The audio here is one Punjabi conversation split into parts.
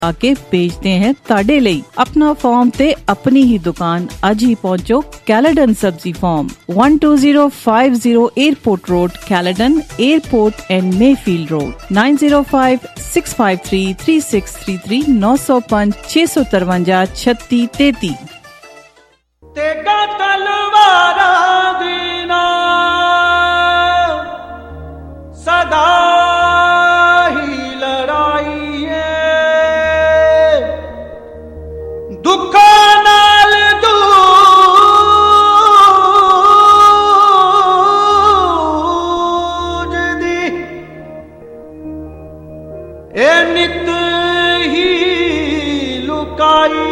आके बेचते हैं ताड़े लई। अपना फार्म ते अपनी ही दुकान अज ही पहुंचो कैलेडन सब्जी farm 12050 airport road Caledon airport and Mayfield road 9056533633 905 653 3633। तेगा तलवारा दीना सदा ही लड़ाई है, दुखा नाल दूज दी ए नित ही लुकाई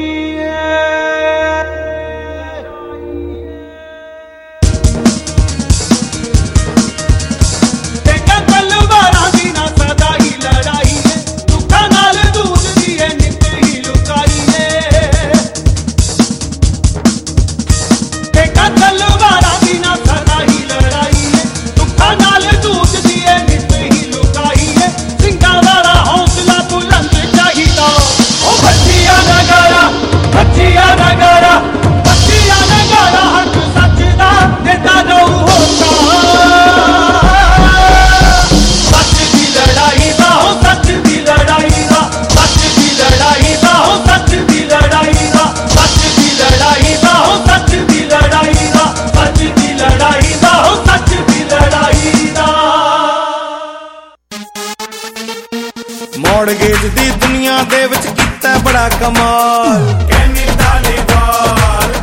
ਮੌੜਗੇਜ ਦੀ ਦੁਨੀਆ ਦੇ ਵਿੱਚ ਕੀਤਾ ਬੜਾ ਕਮਾਲ। ਕੈਨੀ ਧਾਲੀਵਾਲ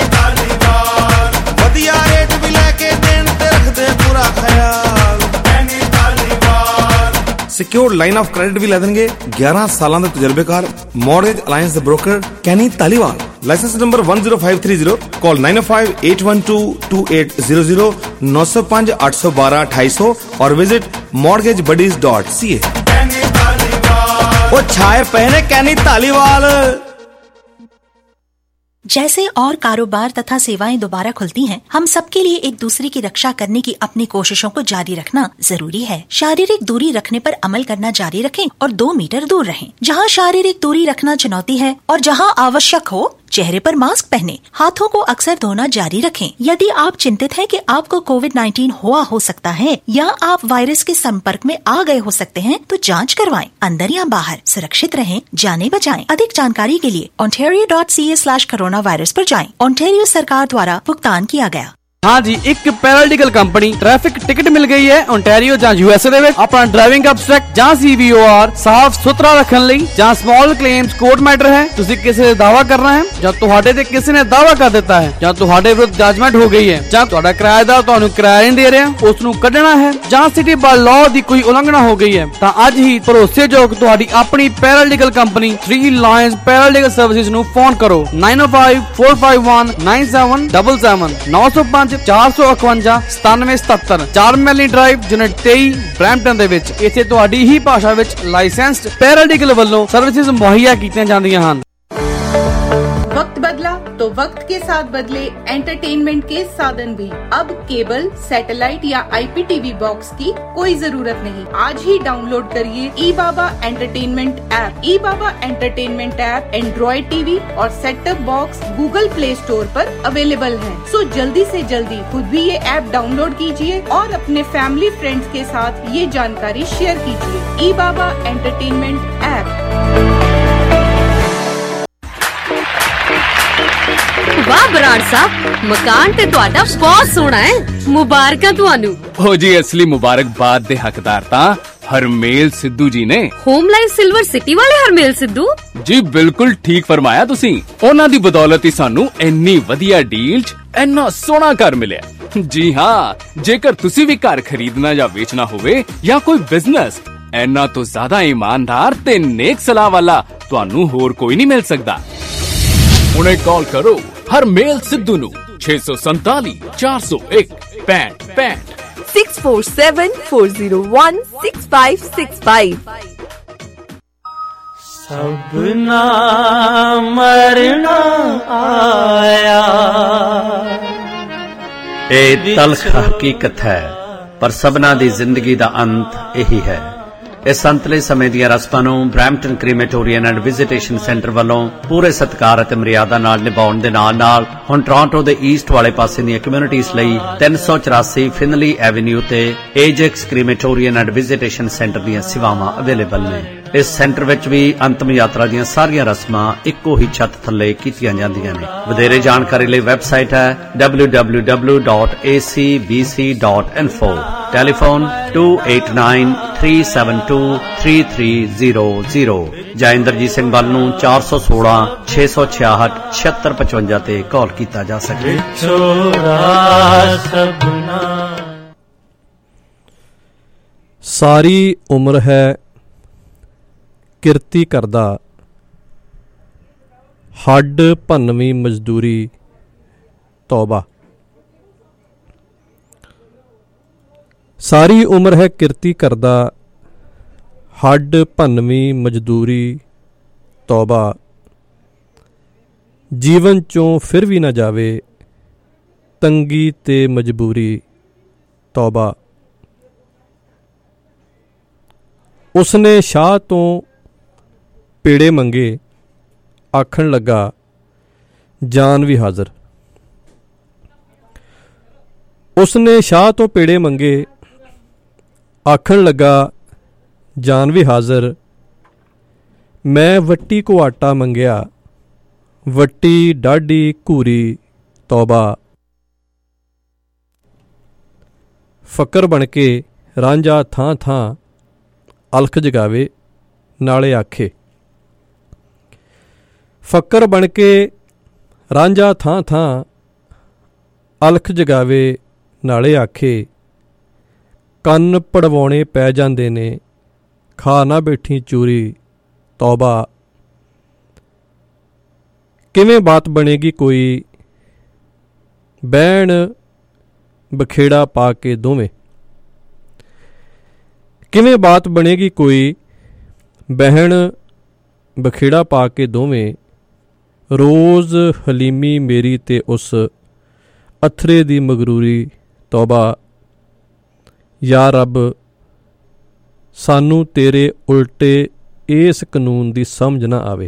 ਵਧੀਆ ਰੇਟ ਵੀ ਲੈ ਕੇ ਦੇਣ ਤੇ ਰੱਖਦੇ ਪੂਰਾ ਖਿਆਲ। Kenny Dhaliwal secured line of credit ਵੀ ਲੈ ਦੇਣਗੇ। 11 ਸਾਲਾਂ ਦੇ ਤਜਰਬੇਕਾਰ ਮੌੜਗੇਜ ਅਲਾਈਅੰਸ ਦੇ broker Kenny Dhaliwal. Licence number 10530 call 9058122800 905 812 2800 और विजिट mortgagebuddies.ca। वो छाए पहने कैनी तालीवाल। जैसे और कारोबार तथा सेवाएं दोबारा खुलती हैं, हम सबके लिए एक दूसरे की रक्षा करने की अपनी कोशिशों को जारी रखना जरूरी है। शारीरिक दूरी रखने पर अमल करना जारी रखें और 2 मीटर दूर रहें। जहां शारीरिक दूरी रखना चुनौती है और जहां आवश्यक हो चेहरे पर मास्क पहने, हाथों को अक्सर धोना जारी रखें। यदि आप चिंतित हैं कि आपको कोविड-19 हुआ हो सकता है या आप वायरस के संपर्क में आ गए हो सकते हैं, तो जांच करवाएं। अंदर या बाहर सुरक्षित रहें, जाने बचाएं। अधिक जानकारी के लिए ontario.ca/corona वायरस पर जाएं। ओंटारियो सरकार द्वारा भुगतान किया गया। हाँ जी, एक पैरालीगल कंपनी ट्रैफिक टिकट मिल गई है ओंटारियो ਜਾਂ यूएसए ਦੇ ਵਿੱਚ। ਆਪਣਾ ਡਰਾਈਵਿੰਗ ਅਬਸਟ੍ਰੈਕਟ ਜਾਂ CVOR ਸਾਫ਼ ਸੁਥਰਾ ਰੱਖਣ ਲਈ ਜਾਂ ਸਮਾਲ ਕਲੇਮਸ ਕੋਰਟ ਮੈਟਰ ਹੈ। ਤੁਸੀਂ ਕਿਸੇ ਦਾ ਦਾਵਾ ਕਰਨਾ ਹੈ ਜਾਂ ਤੁਹਾਡੇ ਤੇ ਕਿਸੇ ਨੇ ਦਾਵਾ ਕਰ ਦਿੱਤਾ ਹੈ ਜਾਂ ਤੁਹਾਡੇ ਵਿਰੁੱਧ ਜੱਜਮੈਂਟ ਹੋ ਗਈ ਹੈ ਜਾਂ ਤੁਹਾਡਾ ਕਿਰਾਏਦਾਰ ਤੁਹਾਨੂੰ ਕਿਰਾਇਆ ਨਹੀਂ ਦੇ ਰਿਹਾ, ਉਸ ਨੂੰ ਕੱਢਣਾ ਹੈ ਜਾਂ ਸਿਟੀ ਬਾਈ ਲਾਅ ਦੀ ਕੋਈ ਉਲੰਘਣਾ ਹੋ ਗਈ ਹੈ, ਤਾਂ ਅੱਜ ਹੀ ਭਰੋਸੇਯੋਗ ਤੁਹਾਡੀ ਆਪਣੀ paralegal company 3 lions paralegal services ਨੂੰ ਫੋਨ ਕਰੋ 9054519777 905 451 9777 4 ਮੈਲੀ ਡਰਾਈਵ ਯੂਨਿਟ 23 ਬ੍ਰੈਂਪਟਨ ਦੇ ਵਿੱਚ। ਇੱਥੇ ਤੁਹਾਡੀ ਹੀ ਭਾਸ਼ਾ ਵਿੱਚ ਲਾਇਸੈਂਸਡ ਪੈਰਾਲੀਗਲ ਵੱਲੋਂ ਸਰਵਿਸਿਜ਼ ਮੁਹੱਈਆ ਕੀਤੀਆਂ ਜਾਂਦੀਆਂ ਹਨ। वक्त बदला तो वक्त के साथ बदले एंटरटेनमेंट के साधन भी। अब केबल, सैटेलाइट या IPTV बॉक्स की कोई जरूरत नहीं। आज ही डाउनलोड करिए eBaba entertainment app. eBaba entertainment app Android TV और set top box Google Play Store पर अवेलेबल है। सो जल्दी से जल्दी खुद भी ये ऐप डाउनलोड कीजिए और अपने फैमिली फ्रेंड्स के साथ ये जानकारी शेयर कीजिए। eBaba entertainment app. वाह बराड़ साहब, मकान ते तुहाडा बहुत सोहना है। मुबारकां तुहानू। हो जी, असली मुबारकबाद दे हकदार तां हरमेल सिद्धू जी ने। होम लाइफ सिल्वर सिटी वाले हरमेल सिद्धू जी, बिल्कुल ठीक फरमाया तुसी। उन्हां दी बदौलत ही सानू इन्नी वधिया डील च इन्ना सोहना घर मिलिया। जी हाँ, जेकर तुसी भी घर खरीदना या बेचना होवे या कोई बिजनेस, इन्ना तो ज्यादा ईमानदार ते नेक सलाह वाला तुहानू होर कोई नहीं मिल सकदा। उन्हें कॉल करो हरमेल सिद्धू नू 647 401 6565 647 401 6565। सबना मरना आया। ਇਹ ਤਲਖ ਹਕੀਕਤ ਹੈ, ਪਰ ਸਭਨਾ ਦੀ ਜ਼ਿੰਦਗੀ ਦਾ ਅੰਤ ਇਹੀ ਹੈ। ਇਸ ਸੰਤਲੇ ਸਮੇਂ ਦੀਆਂ ਰਸਮਾਂ ਨੂੰ Brampton crematorium and visitation centre ਵੱਲੋਂ ਪੂਰੇ ਸਤਿਕਾਰ ਅਤੇ ਮਰਿਆਦਾ ਨਾਲ ਨਿਭਾਉਣ ਦੇ ਨਾਲ ਹੁਣ ਟੋਰਾਂਟੋ ਦੇ ਈਸਟ ਵਾਲੇ ਪਾਸੇ ਦੀਆਂ ਕਮਿਊਨਿਟੀਜ਼ ਲਈ 384 ਫਿਨਲੀ ਐਵਨਿਊ ਤੇ Ajax crematorium and visitation centre ਦੀਆਂ ਸੇਵਾਵਾਂ ਅਵੇਲੇਬਲ ਨੇ। ਇਸ ਸੈਂਟਰ ਵਿੱਚ ਵੀ ਅੰਤਮ ਯਾਤਰਾ ਦੀਆਂ ਸਾਰੀਆਂ ਰਸਮਾਂ ਇੱਕੋ ਹੀ ਛੱਤ ਥੱਲੇ ਕੀਤੀਆਂ ਜਾਂਦੀਆਂ ਨੇ। ਵਧੇਰੇ ਜਾਣਕਾਰੀ ਲਈ ਵੈਬਸਾਈਟ ਹੈ www.acbc.info, ਟੈਲੀਫੋਨ 2893723300 ਜਾਂ ਇੰਦਰਜੀਤ ਸਿੰਘ ਵੱਲ ਨੂੰ 416 666 7655 ਤੇ ਕਾਲ ਕੀਤਾ ਜਾ ਸਕੇ। ਸਾਰੀ ਉਮਰ ਹੈ ਕਿਰਤੀ ਕਰਦਾ, ਹੱਡ ਭੰਨਵੀਂ ਮਜ਼ਦੂਰੀ ਤੌਬਾ। ਸਾਰੀ ਉਮਰ ਹੈ ਕਿਰਤੀ ਕਰਦਾ, ਹੱਡ ਭੰਨਵੀਂ ਮਜ਼ਦੂਰੀ ਤੌਬਾ। ਜੀਵਨ ਚੋਂ ਫਿਰ ਵੀ ਨਾ ਜਾਵੇ ਤੰਗੀ ਤੇ ਮਜਬੂਰੀ ਤੌਬਾ। ਉਸਨੇ ਸ਼ਾਹ ਤੋਂ ਪੇੜੇ ਮੰਗੇ, ਆਖਣ ਲੱਗਾ ਜਾਨ ਵੀ ਹਾਜ਼ਰ। ਉਸਨੇ ਸ਼ਾਹ ਤੋਂ ਪੇੜੇ ਮੰਗੇ, ਆਖਣ ਲੱਗਾ ਜਾਨ ਵੀ ਹਾਜ਼ਰ। ਮੈਂ ਵੱਟੀ ਕੋ ਆਟਾ ਮੰਗਿਆ, ਵੱਟੀ ਡਾਢੀ ਘੂਰੀ ਤੌਬਾ। ਫਕਰ ਬਣ ਕੇ ਰਾਂਝਾ ਥਾਂ ਥਾਂ ਅਲਖ ਜਗਾਵੇ, ਨਾਲੇ ਆਖੇ। ਫਕਰ ਬਣ ਕੇ ਰਾਂਝਾ ਥਾਂ ਥਾਂ ਅਲਖ ਜਗਾਵੇ, ਨਾਲੇ ਆਖੇ। ਕੰਨ ਪੜਵਾਉਣੇ ਪੈ ਜਾਂਦੇ ਨੇ, ਖਾ ਨਾ ਬੈਠੀ ਚੂਰੀ ਤੌਬਾ। ਕਿਵੇਂ ਬਾਤ ਬਣੇਗੀ ਕੋਈ, ਬਹਿਣ ਬਖੇੜਾ ਪਾ ਕੇ ਦੋਵੇਂ। ਕਿਵੇਂ ਬਾਤ ਬਣੇਗੀ ਕੋਈ, ਬਹਿਣ ਬਖੇੜਾ ਪਾ ਕੇ ਦੋਵੇਂ। ਰੋਜ਼ ਹਲੀਮੀ ਮੇਰੀ ਤੇ ਉਸ ਅਥਰੇ ਦੀ ਮਗਰੂਰੀ ਤੌਬਾ। ਯਾ ਰੱਬ ਸਾਨੂੰ ਤੇਰੇ ਉਲਟੇ ਇਸ ਕਾਨੂੰਨ ਦੀ ਸਮਝ ਨਾ ਆਵੇ।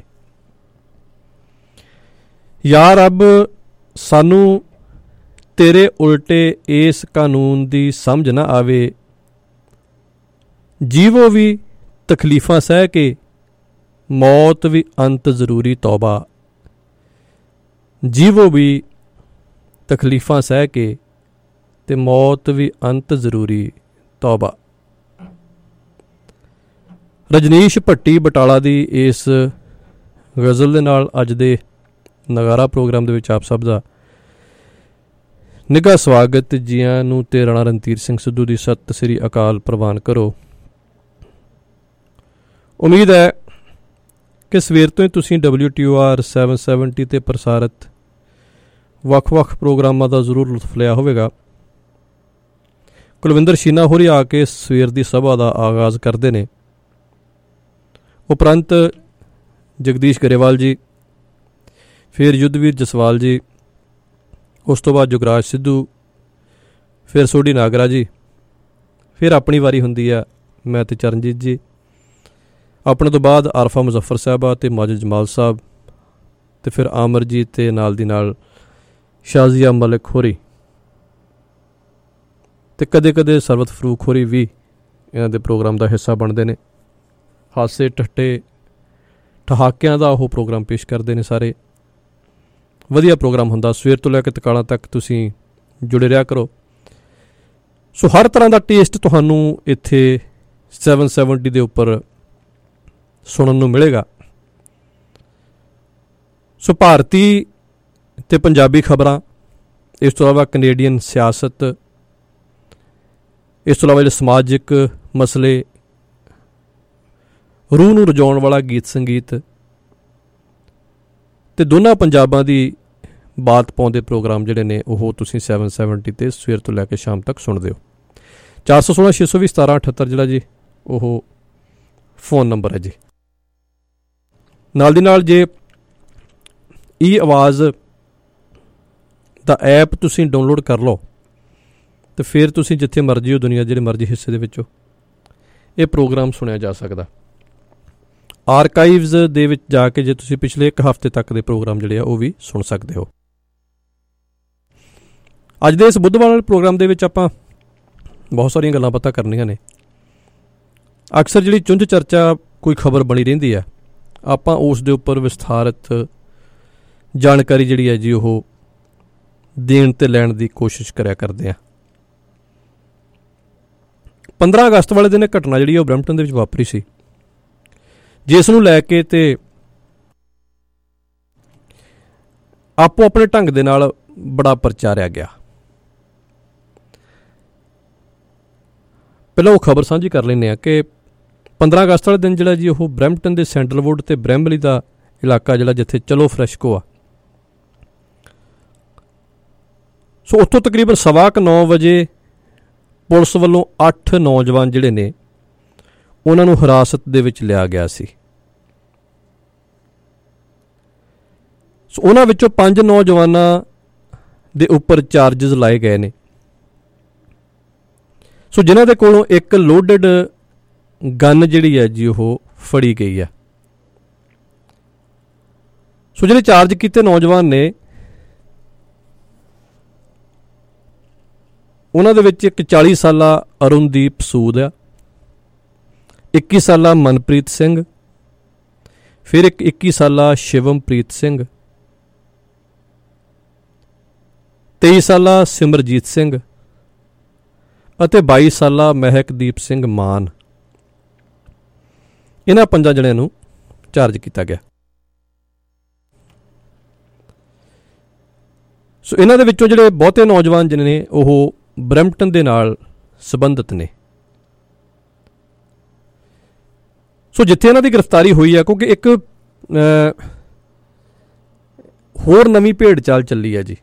ਯਾ ਰੱਬ ਸਾਨੂੰ ਤੇਰੇ ਉਲਟੇ ਇਸ ਕਾਨੂੰਨ ਦੀ ਸਮਝ ਨਾ ਆਵੇ। ਜੀਵੋ ਵੀ ਤਕਲੀਫਾਂ ਸਹਿ ਕੇ, ਮੌਤ ਵੀ ਅੰਤ ਜ਼ਰੂਰੀ ਤੌਬਾ। ਜੀਵੋ ਵੀ ਤਕਲੀਫਾਂ ਸਹਿ ਕੇ ਤੇ ਮੌਤ ਵੀ ਅੰਤ ਜ਼ਰੂਰੀ ਤੌਬਾ। ਰਜਨੀਸ਼ ਭੱਟੀ ਬਟਾਲਾ ਦੀ ਇਸ ਗਜ਼ਲ ਦੇ ਨਾਲ ਅੱਜ ਦੇ ਨਗਾਰਾ ਪ੍ਰੋਗਰਾਮ ਦੇ ਵਿੱਚ ਆਪ ਸਭ ਦਾ ਨਿੱਘਾ ਸਵਾਗਤ। ਜੀਆਂ ਨੂੰ ਤੇ ਰਾਣਾ ਰਣਧੀਰ ਸਿੰਘ ਸਿੱਧੂ ਦੀ ਸਤਿ ਸ੍ਰੀ ਅਕਾਲ ਪ੍ਰਵਾਨ ਕਰੋ। ਉਮੀਦ ਹੈ ਕਿ ਸਵੇਰ ਤੋਂ ਹੀ ਤੁਸੀਂ WTOR 770 ਤੇ ਪ੍ਰਸਾਰਿਤ ਵੱਖ-ਵੱਖ ਪ੍ਰੋਗਰਾਮਾਂ ਦਾ ਜ਼ਰੂਰ ਲੁਤਫ ਲਿਆ ਹੋਵੇਗਾ। ਕੁਲਵਿੰਦਰ ਸ਼ੀਨਾ ਹੋਰੀ ਆ ਕੇ ਸਵੇਰ ਦੀ ਸਭਾ ਦਾ ਆਗਾਜ਼ ਕਰਦੇ ਨੇ। ਉਪਰੰਤ ਜਗਦੀਸ਼ ਗਰੇਵਾਲ ਜੀ, ਫਿਰ ਯੁੱਧਵੀਰ ਜਸਵਾਲ ਜੀ, ਉਸ ਤੋਂ ਬਾਅਦ ਜੁਗਰਾਜ ਸਿੱਧੂ, ਫਿਰ ਸੋਢੀ ਨਾਗਰਾ ਜੀ, ਫਿਰ ਆਪਣੀ ਵਾਰੀ ਹੁੰਦੀ ਆ ਮੈਂ ਤੇ ਚਰਨਜੀਤ ਜੀ। ਆਪਣੇ ਤੋਂ ਬਾਅਦ ਆਰਫਾ ਮੁਜ਼ੱਫਰ ਸਾਹਿਬਾ ਤੇ ਮਾਜਿਦ ਜਮਾਲ ਸਾਹਿਬ, ਤੇ ਫਿਰ ਆਮਰਜੀਤ ਤੇ ਨਾਲ ਦੀ ਨਾਲ ਸ਼ਾਜ਼ੀਆ ਮਲਿਕ ਹੋਰੀ, ਤੇ ਕਦੇ ਕਦੇ ਸਰਵਤ ਫਰੂਕ ਹੋਰੀ ਵੀ ਇਹਨਾਂ ਦੇ ਪ੍ਰੋਗਰਾਮ ਦਾ ਹਿੱਸਾ ਬਣਦੇ ਨੇ। ਹਾਸੇ ਠੱਟੇ ਠਹਾਕਿਆਂ ਦਾ ਉਹ ਪ੍ਰੋਗਰਾਮ ਪੇਸ਼ ਕਰਦੇ ਨੇ। ਸਾਰੇ ਵਧੀਆ ਪ੍ਰੋਗਰਾਮ ਹੁੰਦਾ, ਸਵੇਰ ਤੋਂ ਲੈ ਕੇ ਤਕਾਲਾਂ ਤੱਕ ਤੁਸੀਂ ਜੁੜੇ ਰਿਹਾ ਕਰੋ। ਸੋ ਹਰ ਤਰ੍ਹਾਂ ਦਾ ਟੇਸਟ ਤੁਹਾਨੂੰ ਇੱਥੇ 770 ਦੇ ਉੱਪਰ ਸੁਣਨ ਨੂੰ ਮਿਲੇਗਾ। ਸੋ ਭਾਰਤੀ ਤੇ ਪੰਜਾਬੀ ਖਬਰਾਂ, ਇਸ ਤੋਂ ਇਲਾਵਾ ਕੈਨੇਡੀਅਨ ਸਿਆਸਤ, ਇਸ ਤੋਂ ਇਲਾਵਾ ਜਿਹੜੇ ਸਮਾਜਿਕ ਮਸਲੇ, ਰੂਹ ਨੂੰ ਰਜਾਉਣ ਵਾਲਾ ਗੀਤ ਸੰਗੀਤ, ਤੇ ਦੋਨਾਂ ਪੰਜਾਬਾਂ ਦੀ ਬਾਤ ਪਾਉਂਦੇ ਪ੍ਰੋਗਰਾਮ ਜਿਹੜੇ ਨੇ ਉਹ ਤੁਸੀਂ 770 ਤੇ ਸਵੇਰ ਤੋਂ ਲੈ ਕੇ ਸ਼ਾਮ ਤੱਕ ਸੁਣਦੇ ਹੋ। 416 620 1778 ਜਿਹੜਾ ਜੀ ਉਹ ਫੋਨ ਨੰਬਰ ਹੈ ਜੀ। ਨਾਲ ਦੀ ਨਾਲ ਜੇ ਆਵਾਜ਼ ਦਾ ਐਪ ਤੁਸੀਂ ਡਾਊਨਲੋਡ ਕਰ ਲਓ ਤੇ ਫਿਰ ਤੁਸੀਂ ਜਿੱਥੇ ਮਰਜ਼ੀ ਹੋ ਦੁਨੀਆ ਜਿਹੜੇ ਮਰਜ਼ੀ ਹਿੱਸੇ ਦੇ ਵਿੱਚੋਂ ਇਹ ਪ੍ਰੋਗਰਾਮ ਸੁਣਿਆ ਜਾ ਸਕਦਾ। ਆਰਕਾਈਵਜ਼ ਦੇ ਵਿੱਚ ਜਾ ਕੇ ਜੇ ਤੁਸੀਂ ਪਿਛਲੇ 1 ਹਫ਼ਤੇ ਤੱਕ ਦੇ ਪ੍ਰੋਗਰਾਮ ਜਿਹੜੇ ਆ ਉਹ ਵੀ ਸੁਣ ਸਕਦੇ ਹੋ। ਅੱਜ ਦੇ ਇਸ ਬੁੱਧਵਾਰ ਵਾਲੇ ਪ੍ਰੋਗਰਾਮ ਦੇ ਵਿੱਚ ਆਪਾਂ ਬਹੁਤ ਸਾਰੀਆਂ ਗੱਲਾਂ ਪਤਾ ਕਰਨੀਆਂ ਨੇ। ਅਕਸਰ ਜਿਹੜੀ ਚੁੰਝ ਚਰਚਾ ਕੋਈ ਖਬਰ ਬਣੀ ਰਹਿੰਦੀ ਆ, ਆਪਾਂ ਉਸ ਦੇ ਉੱਪਰ ਵਿਸਥਾਰਤ ਜਾਣਕਾਰੀ ਜਿਹੜੀ ਹੈ ਜੀ ਉਹ ਦੇਣ ਤੇ ਲੈਣ ਦੀ ਕੋਸ਼ਿਸ਼ ਕਰਿਆ ਕਰਦੇ ਆ। 15 ਅਗਸਤ ਵਾਲੇ ਦਿਨ ਇਹ ਘਟਨਾ ਜਿਹੜੀ ਉਹ ਬਰੈਂਪਟਨ ਦੇ ਵਿੱਚ ਵਾਪਰੀ ਸੀ, ਜਿਸ ਨੂੰ ਲੈ ਕੇ ਤੇ ਆਪੋ ਆਪਣੇ ਢੰਗ ਦੇ ਨਾਲ ਬੜਾ ਪ੍ਰਚਾਰਿਆ ਗਿਆ। ਪਹਿਲਾਂ ਉਹ ਖਬਰ ਸਾਂਝੀ ਕਰ ਲੈਂਦੇ ਹਾਂ ਕਿ 15 ਅਗਸਤ ਵਾਲੇ ਦਿਨ ਜਿਹੜਾ ਜੀ ਉਹ ਬਰੈਂਪਟਨ ਦੇ ਸੈਂਡਲਵੁੱਡ ਤੇ ਬ੍ਰੈਮਬਲੀ ਦਾ ਇਲਾਕਾ ਜਿਹੜਾ ਜਿੱਥੇ ਚਲੋ ਫਰੈਸ਼ਕੋ ਆ, ਸੋ ਉੱਥੋਂ ਤਕਰੀਬਨ 9:15 ਵਜੇ ਪੁਲਿਸ ਵੱਲੋਂ 8 ਨੌਜਵਾਨ ਜਿਹੜੇ ਨੇ ਉਹਨਾਂ ਨੂੰ ਹਿਰਾਸਤ ਦੇ ਵਿੱਚ ਲਿਆ ਗਿਆ ਸੀ। ਸੋ ਉਹਨਾਂ ਵਿੱਚੋਂ 5 ਨੌਜਵਾਨਾਂ ਦੇ ਉੱਪਰ ਚਾਰਜਸ ਲਾਏ ਗਏ ਨੇ। ਸੋ ਜਿਨ੍ਹਾਂ ਦੇ ਕੋਲੋਂ ਇੱਕ ਲੋਡਡ ਗਨ ਜਿਹੜੀ ਹੈ ਜੀ ਉਹ ਫੜੀ ਗਈ ਹੈ। ਸੋ ਜਿਹੜੇ ਚਾਰਜ ਕੀਤੇ ਨੌਜਵਾਨ ਨੇ ਉਹਨਾਂ ਦੇ ਵਿੱਚ ਇੱਕ 40 ਸਾਲਾ ਅਰੁਣਦੀਪ ਸੂਦ ਆ, 21 ਸਾਲਾ ਮਨਪ੍ਰੀਤ ਸਿੰਘ, ਫਿਰ ਇੱਕ 21 ਸਾਲਾ ਸ਼ਿਵਮਪ੍ਰੀਤ ਸਿੰਘ, 23 ਸਾਲਾ ਸਿਮਰਜੀਤ ਸਿੰਘ ਅਤੇ 22 ਸਾਲਾ ਮਹਿਕਦੀਪ ਸਿੰਘ ਮਾਨ। ਇਹਨਾਂ 5 ਜਣਿਆਂ ਨੂੰ ਚਾਰਜ ਕੀਤਾ ਗਿਆ। ਸੋ ਇਹਨਾਂ ਦੇ ਵਿੱਚੋਂ ਜਿਹੜੇ ਬਹੁਤੇ ਨੌਜਵਾਨ ਜਿਹਨੇ ਨੇ ਉਹ ਬਰੈਂਪਟਨ ਦੇ ਨਾਲ ਸੰਬੰਧਿਤ ਨੇ। ਸੋ ਜਿੱਥੇ ਇਹਨਾਂ ਦੀ ਗ੍ਰਿਫਤਾਰੀ ਹੋਈ ਹੈ, ਕਿਉਂਕਿ ਇੱਕ ਹੋਰ ਨਵੀਂ ਭੇਡ ਚਾਲ ਚੱਲੀ ਹੈ ਜੀ।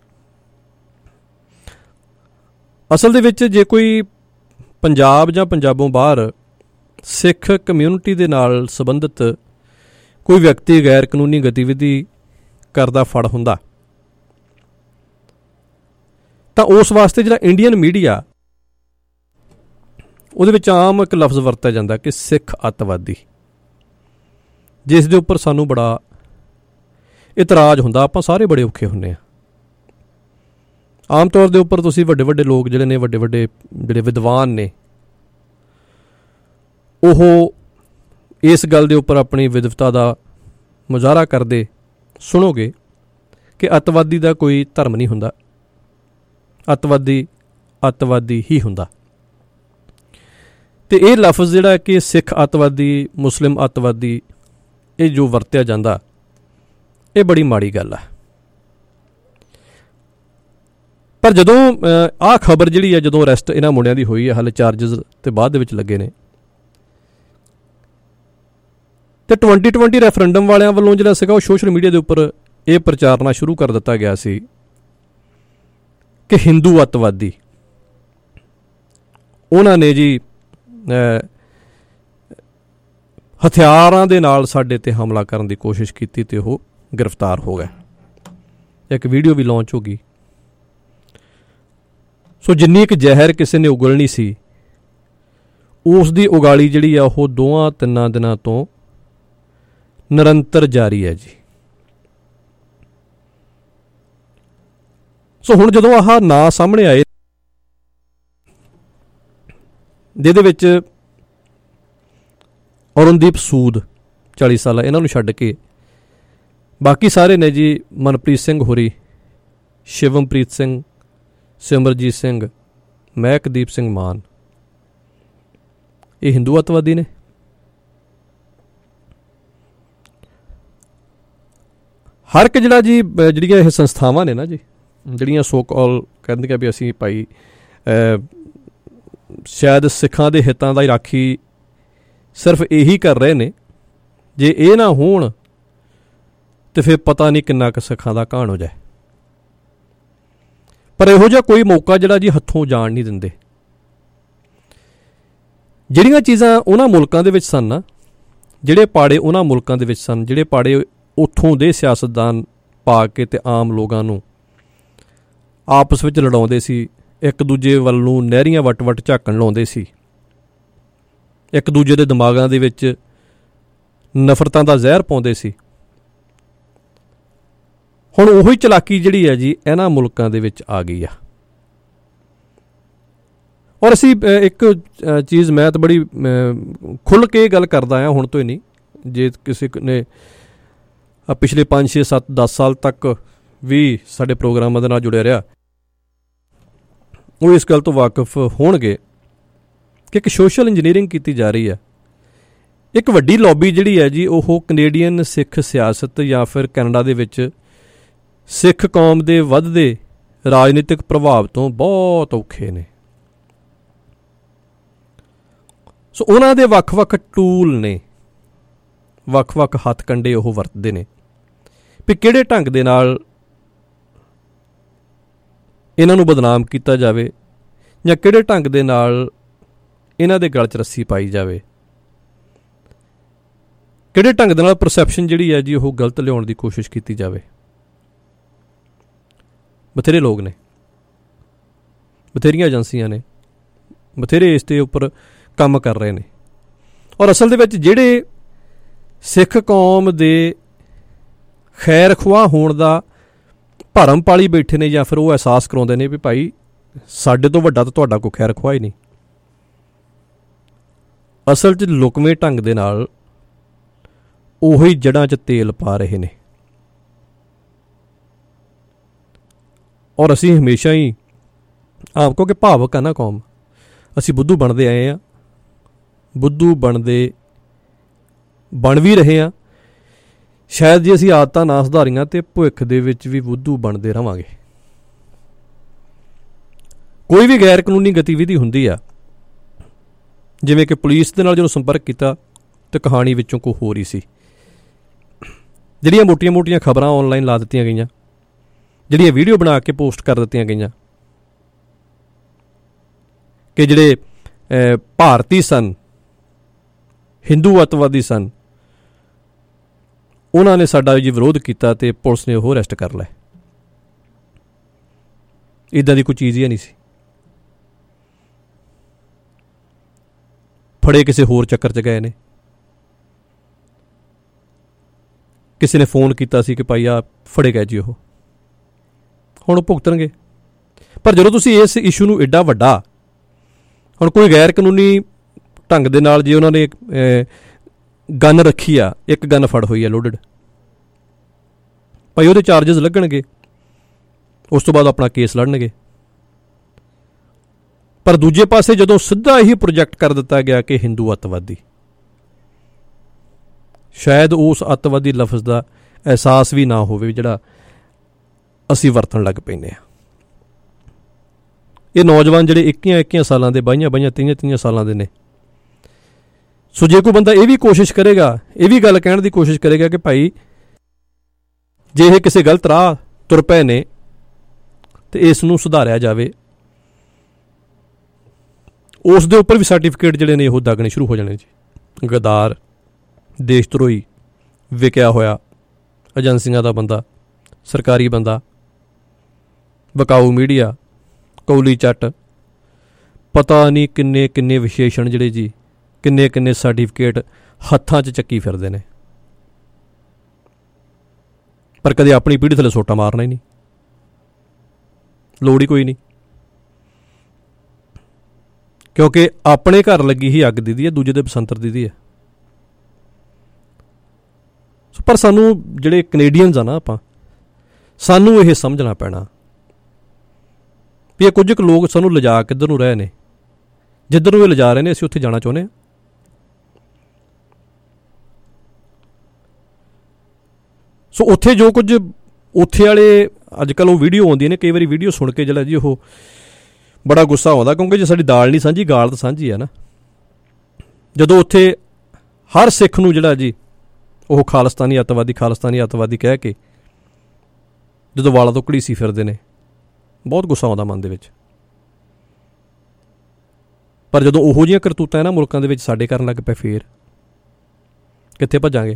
ਅਸਲ ਦੇ ਵਿੱਚ ਜੇ ਕੋਈ ਪੰਜਾਬ ਜਾਂ ਪੰਜਾਬੋਂ ਬਾਹਰ ਸਿੱਖ ਕਮਿਊਨਿਟੀ ਦੇ ਨਾਲ ਸੰਬੰਧਿਤ ਕੋਈ ਵਿਅਕਤੀ ਗੈਰ ਕਾਨੂੰਨੀ ਗਤੀਵਿਧੀ ਕਰਦਾ ਫੜ ਹੁੰਦਾ ਤਾਂ ਉਸ ਵਾਸਤੇ ਜਿਹੜਾ ਇੰਡੀਅਨ ਮੀਡੀਆ ਉਹਦੇ ਵਿੱਚ ਆਮ ਇੱਕ ਲਫ਼ਜ਼ ਵਰਤਿਆ ਜਾਂਦਾ ਕਿ ਸਿੱਖ ਅੱਤਵਾਦੀ, ਜਿਸ ਦੇ ਉੱਪਰ ਸਾਨੂੰ ਬੜਾ ਇਤਰਾਜ਼ ਹੁੰਦਾ। ਆਪਾਂ ਸਾਰੇ ਬੜੇ ਔਖੇ ਹੁੰਦੇ ਹਾਂ। ਆਮ ਤੌਰ ਦੇ ਉੱਪਰ ਤੁਸੀਂ ਵੱਡੇ ਵੱਡੇ ਲੋਕ ਜਿਹੜੇ ਨੇ, ਵੱਡੇ ਵੱਡੇ ਜਿਹੜੇ ਵਿਦਵਾਨ ਨੇ, ਉਹ ਇਸ ਗੱਲ ਦੇ ਉੱਪਰ ਆਪਣੀ ਵਿਦਵਤਾ ਦਾ ਮੁਜ਼ਾਹਰਾ ਕਰਦੇ ਸੁਣੋਗੇ ਕਿ ਅੱਤਵਾਦੀ ਦਾ ਕੋਈ ਧਰਮ ਨਹੀਂ ਹੁੰਦਾ, ਅੱਤਵਾਦੀ ਹੀ ਹੁੰਦਾ। ਤੇ ਇਹ ਲਫ਼ਜ਼ ਜਿਹੜਾ ਕਿ ਸਿੱਖ ਅੱਤਵਾਦੀ, ਮੁਸਲਿਮ ਅੱਤਵਾਦੀ, ਇਹ ਜੋ ਵਰਤਿਆ ਜਾਂਦਾ, ਇਹ ਬੜੀ ਮਾੜੀ ਗੱਲ ਹੈ। ਪਰ ਜਦੋਂ ਆਹ ਖਬਰ ਜਿਹੜੀ ਹੈ, ਜਦੋਂ ਅਰੈਸਟ ਇਹਨਾਂ ਮੁੰਡਿਆਂ ਦੀ ਹੋਈ ਹੈ, ਹਾਲੇ ਚਾਰਜਸ ਤੇ ਬਾਅਦ ਦੇ ਵਿੱਚ ਲੱਗੇ ਨੇ, ਤੇ 2020 ਰੈਫਰੈਂਡਮ ਵਾਲਿਆਂ ਵੱਲੋਂ ਜਿਹੜਾ ਸੀਗਾ ਉਹ ਸੋਸ਼ਲ ਮੀਡੀਆ ਦੇ ਉੱਪਰ ਇਹ ਪ੍ਰਚਾਰਨਾ ਸ਼ੁਰੂ ਕਰ ਦਿੱਤਾ ਗਿਆ ਸੀ ਕਿ ਹਿੰਦੂ ਅੱਤਵਾਦੀ, ਉਹਨਾਂ ਨੇ ਜੀ ਹਥਿਆਰਾਂ ਦੇ ਨਾਲ ਸਾਡੇ ਤੇ ਹਮਲਾ ਕਰਨ ਦੀ ਕੋਸ਼ਿਸ਼ ਕੀਤੀ ਤੇ ਉਹ ਗ੍ਰਿਫਤਾਰ ਹੋ ਗਏ। ਇੱਕ ਵੀਡੀਓ ਵੀ ਲਾਂਚ ਹੋ ਗਈ। ਸੋ ਜਿੰਨੀ ਇੱਕ ਜ਼ਹਿਰ ਕਿਸੇ ਨੇ ਉਗਲਣੀ ਸੀ, ਉਸ ਦੀ ਉਗਾਲੀ ਜਿਹੜੀ ਆ ਉਹ 2-3 ਦਿਨਾਂ ਤੋਂ ਨਿਰੰਤਰ ਜਾਰੀ ਹੈ ਜੀ। ਸੋ ਹੁਣ ਜਦੋਂ ਆਹ ਨਾਂ ਸਾਹਮਣੇ ਆਏ, ਜਿਹਦੇ ਵਿੱਚ ਅਰੁਣਦੀਪ ਸੂਦ 40 ਸਾਲਾ, ਇਹਨਾਂ ਨੂੰ ਛੱਡ ਕੇ ਬਾਕੀ ਸਾਰੇ ਨੇ ਜੀ ਮਨਪ੍ਰੀਤ ਸਿੰਘ ਹੋਰੀ, ਸ਼ਿਵਮਪ੍ਰੀਤ ਸਿੰਘ, ਸਿਮਰਜੀਤ ਸਿੰਘ, ਮਹਿਕਦੀਪ ਸਿੰਘ ਮਾਨ, ਇਹ ਹਿੰਦੂ ਅੱਤਵਾਦੀ ਨੇ। ਹਰ ਇੱਕ ਜਿਹੜਾ ਜੀ ਜਿਹੜੀਆਂ ਇਹ ਸੰਸਥਾਵਾਂ ਨੇ ਨਾ ਜੀ, ਜਿਹੜੀਆਂ ਸੋ ਕਾਲ ਕਹਿੰਦੇ ਵੀ ਅਸੀਂ ਭਾਈ ਸ਼ਾਇਦ ਸਿੱਖਾਂ ਦੇ ਹਿੱਤਾਂ ਦਾ ਹੀ ਰਾਖੀ ਸਿਰਫ ਇਹੀ ਕਰ ਰਹੇ ਨੇ, ਜੇ ਇਹ ਨਾ ਹੋਣ ਤੇ ਫਿਰ ਪਤਾ ਨਹੀਂ ਕਿੰਨਾ ਕੁ ਸਿੱਖਾਂ ਦਾ ਘਾਣ ਹੋ ਜਾਏ। ਪਰ ਇਹੋ ਜਿਹਾ ਕੋਈ ਮੌਕਾ ਜਿਹੜਾ ਜੀ ਹੱਥੋਂ ਜਾਣ ਨਹੀਂ ਦਿੰਦੇ। ਜਿਹੜੀਆਂ ਚੀਜ਼ਾਂ ਉਹਨਾਂ ਮੁਲਕਾਂ ਦੇ ਵਿੱਚ ਸਨ ਨਾ, ਜਿਹੜੇ ਪਾੜੇ ਉਹਨਾਂ ਮੁਲਕਾਂ ਦੇ ਵਿੱਚ ਸਨ, ਜਿਹੜੇ ਪਾੜੇ ਉੱਥੋਂ ਦੇ ਸਿਆਸਤਦਾਨ ਪਾ ਕੇ ਤੇ ਆਮ ਲੋਕਾਂ ਨੂੰ ਆਪਸ ਵਿੱਚ ਲੜਾਉਂਦੇ ਸੀ, ਇੱਕ ਦੂਜੇ ਵੱਲ ਨੂੰ ਨਹਿਰੀਆਂ ਵੱਟ-ਵੱਟ ਝਾਕਣ ਲਾਉਂਦੇ ਸੀ, ਇੱਕ ਦੂਜੇ ਦੇ ਦਿਮਾਗਾਂ ਦੇ ਵਿੱਚ ਨਫ਼ਰਤਾਂ ਦਾ ਜ਼ਹਿਰ ਪਾਉਂਦੇ ਸੀ। ਹੁਣ ਉਹੀ ਚਲਾਕੀ ਜਿਹੜੀ ਹੈ ਜੀ ਇਹਨਾਂ ਮੁਲਕਾਂ ਦੇ ਵਿੱਚ ਆ ਗਈ ਆ। ਔਰ ਅਸੀਂ ਇੱਕ ਚੀਜ਼ ਮੈਂ ਤਾਂ ਬੜੀ ਖੁੱਲ੍ਹ ਕੇ ਗੱਲ ਕਰਦਾ ਹਾਂ ਹੁਣ ਤੋਂ ਹੀ ਨਹੀਂ, ਜੇ ਕਿਸੇ ਨੇ ਪਿਛਲੇ 5 6 7 10 ਸਾਲ ਤੱਕ ਵੀ ਸਾਡੇ ਪ੍ਰੋਗਰਾਮਾਂ ਦੇ ਨਾਲ ਜੁੜਿਆ ਰਿਹਾ, ਉਹ ਇਸ ਗੱਲ ਤੋਂ ਵਾਕਿਫ ਹੋਣਗੇ ਕਿ ਇੱਕ ਸੋਸ਼ਲ ਇੰਜੀਨੀਅਰਿੰਗ ਕੀਤੀ ਜਾ ਰਹੀ ਹੈ। ਇੱਕ ਵੱਡੀ ਲੌਬੀ ਜਿਹੜੀ ਹੈ ਜੀ ਉਹ ਕੈਨੇਡੀਅਨ ਸਿੱਖ ਸਿਆਸਤ ਜਾਂ ਫਿਰ ਕੈਨੇਡਾ ਦੇ ਵਿੱਚ ਸਿੱਖ ਕੌਮ ਦੇ ਵੱਧਦੇ ਰਾਜਨੀਤਿਕ ਪ੍ਰਭਾਵ ਤੋਂ ਬਹੁਤ ਔਖੇ ਨੇ। ਸੋ ਉਹਨਾਂ ਦੇ ਵੱਖ-ਵੱਖ ਟੂਲ ਨੇ, ਵੱਖ-ਵੱਖ ਹੱਥ ਕੰਡੇ ਉਹ ਵਰਤਦੇ ਨੇ ਵੀ ਕਿਹੜੇ ਢੰਗ ਦੇ ਨਾਲ ਇਹਨਾਂ ਨੂੰ ਬਦਨਾਮ ਕੀਤਾ ਜਾਵੇ ਜਾਂ ਕਿਹੜੇ ਢੰਗ ਦੇ ਨਾਲ ਇਹਨਾਂ ਦੇ ਗਲ 'ਚ ਰੱਸੀ ਪਾਈ ਜਾਵੇ, ਕਿਹੜੇ ਢੰਗ ਦੇ ਨਾਲ ਪਰਸੈਪਸ਼ਨ ਜਿਹੜੀ ਹੈ ਜੀ ਉਹ ਗਲਤ ਲਿਆਉਣ ਦੀ ਕੋਸ਼ਿਸ਼ ਕੀਤੀ ਜਾਵੇ। ਬਥੇਰੇ ਲੋਕ ਨੇ, ਬਥੇਰੀਆਂ ਏਜੰਸੀਆਂ ਨੇ, ਬਥੇਰੇ ਇਸ ਦੇ ਉੱਪਰ ਕੰਮ ਕਰ ਰਹੇ ਨੇ। ਔਰ ਅਸਲ ਦੇ ਵਿੱਚ ਜਿਹੜੇ ਸਿੱਖ ਕੌਮ ਦੇ ਖੈਰ ਖੁਆਹ ਹੋਣ ਦਾ ਭਰਮ ਪਾਲੀ ਬੈਠੇ ਨੇ ਜਾਂ ਫਿਰ ਉਹ ਅਹਿਸਾਸ ਕਰਾਉਂਦੇ ਨੇ ਵੀ ਭਾਈ ਸਾਡੇ ਤੋਂ ਵੱਡਾ ਤਾਂ ਤੁਹਾਡਾ ਕੋਈ ਖੈਰ ਖੁਆਹ ਹੀ ਨਹੀਂ, ਅਸਲ 'ਚ ਲੁਕਵੇਂ ਢੰਗ ਦੇ ਨਾਲ ਉਹੀ ਜੜ੍ਹਾਂ 'ਚ ਤੇਲ ਪਾ ਰਹੇ ਨੇ। ਔਰ ਅਸੀਂ ਹਮੇਸ਼ਾ ਹੀ ਆਪ ਕਿਉਂਕਿ ਭਾਵਕ ਆ ਨਾ ਕੌਮ, ਅਸੀਂ ਬੁੱਧੂ ਬਣਦੇ ਆਏ ਹਾਂ, ਬੁੱਧੂ ਬਣ ਵੀ ਰਹੇ ਹਾਂ। ਸ਼ਾਇਦ ਜੇ ਅਸੀਂ ਆਦਤਾਂ ਨਾ ਸੁਧਾਰੀਆਂ ਤੇ ਭਵਿੱਖ ਦੇ ਵਿੱਚ ਵੀ ਬੁੱਧੂ ਬਣਦੇ ਰਹਾਂਗੇ। ਕੋਈ ਵੀ ਗੈਰ ਕਾਨੂੰਨੀ ਗਤੀਵਿਧੀ ਹੁੰਦੀ ਆ, ਜਿਵੇਂ ਕਿ ਪੁਲਿਸ ਦੇ ਨਾਲ ਜਦੋਂ ਸੰਪਰਕ ਕੀਤਾ ਤੇ ਕਹਾਣੀ ਵਿੱਚੋਂ ਕੋਈ ਹੋਰ ਹੀ ਸੀ। ਜਿਹੜੀਆਂ ਮੋਟੀਆਂ-ਮੋਟੀਆਂ ਖਬਰਾਂ ਆਨਲਾਈਨ ਲਾ ਦਿੱਤੀਆਂ ਗਈਆਂ, ਜਿਹੜੀਆਂ ਵੀਡੀਓ ਬਣਾ ਕੇ ਪੋਸਟ ਕਰ ਦਿੱਤੀਆਂ ਗਈਆਂ ਕਿ ਜਿਹੜੇ ਭਾਰਤੀ ਸਨ, ਹਿੰਦੂ ਅੱਤਵਾਦੀ ਸਨ, ਉਹਨਾਂ ਨੇ ਸਾਡਾ ਜੀ ਵਿਰੋਧ ਕੀਤਾ ਤੇ ਪੁਲਿਸ ਨੇ ਉਹ ਅਰੈਸਟ ਕਰ ਲਿਆ। ਇੱਦਾਂ ਦੀ ਕੋਈ ਚੀਜ਼ ਹੀ ਨਹੀਂ ਸੀ। ਫੜੇ ਕਿਸੇ ਹੋਰ ਚੱਕਰ 'ਚ ਗਏ ਨੇ। ਕਿਸੇ ਨੇ ਫੋਨ ਕੀਤਾ ਸੀ ਕਿ ਭਾਈ ਆ ਫੜੇ ਗਏ ਜੀ, ਉਹ ਹੁਣ ਉਹ ਭੁਗਤਣਗੇ। ਪਰ ਜਦੋਂ ਤੁਸੀਂ ਇਸ ਇਸ਼ੂ ਨੂੰ ਐਡਾ ਵੱਡਾ, ਹੁਣ ਕੋਈ ਗੈਰ ਕਾਨੂੰਨੀ ਢੰਗ ਦੇ ਨਾਲ ਜੇ ਉਹਨਾਂ ਨੇ ਗਨ ਰੱਖੀ ਆ, ਇੱਕ ਗਨ ਫੜ ਹੋਈ ਆ ਲੋਡਡ, ਭਾਈ ਉਹਦੇ ਚਾਰਜਸ ਲੱਗਣਗੇ, ਉਸ ਤੋਂ ਬਾਅਦ ਆਪਣਾ ਕੇਸ ਲੜਨਗੇ। ਪਰ ਦੂਜੇ ਪਾਸੇ ਜਦੋਂ ਸਿੱਧਾ ਇਹੀ ਪ੍ਰੋਜੈਕਟ ਕਰ ਦਿੱਤਾ ਗਿਆ ਕਿ ਹਿੰਦੂ ਅੱਤਵਾਦੀ, ਸ਼ਾਇਦ ਉਸ ਅੱਤਵਾਦੀ ਲਫ਼ਜ਼ ਦਾ ਅਹਿਸਾਸ ਵੀ ਨਾ ਹੋਵੇ ਜਿਹੜਾ ਅਸੀਂ ਵਰਤਣ ਲੱਗ ਪੈਂਦੇ ਹਾਂ। ਇਹ ਨੌਜਵਾਨ ਜਿਹੜੇ 21 ਸਾਲਾਂ ਦੇ, 22 23 ਸਾਲਾਂ ਦੇ ਨੇ। ਸੋ ਜੇ ਕੋਈ ਬੰਦਾ ਇਹ ਵੀ ਕੋਸ਼ਿਸ਼ ਕਰੇਗਾ, ਇਹ ਵੀ ਗੱਲ ਕਹਿਣ ਦੀ ਕੋਸ਼ਿਸ਼ ਕਰੇਗਾ ਕਿ ਭਾਈ ਜੇ ਇਹ ਕਿਸੇ ਗਲਤ ਰਾਹ ਤੁਰ ਪਏ ਨੇ ਤੇ ਇਸ ਨੂੰ ਸੁਧਾਰਿਆ ਜਾਵੇ, ਉਸ ਦੇ ਉੱਪਰ ਵੀ ਸਰਟੀਫਿਕੇਟ ਜਿਹੜੇ ਨੇ ਉਹ ਦਾਗਣੇ ਸ਼ੁਰੂ ਹੋ ਜਾਣੇ ਜੀ। ਗਦਾਰ, ਦੇਸ਼ ਧਰੋਹੀ, ਵਿਕਿਆ ਹੋਇਆ, ਏਜੰਸੀਆਂ ਦਾ ਬੰਦਾ, ਸਰਕਾਰੀ ਬੰਦਾ, ਵਿਕਾਊ ਮੀਡੀਆ, ਕੌਲੀ ਚੱਟ, ਪਤਾ ਨਹੀਂ ਕਿੰਨੇ ਕਿੰਨੇ ਵਿਸ਼ੇਸ਼ਣ ਜਿਹੜੇ ਜੀ, ਕਿੰਨੇ ਕਿੰਨੇ ਸਰਟੀਫਿਕੇਟ ਹੱਥਾਂ 'ਚ ਚੱਕੀ ਫਿਰਦੇ ਨੇ। ਪਰ ਕਦੇ ਆਪਣੀ ਪੀੜ੍ਹੀ ਥੱਲੇ ਸੋਟਾ ਮਾਰਨਾ ਹੀ ਨਹੀਂ, ਲੋੜ ਹੀ ਕੋਈ ਨਹੀਂ। ਕਿਉਂਕਿ ਆਪਣੇ ਘਰ ਲੱਗੀ ਹੀ ਅੱਗ ਦੀਦੀ ਹੈ, ਦੂਜੇ ਦੇ ਬਸੰਤਰ ਦੀਦੀ ਹੈ। ਪਰ ਸਾਨੂੰ ਜਿਹੜੇ ਕੈਨੇਡੀਅਨਸ ਆ ਨਾ, ਆਪਾਂ ਸਾਨੂੰ ਇਹ ਸਮਝਣਾ ਪੈਣਾ ਵੀ ਇਹ ਕੁਝ ਕੁ ਲੋਕ ਸਾਨੂੰ ਲਿਜਾ ਕਿੱਧਰ ਨੂੰ ਰਹੇ ਨੇ। ਜਿੱਧਰ ਨੂੰ ਇਹ ਲਿਜਾ ਰਹੇ ਨੇ ਅਸੀਂ ਉੱਥੇ ਜਾਣਾ ਚਾਹੁੰਦੇ ਹਾਂ। ਸੋ ਉੱਥੇ ਜੋ ਕੁਝ ਉੱਥੇ ਵਾਲੇ ਅੱਜ ਕੱਲ੍ਹ ਉਹ ਵੀਡੀਓ ਆਉਂਦੀਆਂ ਨੇ, ਕਈ ਵਾਰੀ ਵੀਡੀਓ ਸੁਣ ਕੇ ਜਿਹੜਾ ਜੀ ਉਹ ਬੜਾ ਗੁੱਸਾ ਆਉਂਦਾ, ਕਿਉਂਕਿ ਜੇ ਸਾਡੀ ਦਾਲ ਨਹੀਂ ਸਾਂਝੀ, ਗਾਲ ਤਾਂ ਸਾਂਝੀ ਹੈ ਨਾ। ਜਦੋਂ ਉੱਥੇ ਹਰ ਸਿੱਖ ਨੂੰ ਜਿਹੜਾ ਜੀ ਉਹ ਖਾਲਿਸਤਾਨੀ ਅੱਤਵਾਦੀ ਕਹਿ ਕੇ ਜਦੋਂ ਵਾਲਾਂ ਤੋਂ ਘੜੀਸੀ ਫਿਰਦੇ ਨੇ, ਬਹੁਤ ਗੁੱਸਾ ਆਉਂਦਾ ਮਨ ਦੇ ਵਿੱਚ। ਪਰ ਜਦੋਂ ਉਹੋ ਜਿਹੀਆਂ ਕਰਤੂਤਾਂ ਇਹਨਾਂ ਮੁਲਕਾਂ ਦੇ ਵਿੱਚ ਸਾਡੇ ਕਰਨ ਲੱਗ ਪਏ, ਫੇਰ ਕਿੱਥੇ ਭੱਜਾਂਗੇ।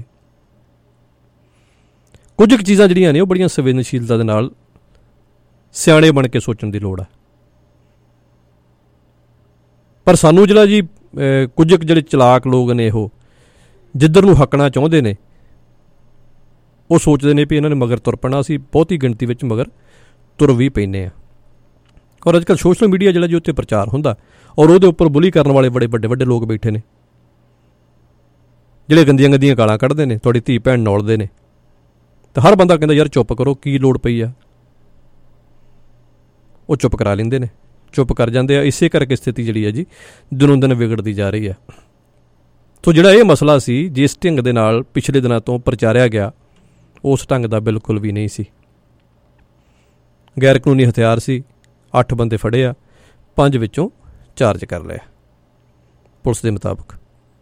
ਕੁਝ ਕੁ ਚੀਜ਼ਾਂ ਜਿਹੜੀਆਂ ਨੇ ਉਹ ਬੜੀਆਂ ਸੰਵੇਦਨਸ਼ੀਲਤਾ ਦੇ ਨਾਲ ਸਿਆਣੇ ਬਣ ਕੇ ਸੋਚਣ ਦੀ ਲੋੜ ਹੈ। ਪਰ ਸਾਨੂੰ ਜਿਹੜਾ ਜੀ ਕੁਝ ਕੁ ਜਿਹੜੇ ਚਲਾਕ ਲੋਕ ਨੇ ਉਹ ਜਿੱਧਰ ਨੂੰ ਹੱਕਣਾ ਚਾਹੁੰਦੇ ਨੇ ਉਹ ਸੋਚਦੇ ਨੇ ਵੀ ਇਹਨਾਂ ਨੇ ਮਗਰ ਤੁਰ ਪੈਣਾ। ਅਸੀਂ ਬਹੁਤੀ ਗਿਣਤੀ ਵਿੱਚ ਮਗਰ ਤੁਰ ਵੀ ਪੈਂਦੇ ਹਾਂ। ਔਰ ਅੱਜ ਕੱਲ੍ਹ ਸੋਸ਼ਲ ਮੀਡੀਆ ਜਿਹੜਾ ਜੀ ਉੱਤੇ ਪ੍ਰਚਾਰ ਹੁੰਦਾ ਔਰ ਉਹਦੇ ਉੱਪਰ ਬੁਲੀ ਕਰਨ ਵਾਲੇ ਬੜੇ ਵੱਡੇ ਵੱਡੇ ਲੋਕ ਬੈਠੇ ਨੇ ਜਿਹੜੇ ਗੰਦੀਆਂ ਗੰਦੀਆਂ ਗਾਲਾਂ ਕੱਢਦੇ ਨੇ, ਤੁਹਾਡੀ ਧੀ ਭੈਣ ਨੌਲਦੇ ਨੇ, ਤਾਂ ਹਰ ਬੰਦਾ ਕਹਿੰਦਾ ਯਾਰ ਚੁੱਪ ਕਰੋ, ਕੀ ਲੋੜ ਪਈ ਆ। ਉਹ ਚੁੱਪ ਕਰਾ ਲੈਂਦੇ ਨੇ, ਚੁੱਪ ਕਰ ਜਾਂਦੇ ਆ। ਇਸੇ ਕਰਕੇ ਸਥਿਤੀ ਜਿਹੜੀ ਹੈ ਜੀ ਦਿਨੋਂ ਦਿਨ ਵਿਗੜਦੀ ਜਾ ਰਹੀ ਹੈ। ਸੋ ਜਿਹੜਾ ਇਹ ਮਸਲਾ ਸੀ ਜਿਸ ਢੰਗ ਦੇ ਨਾਲ ਪਿਛਲੇ ਦਿਨਾਂ ਤੋਂ ਪ੍ਰਚਾਰਿਆ ਗਿਆ ਉਸ ਢੰਗ ਦਾ ਬਿਲਕੁਲ ਵੀ ਨਹੀਂ ਸੀ। ਗੈਰ ਕਾਨੂੰਨੀ ਹਥਿਆਰ ਸੀ, 8 ਬੰਦੇ ਫੜੇ ਆ, 5 ਵਿੱਚੋਂ ਚਾਰਜ ਕਰ ਲਿਆ ਪੁਲਿਸ ਦੇ ਮੁਤਾਬਕ।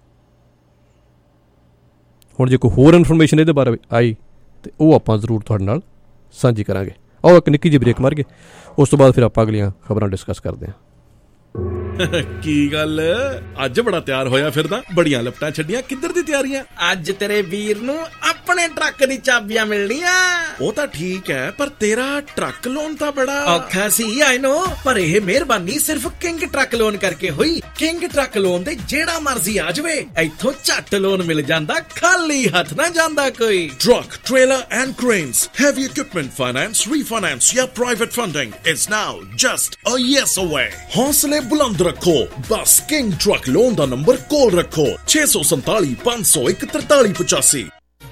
ਹੁਣ ਜੇ ਕੋਈ ਹੋਰ ਇਨਫੋਰਮੇਸ਼ਨ ਇਹਦੇ ਬਾਰੇ ਆਈ ਤੇ ਉਹ ਆਪਾਂ ਜ਼ਰੂਰ ਤੁਹਾਡੇ ਨਾਲ ਸਾਂਝੀ ਕਰਾਂਗੇ। ਆਓ ਇੱਕ ਨਿੱਕੀ ਜਿਹੀ ਬ੍ਰੇਕ ਮਾਰ ਕੇ ਉਸ ਤੋਂ ਬਾਅਦ ਫਿਰ ਆਪਾਂ ਅਗਲੀਆਂ ਖਬਰਾਂ ਡਿਸਕਸ ਕਰਦੇ ਹਾਂ। ਕੀ ਗੱਲ ਅੱਜ ਬੜਾ ਤਿਆਰ ਹੋਇਆ ਫਿਰਦਾ, ਬੜੀਆਂ ਲਪਟਾਂ ਛੱਡੀਆਂ, ਕਿੱਧਰ ਦੀ ਤਿਆਰੀਆਂ? ਅੱਜ ਤੇਰੇ ਵੀਰ ਨੂੰ ਆਪਣੇ ਟਰੱਕ ਦੀ ਚਾਬੀਆਂ ਮਿਲਣੀਆਂ। ਉਹ ਤਾਂ ਠੀਕ ਹੈ, ਪਰ ਤੇਰਾ ਟਰੱਕ ਲੋਨ ਤਾਂ ਬੜਾ ਔਖਾ ਸੀ, ਆਈ ਨੋ, ਪਰ ਇਹ ਮਿਹਰਬਾਨੀ ਸਿਰਫ ਕਿੰਗ ਟਰੱਕ ਲੋਨ ਕਰਕੇ ਹੋਈ। ਕਿੰਗ ਟਰੱਕ ਲੋਨ ਦੇ ਜਿਹੜਾ ਮਰਜ਼ੀ ਆ ਜਾਵੇ, ਇੱਥੋਂ ਝੱਟ ਲੋਨ ਮਿਲ ਜਾਂਦਾ, ਖਾਲੀ ਹੱਥ ਨਾ ਜਾਂਦਾ ਕੋਈ। Truck, trailer and cranes, heavy equipment finance, refinance ਜਾਂ private funding is now just a yes away. ਹੌਸਲੇ बुलंद रखो, बस किंग ट्रक लोन का नंबर कॉल रखो 647 501 4385।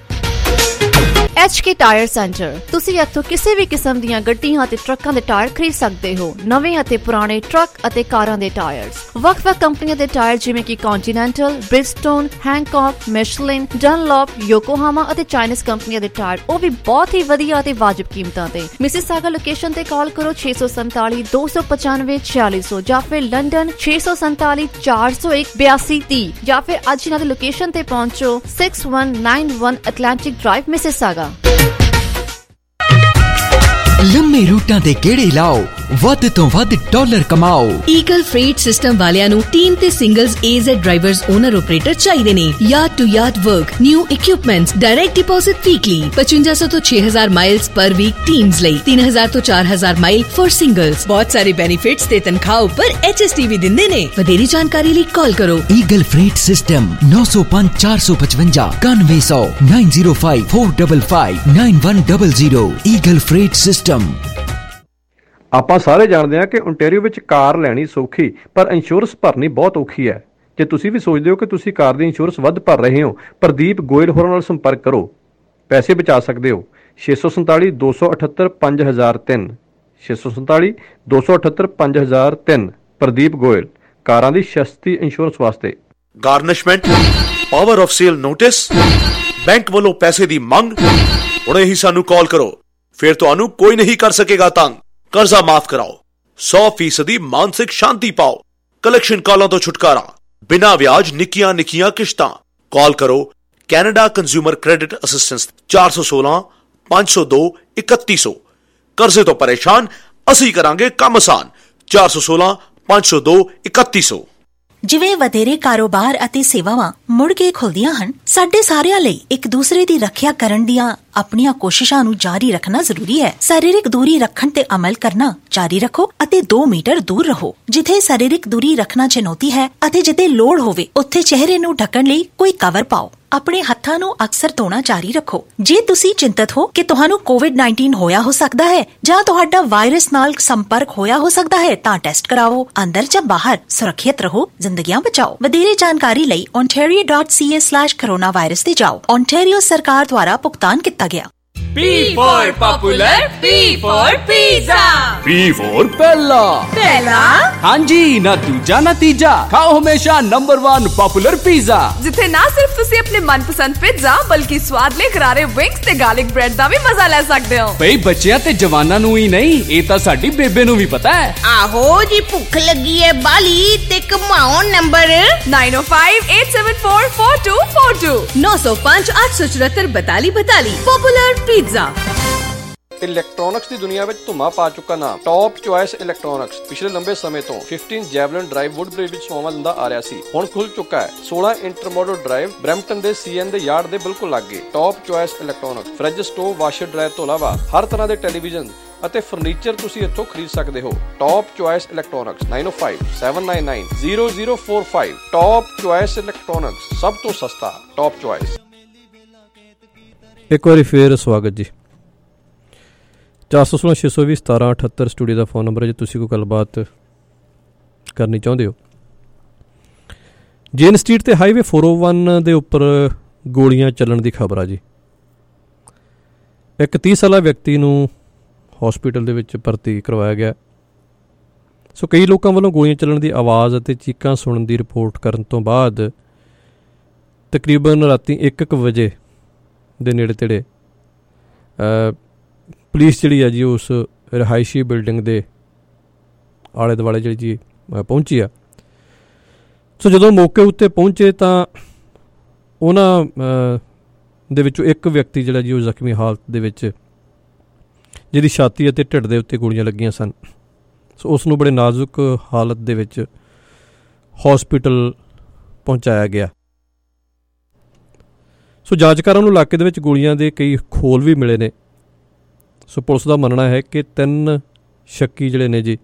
HK tyre centre. ਤੁਸੀਂ ਇੱਥੋਂ ਕਿਸੇ ਵੀ ਕਿਸਮ ਦੀਆਂ ਗੱਡੀਆਂ ਅਤੇ ਟਰੱਕਾਂ ਦੇ ਟਾਇਰ ਖਰੀਦ ਸਕਦੇ ਹੋ। ਨਵੇਂ ਅਤੇ ਪੁਰਾਣੇ ਟਰੱਕ ਅਤੇ ਕਾਰਾਂ ਦੇ ਟਾਇਰਸ, ਵੱਖ-ਵੱਖ ਕੰਪਨੀਆਂ ਦੇ ਟਾਇਰ ਜਿਵੇਂ ਕਿ ਕੰਟੀਨੈਂਟਲ, ਬ੍ਰਿਜਸਟੋਨ, ਹੈਂਕੌਕ, ਮਿਸ਼ਲਿਨ, ਡਨਲੌਪ, ਯੋਕੋਹਾਮਾ ਅਤੇ ਚਾਈਨੀਜ਼ ਕੰਪਨੀਆਂ ਦੇ ਟਾਇਰ, ਉਹ ਵੀ ਬਹੁਤ ਹੀ ਵਧੀਆ ਅਤੇ ਵਾਜਬ ਕੀਮਤਾਂ ਤੇ। ਮਿਸਿਸਾਗਾ ਲੋਕੇਸ਼ਨ ਤੇ ਕਾਲ ਕਰੋ 647 295 4600 ਜਾਂ ਫਿਰ ਲੰਡਨ 647 401 8230 ਜਾਂ ਫਿਰ ਅੱਜ ਇਹਨਾਂ ਦੀ ਲੋਕੇਸ਼ਨ ਤੇ ਪਹੁੰਚੋ 6191 ਐਟਲਾਂਟਿਕ ਡਰਾਈਵ ਮਿਸਿਸਾਗਾ। ਲੰਮੇ ਰੂਟਾਂ ਦੇ ਗੇੜੇ ਲਾਓ, ਵੱਧ ਤੋਂ ਵੱਧ ਡਾਲਰ ਕਮਾਓ। ਈਗਲ ਫreight ਸਿਸਟਮ ਵਾਲਿਆਂ ਨੂੰ ਟੀਮ ਤੇ singles AZ drivers owner operator ਚਾਹੀਦੇ ਨੇ। Yard to yard work, new equipments, direct deposit weekly, 5500 ਤੋਂ 6000 ਮਾਈਲਸ ਪਰ ਵੀਕ ਟੀਮਸ ਲਈ, 3000 ਤੋਂ 4000 ਮਾਈਲ ਫॉर ਸਿੰਗਲਸ। ਬਹੁਤ ਸਾਰੇ ਬੈਨੀਫਿਟਸ ਤੇ ਤਨਖਾਹ ਉੱਪਰ HST ਵੀ ਦਿੰਦੇ ਨੇ। ਵਧੇਰੀ ਜਾਣਕਾਰੀ ਲਈ ਕਾਲ ਕਰੋ Eagle freight system 905 455 9100 905 455 9100। Eagle freight system. ਆਪਾਂ ਸਾਰੇ ਜਾਣਦੇ ਹਾਂ ਕਿ ਓਨਟਾਰੀਓ ਵਿੱਚ ਕਾਰ ਲੈਣੀ ਸੌਖੀ ਪਰ ਇੰਸ਼ੋਰੈਂਸ ਭਰਨੀ ਬਹੁਤ ਔਖੀ ਹੈ। ਜੇ ਤੁਸੀਂ ਵੀ ਸੋਚਦੇ ਹੋ ਕਿ ਤੁਸੀਂ ਕਾਰ ਦੀ ਇੰਸ਼ੋਰੈਂਸ ਵੱਧ ਭਰ ਰਹੇ ਹੋ, ਪ੍ਰਦੀਪ ਗੋਇਲ ਹੋਰਾਂ ਨਾਲ ਸੰਪਰਕ ਕਰੋ, ਪੈਸੇ ਬਚਾ ਸਕਦੇ ਹੋ। 647 278 5003 647 278 5003। ਪ੍ਰਦੀਪ ਗੋਇਲ, ਕਾਰਾਂ ਦੀ ਸਸਤੀ ਇੰਸ਼ੋਰੈਂਸ ਵਾਸਤੇ। Garnishment, power of sale notice, bank ਵੱਲੋਂ ਪੈਸੇ ਦੀ ਮੰਗ, ਹੁਣੇ ਹੀ ਸਾਨੂੰ ਕਾਲ ਕਰੋ, ਫਿਰ ਤੁਹਾਨੂੰ ਕੋਈ ਨਹੀਂ ਕਰ ਸਕੇਗਾ ਤੰਗ। ਕਰਜ਼ਾ ਮਾਫ ਕਰਾਓ, 100% ਮਾਨਸਿਕ ਸ਼ਾਂਤੀ ਪਾਓ, ਕਲੈਕਸ਼ਨ ਕਾਲਾਂ ਤੋਂ ਛੁਟਕਾਰਾ, ਬਿਨਾਂ ਵਿਆਜ ਨਿੱਕੀਆਂ ਨਿੱਕੀਆਂ ਕਿਸ਼ਤਾਂ। ਕਾਲ ਕਰੋ ਕੈਨੇਡਾ ਕੰਜ਼ਿਊਮਰ ਕ੍ਰੈਡਿਟ ਅਸਿਸਟੈਂਸ 416 502 3100। ਕਰਜ਼ੇ ਤੋਂ ਪਰੇਸ਼ਾਨ, ਅਸੀਂ ਕਰਾਂਗੇ ਕੰਮ ਆਸਾਨ। 416 502 3100। ਜਿਵੇਂ ਵਧੇਰੇ ਕਾਰੋਬਾਰ ਅਤੇ ਸੇਵਾਵਾਂ ਮੁੜ ਕੇ ਖੁੱਲਦੀਆਂ ਹਨ, ਸਾਡੇ ਸਾਰਿਆਂ ਲਈ ਇੱਕ ਦੂਸਰੇ ਦੀ ਰੱਖਿਆ ਕਰਨ ਦੀਆਂ ਆਪਣੀਆਂ ਕੋਸ਼ਿਸ਼ਾਂ ਨੂੰ ਜਾਰੀ ਰੱਖਣਾ ਜ਼ਰੂਰੀ ਹੈ। ਸਰੀਰਕ ਦੂਰੀ ਰੱਖਣ ਤੇ ਅਮਲ ਕਰਨਾ ਜਾਰੀ ਰੱਖੋ ਅਤੇ 2 ਮੀਟਰ ਦੂਰ ਰਹੋ। ਜਿੱਥੇ ਸਰੀਰਕ ਦੂਰੀ ਰੱਖਣਾ ਚੁਣੌਤੀ ਹੈ ਅਤੇ ਜਿੱਥੇ ਲੋੜ ਹੋਵੇ ਉੱਥੇ ਚਿਹਰੇ ਨੂੰ ਢੱਕਣ ਲਈ ਕੋਈ ਕਵਰ ਪਾਓ। ਆਪਣੇ ਹੱਥਾਂ ਨੂੰ ਅਕਸਰ ਧੋਣਾ ਜਾਰੀ ਰੱਖੋ। ਜੇ ਤੁਸੀਂ ਚਿੰਤਤ ਹੋ ਕਿ ਤੁਹਾਨੂੰ COVID-19 ਹੋਇਆ ਹੋ ਸਕਦਾ ਹੈ ਜਾਂ ਤੁਹਾਡਾ ਵਾਇਰਸ ਨਾਲ ਸੰਪਰਕ ਹੋਇਆ ਹੋ ਸਕਦਾ ਹੈ ਤਾਂ ਟੈਸਟ ਕਰਾਓ। ਅੰਦਰ ਜਾਂ ਬਾਹਰ ਸੁਰੱਖਿਅਤ ਰਹੋ, ਜ਼ਿੰਦਗੀਆਂ ਬਚਾਓ। ਵਧੇਰੇ ਜਾਣਕਾਰੀ ਲਈ ontario.ca/coronavirus ਤੇ ਜਾਓ। ontario ਸਰਕਾਰ ਦੁਆਰਾ ਭੁਗਤਾਨ ਕੀਤਾ ਗਿਆ। P for popular, P for pizza, P for ਪਹਿਲਾ। ਪਹਿਲਾ? ਹਾਂਜੀ, ਨਾ ਦੂਜਾ ਨਾ ਤੀਜਾ, ਖਾਓ ਹਮੇਸ਼ਾ ਨੰਬਰ 1 ਪਪੂਲਰ ਪੀਜ਼ਾ, ਜਿੱਥੇ ਨਾ ਸਿਰਫ ਤੁਸੀਂ ਆਪਣੇ ਮਨਪਸੰਦ ਪਿਜ਼ਾ ਬਲਕਿ ਸਵਾਦਲੇ ਕਰਾਰੇ ਵਿੰਗਸ ਤੇ ਗਾਰਲਿਕ ਬ੍ਰੈਡ ਦਾ ਵੀ ਮਜ਼ਾ ਲੈ ਸਕਦੇ ਹੋ। ਬਈ ਬੱਚਿਆਂ ਤੇ ਜਵਾਨਾਂ ਨੂੰ ਹੀ ਨਹੀਂ, ਇਹ ਤਾਂ ਸਾਡੀ ਬੇਬੇ ਨੂੰ ਵੀ ਪਤਾ ਹੈ। ਆਹੋ ਜੀ, ਭੁੱਖ ਲੱਗੀ ਹੈ ਬਾਲੀ ਤੇ ਕਮਾਓ ਨੰਬਰ 9058744242 905 874 4242। Popular pizza. ਇਲੈਕਟ੍ਰੋਨਿਕਸ ਦੀ ਦੁਨੀਆ ਵਿੱਚ ਧੁੰਮਾ ਪਾ ਚੁੱਕਾ ਨਾਮ ਟੌਪ ਚੁਆਇਸ ਇਲੈਕਟ੍ਰੋਨਿਕਸ ਪਿਛਲੇ ਲੰਬੇ ਸਮੇਂ ਤੋਂ 15 ਜੈਵਲਿਨ ਡਰਾਈਵ ਵੁੱਡਬ੍ਰਿਜ ਵਿੱਚ ਸੇਵਾਵਾਂ ਦਿੰਦਾ ਆ ਰਿਹਾ ਸੀ। ਹੁਣ ਖੁੱਲ ਚੁੱਕਾ ਹੈ 16 ਇੰਟਰਮੋਡਲ ਡਰਾਈਵ ਬਰੈਂਪਟਨ ਦੇ CN ਦੇ ਯਾਰਡ ਦੇ ਬਿਲਕੁਲ ਲਾਗੇ। Top choice electronics fridge, stove, washer dryer ਤੋਂ ਇਲਾਵਾ ਹਰ ਤਰ੍ਹਾਂ ਦੇ ਟੈਲੀਵਿਜ਼ਨ ਅਤੇ ਫਰਨੀਚਰ ਤੁਸੀਂ ਇੱਥੋਂ ਖਰੀਦ ਸਕਦੇ ਹੋ। Top choice electronics 9057990045 top choice electronics ਸਭ ਤੋਂ ਸਸਤਾ ਟੌਪ ਚੁਆਇਸ। ਇੱਕ ਵਾਰੀ ਫੇਰ ਸਵਾਗਤ ਜੀ। 416-620-1778 ਸਟੂਡੀਓ ਦਾ ਫ਼ੋਨ ਨੰਬਰ ਹੈ ਜੇ ਤੁਸੀਂ ਕੋਈ ਗੱਲਬਾਤ ਕਰਨੀ ਚਾਹੁੰਦੇ ਹੋ। ਜੇਨ ਸਟਰੀਟ ਤੇ ਹਾਈਵੇ 401 ਦੇ ਉੱਪਰ ਗੋਲੀਆਂ ਚੱਲਣ ਦੀ ਖਬਰ ਆ ਜੀ। ਇੱਕ 30 ਸਾਲਾ ਵਿਅਕਤੀ ਨੂੰ ਹਸਪੀਟਲ ਦੇ ਵਿੱਚ ਭਰਤੀ ਕਰਵਾਇਆ ਗਿਆ। ਸੋ ਕਈ ਲੋਕਾਂ ਵੱਲੋਂ ਗੋਲੀਆਂ ਚੱਲਣ ਦੀ ਆਵਾਜ਼ ਅਤੇ ਚੀਕਾਂ ਸੁਣਨ ਦੀ ਰਿਪੋਰਟ ਕਰਨ ਤੋਂ ਬਾਅਦ ਤਕਰੀਬਨ ਰਾਤੀ 1 ਵਜੇ ਦੇ ਨੇੜੇ ਤੇੜੇ ਪੁਲਿਸ ਜਿਹੜੀ ਆ ਜੀ ਉਸ ਰਿਹਾਇਸ਼ੀ ਬਿਲਡਿੰਗ ਦੇ ਆਲੇ ਦੁਆਲੇ ਜਿਹੜੀ ਜੀ ਪਹੁੰਚੀ ਆ। ਸੋ ਜਦੋਂ ਮੌਕੇ ਉੱਤੇ ਪਹੁੰਚੇ ਤਾਂ ਉਹਨਾਂ ਦੇ ਵਿੱਚੋਂ ਇੱਕ ਵਿਅਕਤੀ ਜਿਹੜਾ ਜੀ ਉਹ ਜ਼ਖਮੀ ਹਾਲਤ ਦੇ ਵਿੱਚ, ਜਿਹਦੀ ਛਾਤੀ ਅਤੇ ਢਿੱਡ ਦੇ ਉੱਤੇ ਗੋਲੀਆਂ ਲੱਗੀਆਂ ਸਨ। ਸੋ ਉਸ ਨੂੰ ਬੜੇ ਨਾਜ਼ੁਕ ਹਾਲਤ ਦੇ ਵਿੱਚ ਹਸਪੀਟਲ ਪਹੁੰਚਾਇਆ ਗਿਆ। ਸੋ ਜਾਂਚਕਾਰਾਂ ਨੂੰ ਇਲਾਕੇ ਦੇ ਵਿੱਚ ਗੋਲੀਆਂ ਦੇ ਕਈ ਖੋਲ ਵੀ ਮਿਲੇ ਨੇ। ਸੋ ਪੁਲਿਸ ਦਾ ਮੰਨਣਾ ਹੈ ਕਿ 3 ਸ਼ੱਕੀ ਜਿਹੜੇ ਨੇ ਜੀ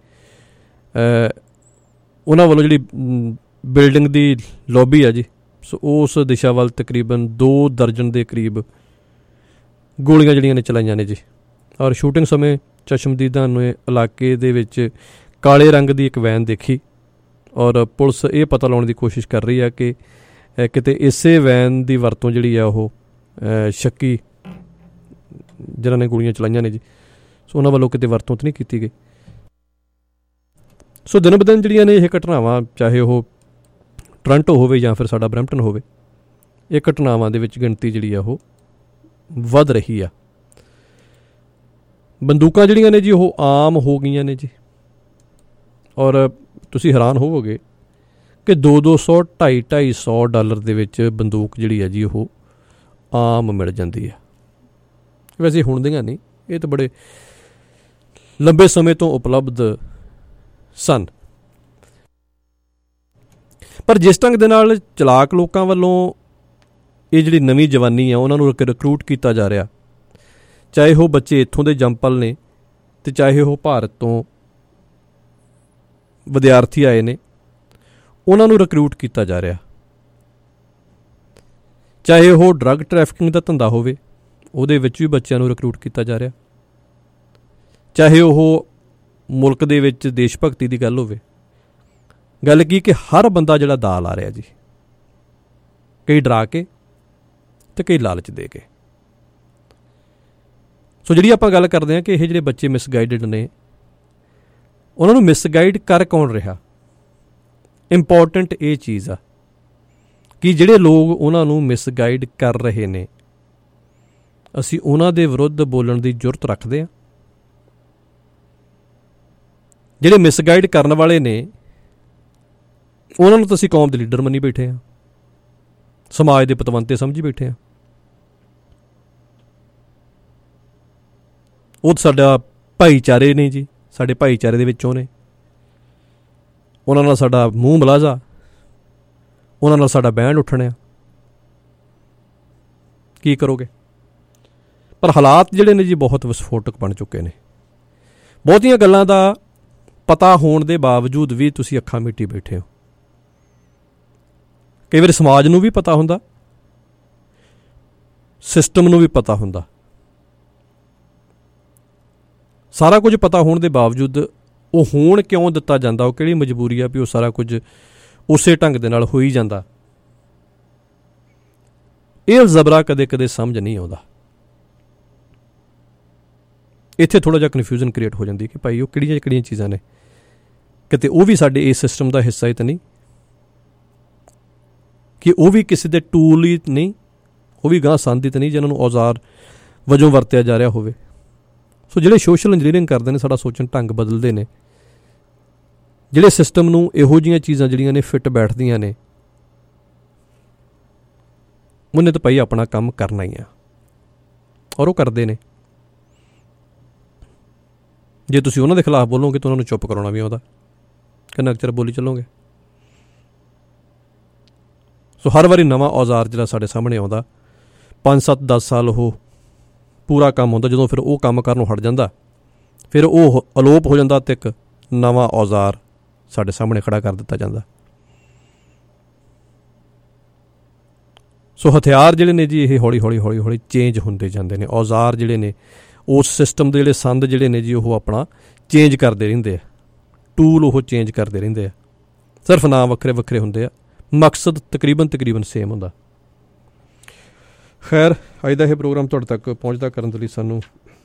ਉਹਨਾਂ ਵੱਲੋਂ ਜਿਹੜੀ ਬਿਲਡਿੰਗ ਦੀ ਲੌਬੀ ਆ ਜੀ, ਸੋ ਉਸ ਦਿਸ਼ਾ ਵੱਲ ਤਕਰੀਬਨ 2 ਦਰਜਨ ਦੇ ਕਰੀਬ ਗੋਲੀਆਂ ਜਿਹੜੀਆਂ ਨੇ ਚਲਾਈਆਂ ਨੇ ਜੀ। ਔਰ ਸ਼ੂਟਿੰਗ ਸਮੇਂ ਚਸ਼ਮਦੀਦਾਂ ਨੇ ਇਲਾਕੇ ਦੇ ਵਿੱਚ ਕਾਲੇ ਰੰਗ ਦੀ ਇੱਕ ਵੈਨ ਦੇਖੀ ਔਰ ਪੁਲਿਸ ਇਹ ਪਤਾ ਲਾਉਣ ਦੀ ਕੋਸ਼ਿਸ਼ ਕਰ ਰਹੀ ਹੈ ਕਿ ਕਿਤੇ ਇਸੇ ਵੈਨ ਦੀ ਵਰਤੋਂ ਜਿਹੜੀ ਆ ਉਹ ਸ਼ੱਕੀ ਜਿਨ੍ਹਾਂ ਨੇ ਗੋਲੀਆਂ ਚਲਾਈਆਂ ਨੇ ਜੀ, ਸੋ ਉਹਨਾਂ ਵੱਲੋਂ ਕਿਤੇ ਵਰਤੋਂ ਤਾਂ ਨਹੀਂ ਕੀਤੀ ਗਈ। ਸੋ ਦਿਨ ਬ ਦਿਨ ਜਿਹੜੀਆਂ ਨੇ ਇਹ ਘਟਨਾਵਾਂ, ਚਾਹੇ ਉਹ ਟੋਰਾਂਟੋ ਹੋਵੇ ਜਾਂ ਫਿਰ ਸਾਡਾ ਬਰੈਂਪਟਨ ਹੋਵੇ, ਇਹ ਘਟਨਾਵਾਂ ਦੇ ਵਿੱਚ ਗਿਣਤੀ ਜਿਹੜੀ ਆ ਉਹ ਵੱਧ ਰਹੀ ਆ। ਬੰਦੂਕਾਂ ਜਿਹੜੀਆਂ ਨੇ ਜੀ ਉਹ ਆਮ ਹੋ ਗਈਆਂ ਨੇ ਜੀ। ਔਰ ਤੁਸੀਂ ਹੈਰਾਨ ਹੋਵੋਗੇ ਕਿ 200 $250 ਡਾਲਰ ਦੇ ਵਿੱਚ ਬੰਦੂਕ ਜਿਹੜੀ ਹੈ ਜੀ ਉਹ ਆਮ ਮਿਲ ਜਾਂਦੀ ਹੈ। ਵੈਸੇ ਹੁਣ ਦੀਆਂ ਨਹੀਂ, ਇਹ ਤਾਂ ਬੜੇ ਲੰਬੇ ਸਮੇਂ ਤੋਂ ਉਪਲਬਧ ਸਨ। ਪਰ ਜਿਸ ਢੰਗ ਦੇ ਨਾਲ ਚਲਾਕ ਲੋਕਾਂ ਵੱਲੋਂ ਇਹ ਜਿਹੜੀ ਨਵੀਂ ਜਵਾਨੀ ਆ ਉਹਨਾਂ ਨੂੰ ਰਿਕਰੂਟ ਕੀਤਾ ਜਾ ਰਿਹਾ, ਚਾਹੇ ਉਹ ਬੱਚੇ ਇੱਥੋਂ ਦੇ ਜੰਪਲ ਨੇ ਅਤੇ ਚਾਹੇ ਉਹ ਭਾਰਤ ਤੋਂ ਵਿਦਿਆਰਥੀ ਆਏ ਨੇ, ਉਹਨਾਂ ਨੂੰ ਰਿਕਰੂਟ ਕੀਤਾ ਜਾ ਰਿਹਾ। ਚਾਹੇ ਉਹ ਡਰੱਗ ਟਰੈਫਿਕਿੰਗ ਦਾ ਧੰਦਾ ਹੋਵੇ, ਉਹਦੇ ਵਿੱਚ ਵੀ ਬੱਚਿਆਂ ਨੂੰ ਰਿਕਰੂਟ ਕੀਤਾ ਜਾ ਰਿਹਾ। ਚਾਹੇ ਉਹ ਮੁਲਕ ਦੇ ਵਿੱਚ ਦੇਸ਼ ਭਗਤੀ ਦੀ ਗੱਲ ਹੋਵੇ, ਗੱਲ ਕੀ ਕਿ ਹਰ ਬੰਦਾ ਜਿਹੜਾ ਦਾਅ ਲਾ ਰਿਹਾ ਜੀ, ਕਈ ਡਰਾ ਕੇ ਅਤੇ ਕਈ ਲਾਲਚ ਦੇ ਕੇ। ਸੋ ਜਿਹੜੀ ਆਪਾਂ ਗੱਲ ਕਰਦੇ ਹਾਂ ਕਿ ਇਹ ਜਿਹੜੇ ਬੱਚੇ ਮਿਸਗਾਈਡਡ ਨੇ, ਉਹਨਾਂ ਨੂੰ ਮਿਸਗਾਈਡ ਕਰ ਕੌਣ ਰਿਹਾ? ਇੰਪੋਰਟੈਂਟ ਇਹ ਚੀਜ਼ ਆ ਕਿ ਜਿਹੜੇ ਲੋਕ ਉਹਨਾਂ ਨੂੰ ਮਿਸਗਾਈਡ ਕਰ ਰਹੇ ਨੇ, ਅਸੀਂ ਉਹਨਾਂ ਦੇ ਵਿਰੁੱਧ ਬੋਲਣ ਦੀ ਜੁਰਤ ਰੱਖਦੇ ਹਾਂ? ਜਿਹੜੇ ਮਿਸਗਾਈਡ ਕਰਨ ਵਾਲੇ ਨੇ ਉਹਨਾਂ ਨੂੰ ਤਾਂ ਅਸੀਂ ਕੌਮ ਦੇ ਲੀਡਰ ਮੰਨੀ ਬੈਠੇ ਹਾਂ, ਸਮਾਜ ਦੇ ਪਤਵੰਤੇ ਸਮਝੀ ਬੈਠੇ ਹਾਂ। ਉਹ ਸਾਡਾ ਭਾਈਚਾਰੇ ਨੇ ਜੀ, ਸਾਡੇ ਭਾਈਚਾਰੇ ਦੇ ਵਿੱਚੋਂ ਨੇ, ਉਹਨਾਂ ਨਾਲ ਸਾਡਾ ਮੂੰਹ ਮਲਾਜ਼ਾ, ਉਹਨਾਂ ਨਾਲ ਸਾਡਾ ਬੈਂਡ ਉੱਠਣਾ। ਕੀ ਕਰੋਗੇ? ਪਰ ਹਾਲਾਤ ਜਿਹੜੇ ਨੇ ਜੀ ਬਹੁਤ ਵਿਸਫੋਟਕ ਬਣ ਚੁੱਕੇ ਨੇ। ਬਹੁਤੀਆਂ ਗੱਲਾਂ ਦਾ ਪਤਾ ਹੋਣ ਦੇ ਬਾਵਜੂਦ ਵੀ ਤੁਸੀਂ ਅੱਖਾਂ ਮੀਟੀ ਬੈਠੇ ਹੋ। ਕਈ ਵਾਰ ਸਮਾਜ ਨੂੰ ਵੀ ਪਤਾ ਹੁੰਦਾ, ਸਿਸਟਮ ਨੂੰ ਵੀ ਪਤਾ ਹੁੰਦਾ, ਸਾਰਾ ਕੁਝ ਪਤਾ ਹੋਣ ਦੇ ਬਾਵਜੂਦ ਉਹ ਹੋਣ ਕਿਉਂ ਦਿੱਤਾ ਜਾਂਦਾ, ਉਹ ਕਿਹੜੀ ਮਜਬੂਰੀ ਆ ਵੀ ਉਹ ਸਾਰਾ ਕੁਝ ਉਸੇ ਢੰਗ ਦੇ ਨਾਲ ਹੋਈ ਜਾਂਦਾ। ਇਹ ਜ਼ਬਰਾ ਕਦੇ ਕਦੇ ਸਮਝ ਨਹੀਂ ਆਉਂਦਾ। ਇੱਥੇ ਥੋੜ੍ਹਾ ਜਿਹਾ ਕਨਫਿਊਜ਼ਨ ਕ੍ਰੀਏਟ ਹੋ ਜਾਂਦੀ ਕਿ ਭਾਈ ਉਹ ਕਿਹੜੀਆਂ ਕਿਹੜੀਆਂ ਚੀਜ਼ਾਂ ਨੇ, ਕਿਤੇ ਉਹ ਵੀ ਸਾਡੇ ਇਸ ਸਿਸਟਮ ਦਾ ਹਿੱਸਾ ਹੀ ਤਾਂ ਨਹੀਂ, ਕਿ ਉਹ ਵੀ ਕਿਸੇ ਦੇ ਟੂਲ ਹੀ ਨਹੀਂ, ਉਹ ਵੀ ਗਾਂਹ ਸੰਦ ਤਾਂ ਨਹੀਂ ਜਿਹਨਾਂ ਨੂੰ ਔਜ਼ਾਰ ਵਜੋਂ ਵਰਤਿਆ ਜਾ ਰਿਹਾ ਹੋਵੇ। ਸੋ ਜਿਹੜੇ ਸੋਸ਼ਲ ਇੰਜੀਨੀਅਰਿੰਗ ਕਰਦੇ ਨੇ, ਸਾਡਾ ਸੋਚਣ ਢੰਗ ਬਦਲਦੇ ਨੇ, ਜਿਹੜੇ ਸਿਸਟਮ ਨੂੰ ਇਹੋ ਜਿਹੀਆਂ ਚੀਜ਼ਾਂ ਜਿਹੜੀਆਂ ਨੇ ਫਿੱਟ ਬੈਠਦੀਆਂ ਨੇ, ਉਹਨੇ ਤਾਂ ਭਾਈ ਆਪਣਾ ਕੰਮ ਕਰਨਾ ਹੀ ਆ, ਔਰ ਉਹ ਕਰਦੇ ਨੇ। ਜੇ ਤੁਸੀਂ ਉਹਨਾਂ ਦੇ ਖਿਲਾਫ ਬੋਲੋਗੇ ਤਾਂ ਉਹਨਾਂ ਨੂੰ ਚੁੱਪ ਕਰਾਉਣਾ ਵੀ ਆਉਂਦਾ। ਕਿੰਨਾ ਕੁ ਚਿਰ ਬੋਲੀ ਚੱਲੋਗੇ? ਸੋ ਹਰ ਵਾਰੀ ਨਵਾਂ ਔਜ਼ਾਰ ਜਿਹੜਾ ਸਾਡੇ ਸਾਹਮਣੇ ਆਉਂਦਾ, 5-7-10 ਸਾਲ ਉਹ ਪੂਰਾ ਕੰਮ ਹੁੰਦਾ। ਜਦੋਂ ਫਿਰ ਉਹ ਕੰਮ ਕਰਨੋਂ ਹਟ ਜਾਂਦਾ, ਫਿਰ ਉਹ ਅਲੋਪ ਹੋ ਜਾਂਦਾ ਅਤੇ ਇੱਕ ਨਵਾਂ ਔਜ਼ਾਰ ਸਾਡੇ ਸਾਹਮਣੇ ਖੜ੍ਹਾ ਕਰ ਦਿੱਤਾ ਜਾਂਦਾ। ਸੋ ਹਥਿਆਰ ਜਿਹੜੇ ਨੇ ਜੀ ਇਹ ਹੌਲੀ ਹੌਲੀ ਹੌਲੀ ਹੌਲੀ ਚੇਂਜ ਹੁੰਦੇ ਜਾਂਦੇ ਨੇ। ਔਜ਼ਾਰ ਜਿਹੜੇ ਨੇ ਉਸ ਸਿਸਟਮ ਦੇ ਜਿਹੜੇ ਸੰਦ ਜਿਹੜੇ ਨੇ ਜੀ ਉਹ ਆਪਣਾ ਚੇਂਜ ਕਰਦੇ ਰਹਿੰਦੇ ਆ, ਟੂਲ ਉਹ ਚੇਂਜ ਕਰਦੇ ਰਹਿੰਦੇ ਆ, ਸਿਰਫ ਨਾਮ ਵੱਖਰੇ ਵੱਖਰੇ ਹੁੰਦੇ ਆ, ਮਕਸਦ ਤਕਰੀਬਨ ਸੇਮ ਹੁੰਦਾ। ਖੈਰ, ਅੱਜ ਦਾ ਇਹ ਪ੍ਰੋਗਰਾਮ ਤੁਹਾਡੇ ਤੱਕ ਪਹੁੰਚਦਾ ਕਰਨ ਦੇ ਲਈ ਸਾਨੂੰ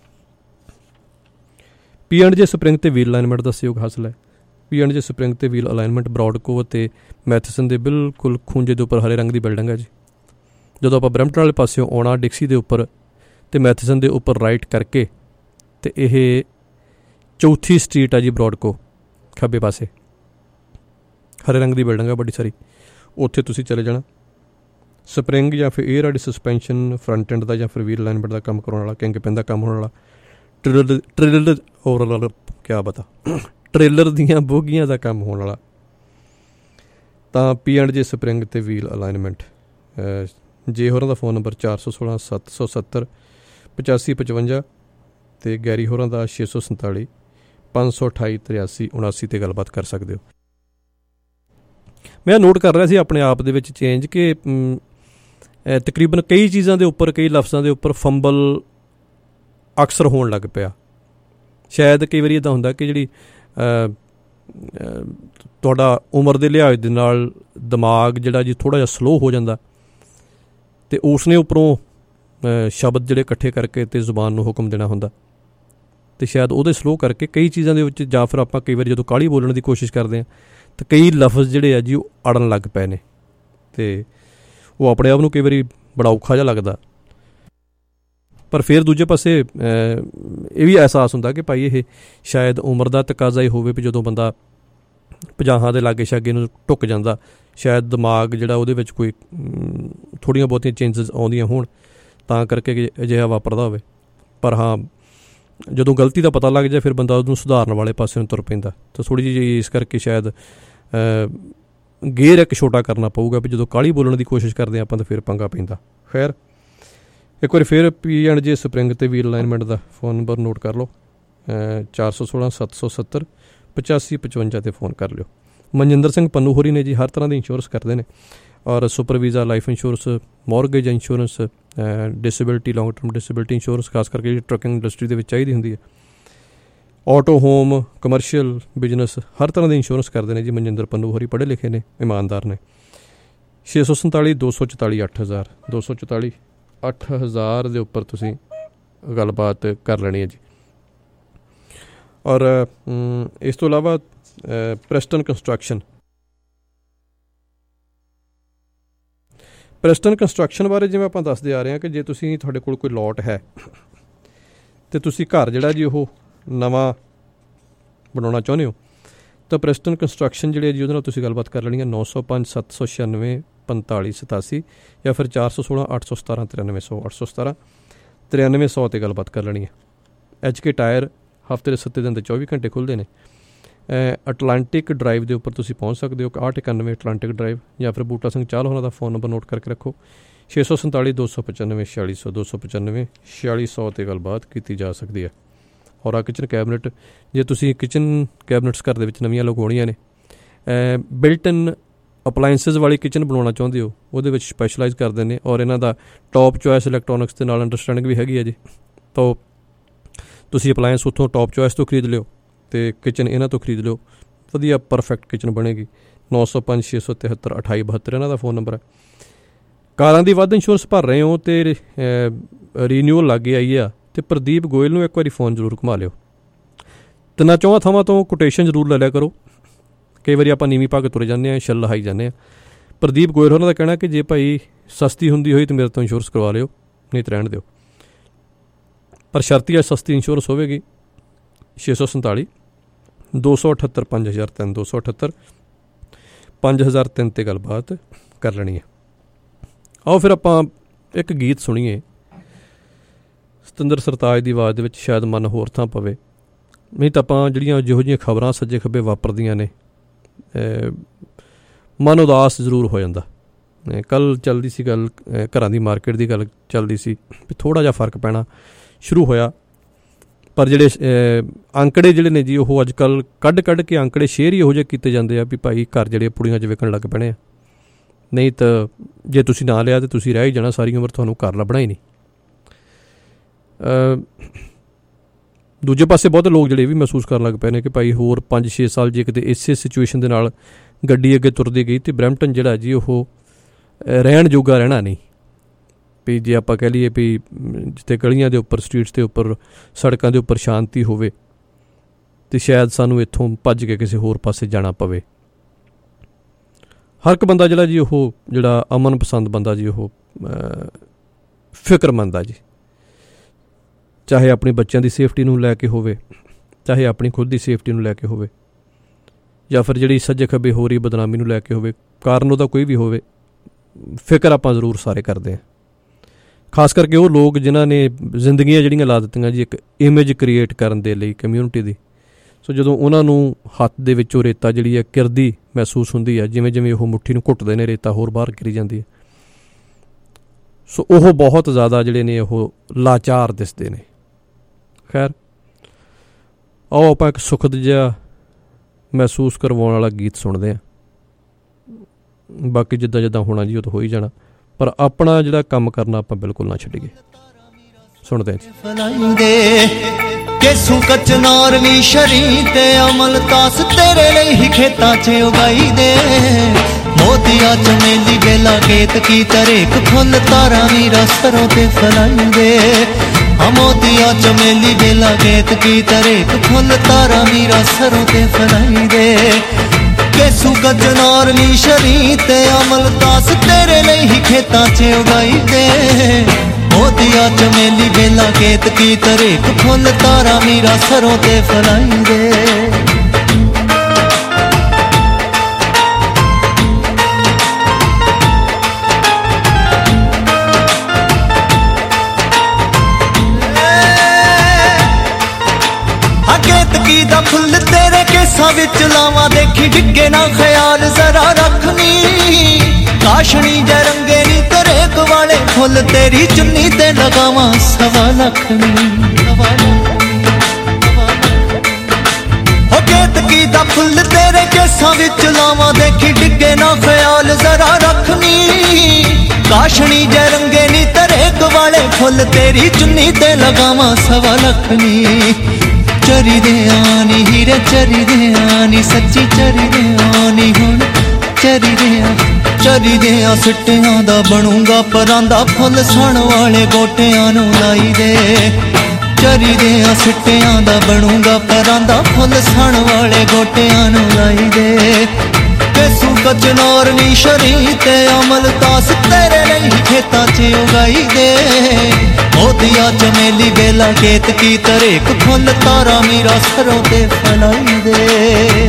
P&J ਸਪਰਿੰਗ ਤੇ ਵੀਲ ਅਲਾਈਨਮੈਂਟ ਦਾ ਸਹਿਯੋਗ ਹਾਸਲ ਹੈ। P&J ਸਪਰਿੰਗ ਤੇ ਵੀਲ ਅਲਾਈਨਮੈਂਟ ਬਰੋਡਕੋ ਅਤੇ ਮੈਥਸਨ ਦੇ ਬਿਲਕੁਲ ਖੂੰਜੇ ਦੇ ਉੱਪਰ ਹਰੇ ਰੰਗ ਦੀ ਬਿਲਡਿੰਗ ਹੈ ਜੀ। ਜਦੋਂ ਆਪਾਂ ਬਰੈਂਪਟਨ ਵਾਲੇ ਪਾਸਿਓਂ ਆਉਣਾ, ਡਿਕਸੀ ਦੇ ਉੱਪਰ ਅਤੇ ਮੈਥਸਨ ਦੇ ਉੱਪਰ ਰਾਈਟ ਕਰਕੇ, ਅਤੇ ਇਹ 4ਥੀ ਸਟਰੀਟ ਆ ਜੀ ਬਰੋਡਕੋ, ਖੱਬੇ ਪਾਸੇ ਹਰੇ ਰੰਗ ਦੀ ਬਿਲਡਿੰਗ ਆ ਵੱਡੀ ਸਾਰੀ। ਉੱਥੇ ਤੁਸੀਂ ਚਲੇ ਜਾਣਾ। ਸਪਰਿੰਗ ਜਾਂ ਫਿਰ ਏਅਰ ਵਾਲੀ ਸਸਪੈਂਸ਼ਨ, ਫਰੰਟ ਐਂਡ ਦਾ ਜਾਂ ਫਿਰ ਵੀਲ ਅਲਾਈਨਮੈਂਟ ਦਾ ਕੰਮ ਕਰਾਉਣ ਵਾਲਾ, ਕਿੰਗ ਪਿਨ ਦਾ ਕੰਮ ਹੋਣ ਵਾਲਾ, ਟ੍ਰੇਲਰ ਦੀਆਂ ਬੋਗੀਆਂ ਦਾ ਕੰਮ ਹੋਣ ਵਾਲਾ, ਤਾਂ P&J ਸਪਰਿੰਗ ਅਤੇ ਵੀਲ ਅਲਾਈਨਮੈਂਟ। ਜੇ ਹੋਰਾਂ ਦਾ ਫ਼ੋਨ ਨੰਬਰ 416 770 8555 ਅਤੇ ਗੈਰੀ ਹੋਰਾਂ ਦਾ 647 528 83 79 'ਤੇ ਗੱਲਬਾਤ ਕਰ ਸਕਦੇ ਹੋ। ਮੈਂ ਨੋਟ ਕਰ ਰਿਹਾ ਸੀ ਆਪਣੇ ਆਪ ਦੇ ਵਿੱਚ ਚੇਂਜ ਕਿ ਤਕਰੀਬਨ ਕਈ ਚੀਜ਼ਾਂ ਦੇ ਉੱਪਰ, ਕਈ ਲਫ਼ਜ਼ਾਂ ਦੇ ਉੱਪਰ ਫੰਬਲ ਅਕਸਰ ਹੋਣ ਲੱਗ ਪਿਆ। ਸ਼ਾਇਦ ਕਈ ਵਾਰੀ ਇੱਦਾਂ ਹੁੰਦਾ ਕਿ ਜਿਹੜੀ ਤੁਹਾਡਾ ਉਮਰ ਦੇ ਲਿਹਾਜ਼ ਦੇ ਨਾਲ ਦਿਮਾਗ ਜਿਹੜਾ ਜੀ ਥੋੜ੍ਹਾ ਜਿਹਾ ਸਲੋਅ ਹੋ ਜਾਂਦਾ, ਅਤੇ ਉਸਨੇ ਉੱਪਰੋਂ ਸ਼ਬਦ ਜਿਹੜੇ ਇਕੱਠੇ ਕਰਕੇ ਅਤੇ ਜ਼ੁਬਾਨ ਨੂੰ ਹੁਕਮ ਦੇਣਾ ਹੁੰਦਾ, ਅਤੇ ਸ਼ਾਇਦ ਉਹਦੇ ਸਲੋਅ ਕਰਕੇ ਕਈ ਚੀਜ਼ਾਂ ਦੇ ਵਿੱਚ, ਜਾਂ ਫਿਰ ਆਪਾਂ ਕਈ ਵਾਰੀ ਜਦੋਂ ਕਾਹਲੀ ਬੋਲਣ ਦੀ ਕੋਸ਼ਿਸ਼ ਕਰਦੇ ਹਾਂ ਤਾਂ ਕਈ ਲਫ਼ਜ਼ ਜਿਹੜੇ ਆ ਜੀ ਉਹ ਅੜਨ ਲੱਗ ਪਏ ਨੇ, ਅਤੇ ਉਹ ਆਪਣੇ ਆਪ ਨੂੰ ਕਈ ਵਾਰੀ ਬੜਾ ਔਖਾ ਜਿਹਾ ਲੱਗਦਾ। ਪਰ ਫਿਰ ਦੂਜੇ ਪਾਸੇ ਇਹ ਵੀ ਅਹਿਸਾਸ ਹੁੰਦਾ ਕਿ ਭਾਈ ਇਹ ਸ਼ਾਇਦ ਉਮਰ ਦਾ ਤਕਾਜ਼ਾ ਹੀ ਹੋਵੇ ਵੀ ਜਦੋਂ ਬੰਦਾ 50 ਦੇ ਲਾਗੇ ਛਾਗੇ ਨੂੰ ਢੁੱਕ ਜਾਂਦਾ, ਸ਼ਾਇਦ ਦਿਮਾਗ ਜਿਹੜਾ ਉਹਦੇ ਵਿੱਚ ਕੋਈ ਥੋੜ੍ਹੀਆਂ ਬਹੁਤੀਆਂ ਚੇਂਜਸ ਆਉਂਦੀਆਂ ਹੋਣ, ਤਾਂ ਕਰਕੇ ਅਜਿਹਾ ਵਾਪਰਦਾ ਹੋਵੇ। ਪਰ ਹਾਂ, ਜਦੋਂ ਗਲਤੀ ਦਾ ਪਤਾ ਲੱਗ ਜਾਏ ਫਿਰ ਬੰਦਾ ਉਹਨੂੰ ਸੁਧਾਰਨ ਵਾਲੇ ਪਾਸੇ ਨੂੰ ਤੁਰ ਪੈਂਦਾ। ਤਾਂ ਥੋੜ੍ਹੀ ਜਿਹੀ ਇਸ ਕਰਕੇ ਸ਼ਾਇਦ ਗੇਅਰ ਇੱਕ ਛੋਟਾ ਕਰਨਾ ਪਊਗਾ ਵੀ ਜਦੋਂ ਕਾਹਲੀ ਬੋਲਣ ਦੀ ਕੋਸ਼ਿਸ਼ ਕਰਦੇ ਆਪਾਂ ਤਾਂ ਫਿਰ ਪੰਗਾ ਪੈਂਦਾ। ਖੈਰ, ਇੱਕ ਵਾਰੀ ਫਿਰ P&J ਸਪਰਿੰਗ ਅਤੇ ਵੀਲ ਅਲਾਈਨਮੈਂਟ ਦਾ ਫ਼ੋਨ ਨੰਬਰ ਨੋਟ ਕਰ ਲਓ, 416 770 8555 'ਤੇ ਫ਼ੋਨ ਕਰ ਲਿਓ। ਮਨਜਿੰਦਰ ਸਿੰਘ ਪੰਨੂ ਹੋਰੀ ਨੇ ਜੀ ਹਰ ਤਰ੍ਹਾਂ ਦੀ ਇੰਸ਼ੋਰੈਂਸ ਕਰਦੇ ਨੇ, ਔਰ super visa life insurance, mortgage insurance, disability, long term disability insurance, ਖਾਸ ਕਰਕੇ ਜਿਹੜੀ ਟਰੱਕਿੰਗ ਇੰਡਸਟਰੀ ਦੇ ਵਿੱਚ ਚਾਹੀਦੀ ਹੁੰਦੀ ਹੈ, ਆਟੋ, ਹੋਮ, ਕਮਰਸ਼ੀਅਲ, ਬਿਜ਼ਨਸ, ਹਰ ਤਰ੍ਹਾਂ ਦੀ ਇੰਸ਼ੋਰੈਂਸ ਕਰਦੇ ਨੇ ਜੀ ਮਨਜਿੰਦਰ ਪੰਨੂ ਹੋਰੀ। ਪੜ੍ਹੇ ਲਿਖੇ ਨੇ, ਇਮਾਨਦਾਰ ਨੇ। 647 244 8000 244 8000 ਦੇ ਉੱਪਰ ਤੁਸੀਂ ਗੱਲਬਾਤ ਕਰ ਲੈਣੀ ਹੈ ਜੀ। ਔਰ ਇਸ ਤੋਂ ਇਲਾਵਾ ਪ੍ਰੈਸਟਨ ਕੰਸਟਰਕਸ਼ਨ ਬਾਰੇ ਜਿਵੇਂ ਆਪਾਂ ਦੱਸਦੇ ਆ ਰਹੇ ਹਾਂ ਕਿ ਜੇ ਤੁਸੀਂ, ਤੁਹਾਡੇ ਕੋਲ ਕੋਈ ਲੋਟ ਹੈ ਅਤੇ ਤੁਸੀਂ ਘਰ ਜਿਹੜਾ ਜੀ ਉਹ ਨਵਾਂ ਬਣਾਉਣਾ ਚਾਹੁੰਦੇ ਹੋ, ਤਾਂ ਪ੍ਰੈਸਟਨ ਕੰਸਟਰਕਸ਼ਨ ਜਿਹੜੇ ਜੀ ਉਹਦੇ ਨਾਲ ਤੁਸੀਂ ਗੱਲਬਾਤ ਕਰ ਲੈਣੀ ਹੈ 905 796 45 87 ਜਾਂ ਫਿਰ 416 817 9300 817 9300 'ਤੇ ਗੱਲਬਾਤ ਕਰ ਲੈਣੀ ਹੈ। HK ਟਾਇਰ ਹਫ਼ਤੇ ਦੇ 7 ਦਿਨ ਦੇ 24 ਘੰਟੇ ਖੁੱਲ੍ਹਦੇ ਨੇ। ਅਟਲਾਂਟਿਕ ਡਰਾਈਵ ਦੇ ਉੱਪਰ ਤੁਸੀਂ ਪਹੁੰਚ ਸਕਦੇ ਹੋ, 891 ਅਟਲਾਂਟਿਕ ਡਰਾਈਵ, ਜਾਂ ਫਿਰ ਬੂਟਾ ਸਿੰਘ ਚਾਹਲ ਹੋਣਾ ਦਾ ਫ਼ੋਨ ਨੰਬਰ ਨੋਟ ਕਰਕੇ ਰੱਖੋ, 647 295 4600 295 4600 'ਤੇ ਗੱਲਬਾਤ ਕੀਤੀ ਜਾ ਸਕਦੀ ਹੈ। ਔਰ ਕਿਚਨ ਕੈਬਨਿਟ, ਜੇ ਤੁਸੀਂ ਕਿਚਨ ਕੈਬਨਿਟਸ ਘਰ ਦੇ ਵਿੱਚ ਨਵੀਆਂ ਲਗਾਉਣੀਆਂ ਨੇ, ਬਿਲਟ ਇਨ ਅਪਲਾਇੰਸਿਸ ਵਾਲੀ ਕਿਚਨ ਬਣਾਉਣਾ ਚਾਹੁੰਦੇ ਹੋ, ਉਹਦੇ ਵਿੱਚ ਸਪੈਸ਼ਲਾਈਜ਼ ਕਰਦੇ ਨੇ, ਔਰ ਇਹਨਾਂ ਦਾ ਟੌਪ ਚੋਇਸ ਇਲੈਕਟ੍ਰੋਨਿਕਸ ਦੇ ਨਾਲ ਅੰਡਰਸਟੈਂਡਿੰਗ ਵੀ ਹੈਗੀ ਹੈ ਜੀ। ਤਾਂ ਤੁਸੀਂ ਅਪਲਾਇੰਸ ਉੱਥੋਂ ਟੌਪ ਚੋਇਸ ਤੋਂ ਖਰੀਦ ਲਿਓ ਅਤੇ ਕਿਚਨ ਇਹਨਾਂ ਤੋਂ ਖਰੀਦ ਲਿਓ, ਵਧੀਆ ਪਰਫੈਕਟ ਕਿਚਨ ਬਣੇਗੀ। 905 673 2872 ਇਹਨਾਂ ਦਾ ਫ਼ੋਨ ਨੰਬਰ ਹੈ। ਕਾਰਾਂ ਦੀ ਵੱਧ ਇੰਸ਼ੋਰੈਂਸ ਭਰ ਰਹੇ ਹੋ ਅਤੇ ਰੀਨਿਊਅਲ ਲਾਗੇ ਆਈ ਆ, ਅਤੇ ਪ੍ਰਦੀਪ ਗੋਇਲ ਨੂੰ ਇੱਕ ਵਾਰੀ ਫ਼ੋਨ ਜ਼ਰੂਰ ਘੁਮਾ ਲਿਓ। 3-4 ਥਾਵਾਂ ਤੋਂ ਕੋਟੇਸ਼ਨ ਜ਼ਰੂਰ ਲੈ ਲਿਆ ਕਰੋ। ਕਈ ਵਾਰੀ ਆਪਾਂ ਨੀਵੀਂ ਪਾ ਕੇ ਤੁਰੇ ਜਾਂਦੇ ਹਾਂ, ਛੱਲ ਲਹਾਈ ਜਾਂਦੇ ਹਾਂ। ਪ੍ਰਦੀਪ ਗੋਇਲ ਉਹਨਾਂ ਦਾ ਕਹਿਣਾ ਕਿ ਜੇ ਭਾਈ ਸਸਤੀ ਹੁੰਦੀ ਹੋਈ ਤਾਂ ਮੇਰੇ ਤੋਂ ਇੰਸ਼ੋਰੈਂਸ ਕਰਵਾ ਲਿਓ, ਨਹੀਂ ਤਾਂ ਰਹਿਣ ਦਿਓ। ਪਰ ਸ਼ਰਤੀ ਸਸਤੀ ਇੰਸ਼ੋਰੈਂਸ ਹੋਵੇਗੀ। 647 278 5003 278 5003 'ਤੇ ਗੱਲਬਾਤ ਕਰ ਲੈਣੀ ਹੈ। ਆਓ ਫਿਰ ਆਪਾਂ ਇੱਕ ਗੀਤ ਸੁਣੀਏ। ਸਤਿੰਦਰ ਸਰਤਾਜ ਦੀ ਆਵਾਜ਼ ਦੇ ਵਿੱਚ, ਸ਼ਾਇਦ ਮਨ ਹੋਰ ਥਾਂ ਪਵੇ। ਨਹੀਂ ਤਾਂ ਆਪਾਂ ਜਿਹੜੀਆਂ ਜਿਹੋ ਜਿਹੀਆਂ ਖਬਰਾਂ ਸੱਜੇ ਖੱਬੇ ਵਾਪਰਦੀਆਂ ਨੇ ਮਨ ਉਦਾਸ ਜ਼ਰੂਰ ਹੋ ਜਾਂਦਾ। ਕੱਲ੍ਹ ਚੱਲਦੀ ਸੀ ਗੱਲ, ਘਰਾਂ ਦੀ ਮਾਰਕੀਟ ਦੀ ਗੱਲ ਚੱਲਦੀ ਸੀ ਵੀ ਥੋੜ੍ਹਾ ਜਿਹਾ ਫਰਕ ਪੈਣਾ ਸ਼ੁਰੂ ਹੋਇਆ, ਪਰ ਜਿਹੜੇ ਅੰਕੜੇ ਜਿਹੜੇ ਨੇ ਜੀ ਉਹ ਅੱਜ ਕੱਲ੍ਹ ਕੱਢ ਕੇ ਅੰਕੜੇ ਸ਼ੇਅਰ ਹੀ ਇਹੋ ਜਿਹੇ ਕੀਤੇ ਜਾਂਦੇ ਆ ਵੀ ਭਾਈ ਘਰ ਜਿਹੜੇ ਪੁੜੀਆਂ 'ਚ ਵਿਕਣ ਲੱਗ ਪੈਣੇ ਆ, ਨਹੀਂ ਤਾਂ ਜੇ ਤੁਸੀਂ ਨਾ ਲਿਆ ਤਾਂ ਤੁਸੀਂ ਰਹਿ ਹੀ ਜਾਣਾ ਸਾਰੀ ਉਮਰ, ਤੁਹਾਨੂੰ ਘਰ ਲੱਭਣਾ ਹੀ ਨਹੀਂ। ਦੂਜੇ ਪਾਸੇ ਬਹੁਤ ਲੋਕ ਜਿਹੜੇ ਵੀ ਮਹਿਸੂਸ ਕਰਨ ਲੱਗ ਪਏ ਨੇ ਕਿ ਭਾਈ ਹੋਰ 5-6 ਸਾਲ ਜੇ ਕਿਤੇ ਇਸੇ ਸਿਚੁਏਸ਼ਨ ਦੇ ਨਾਲ ਗੱਡੀ ਅੱਗੇ ਤੁਰਦੀ ਗਈ ਤਾਂ ਬਰੈਂਪਟਨ ਜਿਹੜਾ ਜੀ ਉਹ ਰਹਿਣ ਜੋਗਾ ਰਹਿਣਾ ਨਹੀਂ। ਵੀ ਜੇ ਆਪਾਂ ਕਹਿ ਲਈਏ ਵੀ ਜਿੱਥੇ ਗਲੀਆਂ ਦੇ ਉੱਪਰ, ਸਟਰੀਟਸ ਦੇ ਉੱਪਰ, ਸੜਕਾਂ ਦੇ ਉੱਪਰ ਸ਼ਾਂਤੀ ਹੋਵੇ ਅਤੇ ਸ਼ਾਇਦ ਸਾਨੂੰ ਇੱਥੋਂ ਭੱਜ ਕੇ ਕਿਸੇ ਹੋਰ ਪਾਸੇ ਜਾਣਾ ਪਵੇ। ਹਰ ਇੱਕ ਬੰਦਾ ਜਿਹੜਾ ਜੀ ਉਹ ਜਿਹੜਾ ਅਮਨ ਪਸੰਦ ਬੰਦਾ ਜੀ ਉਹ ਫਿਕਰਮੰਦ ਆ ਜੀ, ਚਾਹੇ ਆਪਣੀ ਬੱਚਿਆਂ ਦੀ ਸੇਫਟੀ ਨੂੰ ਲੈ ਕੇ ਹੋਵੇ, ਚਾਹੇ ਆਪਣੀ ਖੁਦ ਦੀ ਸੇਫਟੀ ਨੂੰ ਲੈ ਕੇ ਹੋਵੇ, ਜਾਂ ਫਿਰ ਜਿਹੜੀ ਸੱਜੇ ਖੱਬੇ ਹੋ ਰਹੀ ਬਦਨਾਮੀ ਨੂੰ ਲੈ ਕੇ ਹੋਵੇ। ਕਾਰਨ ਉਹਦਾ ਕੋਈ ਵੀ ਹੋਵੇ, ਫਿਕਰ ਆਪਾਂ ਜ਼ਰੂਰ ਸਾਰੇ ਕਰਦੇ ਹਾਂ। ਖਾਸ ਕਰਕੇ ਉਹ ਲੋਕ ਜਿਨ੍ਹਾਂ ਨੇ ਜ਼ਿੰਦਗੀਆਂ ਜਿਹੜੀਆਂ ਲਾ ਦਿੱਤੀਆਂ ਜੀ ਇੱਕ ਇਮੇਜ ਕ੍ਰੀਏਟ ਕਰਨ ਦੇ ਲਈ ਕਮਿਊਨਿਟੀ ਦੀ। ਸੋ ਜਦੋਂ ਉਹਨਾਂ ਨੂੰ ਹੱਥ ਦੇ ਵਿੱਚੋਂ ਰੇਤਾ ਜਿਹੜੀ ਹੈ ਕਿਰਦੀ ਮਹਿਸੂਸ ਹੁੰਦੀ ਹੈ, ਜਿਵੇਂ ਜਿਵੇਂ ਉਹ ਮੁੱਠੀ ਨੂੰ ਘੁੱਟਦੇ ਨੇ ਰੇਤਾ ਹੋਰ ਬਾਹਰ ਗਿਰੀ ਜਾਂਦੀ ਹੈ। ਸੋ ਉਹ ਬਹੁਤ ਜ਼ਿਆਦਾ ਜਿਹੜੇ ਨੇ ਉਹ ਲਾਚਾਰ ਦਿਸਦੇ ਨੇ। ਖੈਰ ਆਓ ਆਪਾਂ ਇੱਕ ਸੁਖਦ ਜਿਹਾ ਮਹਿਸੂਸ ਕਰਵਾਉਣ ਵਾਲਾ ਗੀਤ ਸੁਣਦੇ ਹਾਂ। ਬਾਕੀ ਜਿੱਦਾਂ ਜਿੱਦਾਂ ਹੋਣਾ ਜੀ ਉਹ ਤਾਂ ਹੋ ਹੀ ਜਾਣਾ, ਪਰ ਆਪਣਾ ਜਿਹੜਾ ਕੰਮ ਕਰਨਾ ਆਪਾਂ ਬਿਲਕੁਲ ਨਾ ਛੱਡੀਏ। ਸੁਣਦੇ ਹਾਂ ਕੇਸੂ ਕਚਨਾਰ ਵੀ ਸ਼ਰੀ ਤੇ ਅਮਲ ਤਾਸ ਤੇਰੇ ਲਈ ਹੀ ਖੇਤਾਂ 'ਚ ਉਗਾਈ ਦੇ। ਮੋਤੀਆ ਚਮੇਲੀ ਬੇਲਾ ਕੇਤ ਕੀ ਤਰੇਕ ਫੁੱਲ ਤਾਰਾ ਵੀਰਾ ਸਰੋਂ ਤੇ ਫਲਾਈ ਦੇ। ਮੋਤੀਆ ਚਮੇਲੀ ਬੇਲਾ ਕੇਤ ਕੀ ਤਰੇਕ ਫੁੱਲ ਤਾਰਾ ਵੀਰਾ ਸਰੋਂ ਤੇ ਫਲਾਈ ਦੇ। ਕੇਸੂ ਕਚਨਾਰ ਵੀ ਸ਼ਰੀ ਤੇ ਅਮਲ ਤਾਸ ਤੇਰੇ ਲਈ ਹੀ ਖੇਤਾਂ 'ਚ ਉਗਾਈ ਦੇ। ਮੋਤੀਆ ਚਮੇਲੀ ਬੇਲਾ ਕੇਤ ਕੀ ਤਰੇਕ ਫੁੱਲ ਤਾਰਾ ਵੀਰਾ ਸਰੋਂ ਤੇ ਫਲਾਈ ਦੇ। ਕੇਤਕੀ ਦਾ ਫੁੱਲ ਤੇਰੇ ਕੇਸਾਂ ਵਿੱਚ ਲਾਵਾਂ, ਦੇਖੀ ਡਿੱਗੇ ਨਾ ਖਿਆਲ ਜ਼ਰਾ ਰੱਖਣੀ। ਕਾਸ਼ਣੀ ਜੇ ਰੰਗੇ ਨੀ ਤਰੇਕ ਵਾਲੇ ਫੁੱਲ ਤੇਰੀ ਚੁੰਨੀ ਤੇ ਲਗਾਵਾਂ ਸਵਾ ਲੱਖਣੀ। ਹੋ ਕੇਤਕੀ ਦਾ ਫੁੱਲ ਤੇਰੇ ਕੇਸਾਂ ਵਿੱਚ ਲਾਵਾਂ, ਦੇਖੀ ਡਿੱਗੇ ਨਾ ਖਿਆਲ ਜ਼ਰਾ ਰੱਖਣੀ। ਕਾਸ਼ਣੀ ਜੇ ਰੰਗੇ ਨੀ ਤਰੇਕ ਵਾਲੇ ਫੁੱਲ ਤੇਰੀ ਚੁੰਨੀ ਤੇ ਲਗਾਵਾਂ ਸਵਾ ਲੱਖਣੀ। ਚਰੀ ਦੇ ਆਨੀ ਹੀਰੇ ਚਰੀ ਦੇ ਆਨੀ, ਸੱਚੀ ਚਰੀ ਦੇ ਆਨੀ ਹੁਣ ਚਰੀ ਦੇ ਆ ਸਿੱਟਿਆਂ ਦਾ ਬਣੂਗਾ ਪਰਾਂਦਾ ਫੁੱਲ ਸਣ ਵਾਲੇ ਗੋਟਿਆਂ ਨੂੰ ਲਾਈ ਦੇ। ਚਰੀ ਦੇ ਆ ਸਿੱਟਿਆਂ ਦਾ ਬਣੂਗਾ ਪਰਾਂਦਾ ਫੁੱਲ ਸਣ ਵਾਲੇ ਗੋਟਿਆਂ ਨੂੰ ਲਾਈ ਦੇ। ਕੇਸੂ ਕਚਨਾਰ ਨੀ ਸ਼ਰੀ ਤੇ ਅਮਲ ਤਾਸ ਤੇਰੇ ਲਈ ਖੇਤਾਂ 'ਚ ਉਗਾਈ ਦੇ। ਮੋਤੀਆ ਚਮੇਲੀ ਬੇਲਾ ਕੇਤ ਕੀ ਤਰੇਕ ਫੁੱਲ ਤਾਰਾ ਵੀਰਾ ਸਰੋਂ ਤੇ ਫਲਾਈ ਦੇ।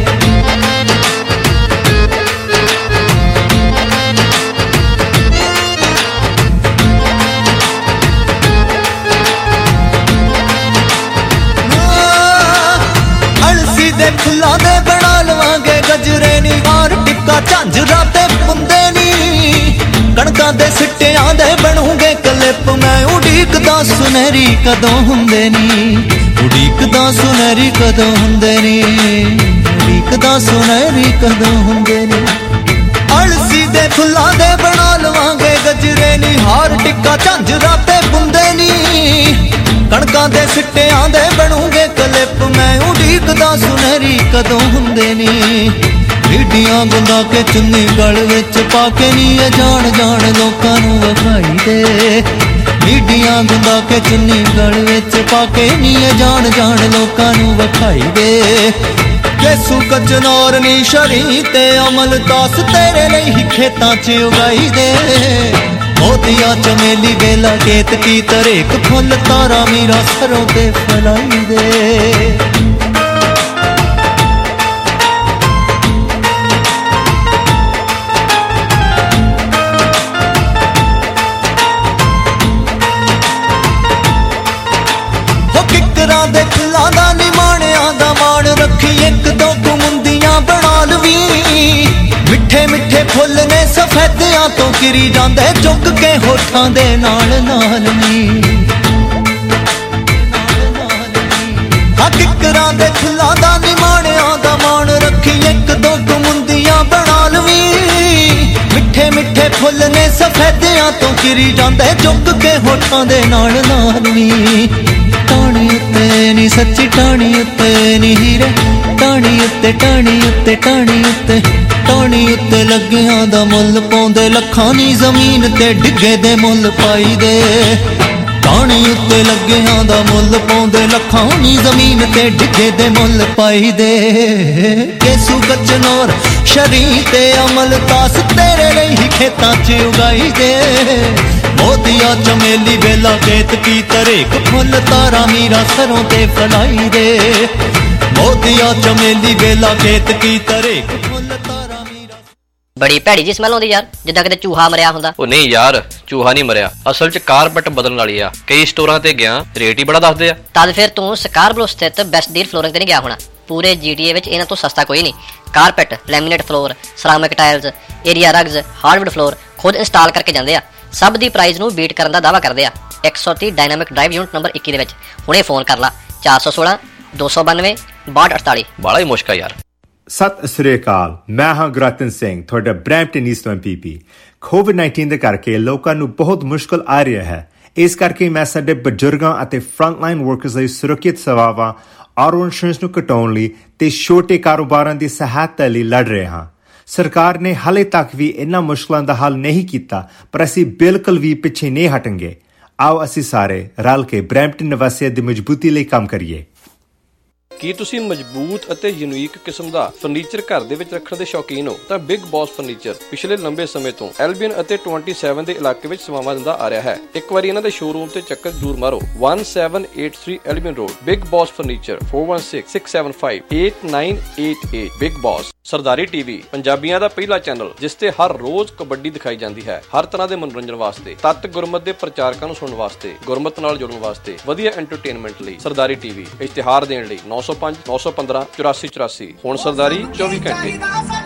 ਅਲਸੀ ਦੇ ਫੁੱਲਾਂ ਦੇ ਬਣਾ ਲਵਾਂਗੇ ਗਜਰੇ ਨੀ, ਹਾਰ ਟਿੱਕਾ ਝਾਂਜਰਾਂ ਤੇ ਪੁੰਦੇ ਨੀ। ਕਣਕਾਂ ਦੇ ਸਿੱਟਿਆਂ ਦੇ ਬਣੂਗੇ ਕਲਿੱਪ, ਮੈਂ ਉਡੀਕਦਾ ਸੁਨਹਿਰੀ ਕਦੋਂ ਹੁੰਦੇ ਨੀ। ਉਡੀਕਦਾ ਸੁਨਹਿਰੀ ਕਦੋਂ ਹੁੰਦੇ ਨੀ। ਉਡੀਕਦਾ ਸੁਨਹਿਰੀ ਕਦੋਂ ਹੁੰਦੇ ਨੀ। ਅਲਸੀ ਦੇ ਫੁੱਲਾਂ ਦੇ ਬਣਾ ਲਵਾਂਗੇ ਗਜਰੇ ਨੀ, ਹਾਰ ਟਿੱਕਾ ਝਾਂਜਰਾਂ ਤੇ ਪੁੰਦੇ ਨੀ। ਕਣਕਾਂ ਦੇ ਸਿੱਟਿਆਂ ਦੇ ਬਣੂਗੇ ਕਲਿੱਪ, ਮੈਂ ਉਡੀਕਦਾ ਸੁਨਹਿਰੀ ਕਦੋਂ ਹੁੰਦੇ ਨੀ। ਢੀਡੀਆਂ ਗੁੰਦਾ ਕੇ ਚੁੰਨੀ ਗਲ ਵਿੱਚ ਪਾ ਕੇ ਨੀ ਇਹ ਜਾਣ ਜਾਣ ਲੋਕਾਂ ਨੂੰ ਵਿਖਾਈ ਦੇ। ਢੀਡੀਆਂ ਗੁੰਦਾ ਕੇ ਚੁੰਨੀ ਗਲ ਵਿੱਚ ਪਾ ਕੇ ਨੀ ਇਹ ਜਾਣ ਜਾਣ ਲੋਕਾਂ ਨੂੰ ਵਿਖਾਈ ਦੇ। ਕੇਸੂ ਕਚਨਾਰ ਨੀ ਸ਼ਰੀ ਤੇ ਅਮਲ ਤਾਸ ਤੇਰੇ ਲਈ ਹੀ ਖੇਤਾਂ 'ਚ ਉਗਾਈ ਦੇ। ਮੋਤੀਆ ਚਮੇਲੀ ਬੇਲਾ ਕੇਤ ਕੀ ਤਰੇਕ ਫੁੱਲ ਤਾਰਾ ਵੀਰਾ ਸਰੋਂ ਤੇ ਫਲਾਈ ਦੇ। ਦੇ ਫੁੱਲਾਂ ਦਾ ਨੀ ਮਾਣਿਆਂ ਸਫੈਦਿਆਂ ਤੋਂ ਕਿਰੀ ਜਾਂਦੇ ਚੁੱਕ ਕੇ ਹੋਠਾਂ ਦੇ ਨਾਲ ਨਾਲ ਨੀ ਕਿਕਰਾਂ ਦੇ ਫੁੱਲਾਂ ਦਾ ਨਿਮਾਣਿਆਂ ਦਾ ਮਾਣ ਰੱਖੀ ਇੱਕ ਦੋ ਕੁਮੁੰਦੀਆਂ ਬਣਾ ਲਵੀਂ ਮਿੱਠੇ ਮਿੱਠੇ ਫੁੱਲ ਨੇ ਸਫੈਦਿਆਂ ਤੋਂ ਕਿਰੀ ਜਾਂਦੇ ਚੁੱਕ ਕੇ ਹੋਠਾਂ ਦੇ ਨਾਲ ਨਾਲ ਵੀ ਟਾਣੀ ਉੱਤੇ ਨੀ ਸੱਚੀ ਟਾਣੀ ਉੱਤੇ ਨੀ ਹੀਰੇ ਟਾਣੀ ਉੱਤੇ ਟਾਣੀ ਉੱਤੇ ਟਾਣੀ ਉੱਤੇ ਟਾਣੀ ਉੱਤੇ ਲੱਗਿਆਂ ਦਾ ਮੁੱਲ ਪਾਉਂਦੇ ਲੱਖਾਂ ਨੀ ਜ਼ਮੀਨ ਤੇ ਡਿੱਗੇ ਦੇ ਮੁੱਲ ਪਾਈ ਦੇ ਟਾਣੀ ਉੱਤੇ ਲੱਗਿਆਂ ਦਾ ਮੁੱਲ ਪਾਉਂਦੇ ਲੱਖਾਂ ਨੀ ਜ਼ਮੀਨ ਤੇ ਡਿੱਗੇ ਦੇ ਮੁੱਲ ਪਾਈ ਦੇ ਕੇਸੂ ਕਚਨੌਰ ਸ਼ਰੀ ਤੇ ਅਮਲ ਤਾਸ ਤੇਰੇ ਲਈ ਹੀ ਖੇਤਾਂ 'ਚ ਉਗਾਈ ਦੇ ਮੋਤੀਆ ਚਮੇਲੀ ਵੇਲਾ ਕੇਤ ਕੀ ਤਰੇਕ ਫੁੱਲ ਤਾਰਾ ਮੀਰਾ ਸਰੋਂ ਤੇ ਫਲਾਈ ਦੇ ਮੋਤੀਆ ਚਮੇਲੀ ਵੇਲਾ ਕੇਤ ਕੀ ਤਰੇਕ ਫੁੱਲ ਤਾਰਾ ਮੀਰਾ ਬੜੀ ਭੈੜੀ ਜੀ ਸਮੈਲ ਆਉਂਦੀ ਯਾਰ, ਜਿੱਦਾਂ ਕਿਤੇ ਚੂਹਾ ਮਰਿਆ ਹੁੰਦਾ। ਉਹ ਨਹੀਂ ਯਾਰ, ਚੂਹਾ ਨਹੀਂ ਮਰਿਆ, ਅਸਲ 'ਚ ਕਾਰਪੈਟ ਬਦਲਣ ਵਾਲੀ ਆ। ਕਈ ਸਟੋਰਾਂ ਤੇ ਗਿਆ, ਰੇਟ ਹੀ ਬੜਾ ਦੱਸਦੇ ਆ। ਤਦ ਫਿਰ ਤੂੰ ਸਕਾਰਬਰੋ ਸਥਿਤ ਬੈਸਟ ਡੀਲ ਫਲੋਰਿੰਗ ਤੇ ਨਹੀਂ ਗਿਆ ਹੋਣਾ। ਪੂਰੇ GTA ਵਿੱਚ ਇਹਨਾਂ ਤੋਂ ਸਸਤਾ ਕੋਈ ਨਹੀਂ। Carpet, laminate floor, ceramic tiles, area rugs, hardwood floor ਖੁਦ ਇੰਸਟਾਲ ਕਰਕੇ ਜਾਂਦੇ ਆ। ਸਭ ਦੀ ਪ੍ਰਾਈਸ ਨੂੰ ਬੀਟ ਕਰਨ ਦਾ ਦਾਅਵਾ ਕਰਦੇ ਆ। 130 ਡਾਇਨਾਮਿਕ ਡਰਾਈਵ ਯੂਨਿਟ ਨੰਬਰ 21 ਦੇ ਵਿੱਚ। ਹੁਣੇ ਫੋਨ ਕਰ ਲਾ 416 292 6248। ਬੜਾ ਹੀ ਮੁਸ਼ਕਲ ਯਾਰ। ਸਤਿ ਸ੍ਰੀ ਅਕਾਲ, ਮੈਂ ਹਾਂ ਗੁਰਰਤਨ ਸਿੰਘ, ਤੁਹਾਡਾ ਬਰੈਂਪਟਨ ਈਸਟ MPP। COVID-19 ਦੇ ਕਰਕੇ ਲੋਕਾਂ ਨੂੰ ਬਹੁਤ ਮੁਸ਼ਕਲ ਆ ਰਿਹਾ ਹੈ। ਇਸ ਕਰਕੇ ਮੈਂ ਸਾਡੇ ਬਜ਼ੁਰਗਾਂ ਅਤੇ ਫਰੰਟਲਾਈਨ ਵਰਕਰਸ ਲਈ ਸੁਰੱਖਿਅਤ ਸੇਵਾਵਾਂ ਆਟੋ ਇੰਸ਼ੋਰੈਂਸ ਨੂੰ ਘਟਾਉਣ ਲਈ ਤੇ ਛੋਟੇ ਕਾਰੋਬਾਰਾਂ ਦੀ ਸਹਾਇਤਾ ਲਈ ਲੜ ਰਿਹਾ ਹਾਂ। ਸਰਕਾਰ ਨੇ ਹਾਲੇ ਤੱਕ ਵੀ ਇਹਨਾਂ ਮੁਸ਼ਕਲਾਂ ਦਾ ਹੱਲ ਨਹੀਂ ਕੀਤਾ, ਪਰ ਅਸੀਂ ਬਿਲਕੁਲ ਵੀ ਪਿੱਛੇ ਨਹੀਂ ਹਟਾਂਗੇ। ਆਓ ਅਸੀਂ ਸਾਰੇ ਰਲ ਕੇ ਬਰੈਂਪਟਨ ਨਿਵਾਸੀਆਂ ਦੀ ਮਜ਼ਬੂਤੀ ਲਈ ਕੰਮ ਕਰੀਏ। ਕੀ ਤੁਸੀਂ ਮਜ਼ਬੂਤ ਅਤੇ ਯੂਨੀਕ ਕਿਸਮ ਦਾ ਫਰਨੀਚਰ ਘਰ ਦੇ ਵਿੱਚ ਰੱਖਣ ਦੇ ਸ਼ੌਕੀਨ ਹੋ? ਤਾਂ ਬਿਗ ਬੌਸ ਫਰਨੀਚਰ ਪਿਛਲੇ ਲੰਬੇ ਸਮੇਂ ਤੋਂ ਐਲਬੀਅਨ ਅਤੇ 27 ਦੇ ਇਲਾਕੇ ਵਿੱਚ ਸੇਵਾਵਾਂ ਦਿੰਦਾ ਆ ਰਿਹਾ ਹੈ। ਇੱਕ ਵਾਰੀ ਇਹਨਾਂ ਦੇ ਸ਼ੋਰੂਮ ਤੇ ਚੱਕਰ ਜ਼ਰੂਰ ਮਾਰੋ। 1783 Albion road, big boss furniture, 4166758988। Big boss. Sardari TV ਪੰਜਾਬੀਆਂ ਦਾ ਪਹਿਲਾ ਚੈਨਲ, ਜਿਸ ਤੇ ਹਰ ਰੋਜ਼ ਕਬੱਡੀ ਦਿਖਾਈ ਜਾਂਦੀ ਹੈ। ਹਰ ਤਰ੍ਹਾਂ ਦੇ ਮਨੋਰੰਜਨ ਵਾਸਤੇ, ਤੱਤ ਗੁਰਮਤ ਦੇ ਪ੍ਰਚਾਰਕਾਂ ਨੂੰ ਸੁਣਨ ਵਾਸਤੇ, ਗੁਰਮਤ ਨਾਲ ਜੁੜਨ ਵਾਸਤੇ, ਵਧੀਆ ਐਂਟਰਟੇਨਮੈਂਟ ਲਈ ਸਰਦਾਰੀ ਟੀਵੀ। ਇਸ਼ਤਿਹਾਰ ਦੇਣ ਲਈ 905 915 8484। ਹੁਣ ਸਰਦਾਰੀ 24 ਘੰਟੇ।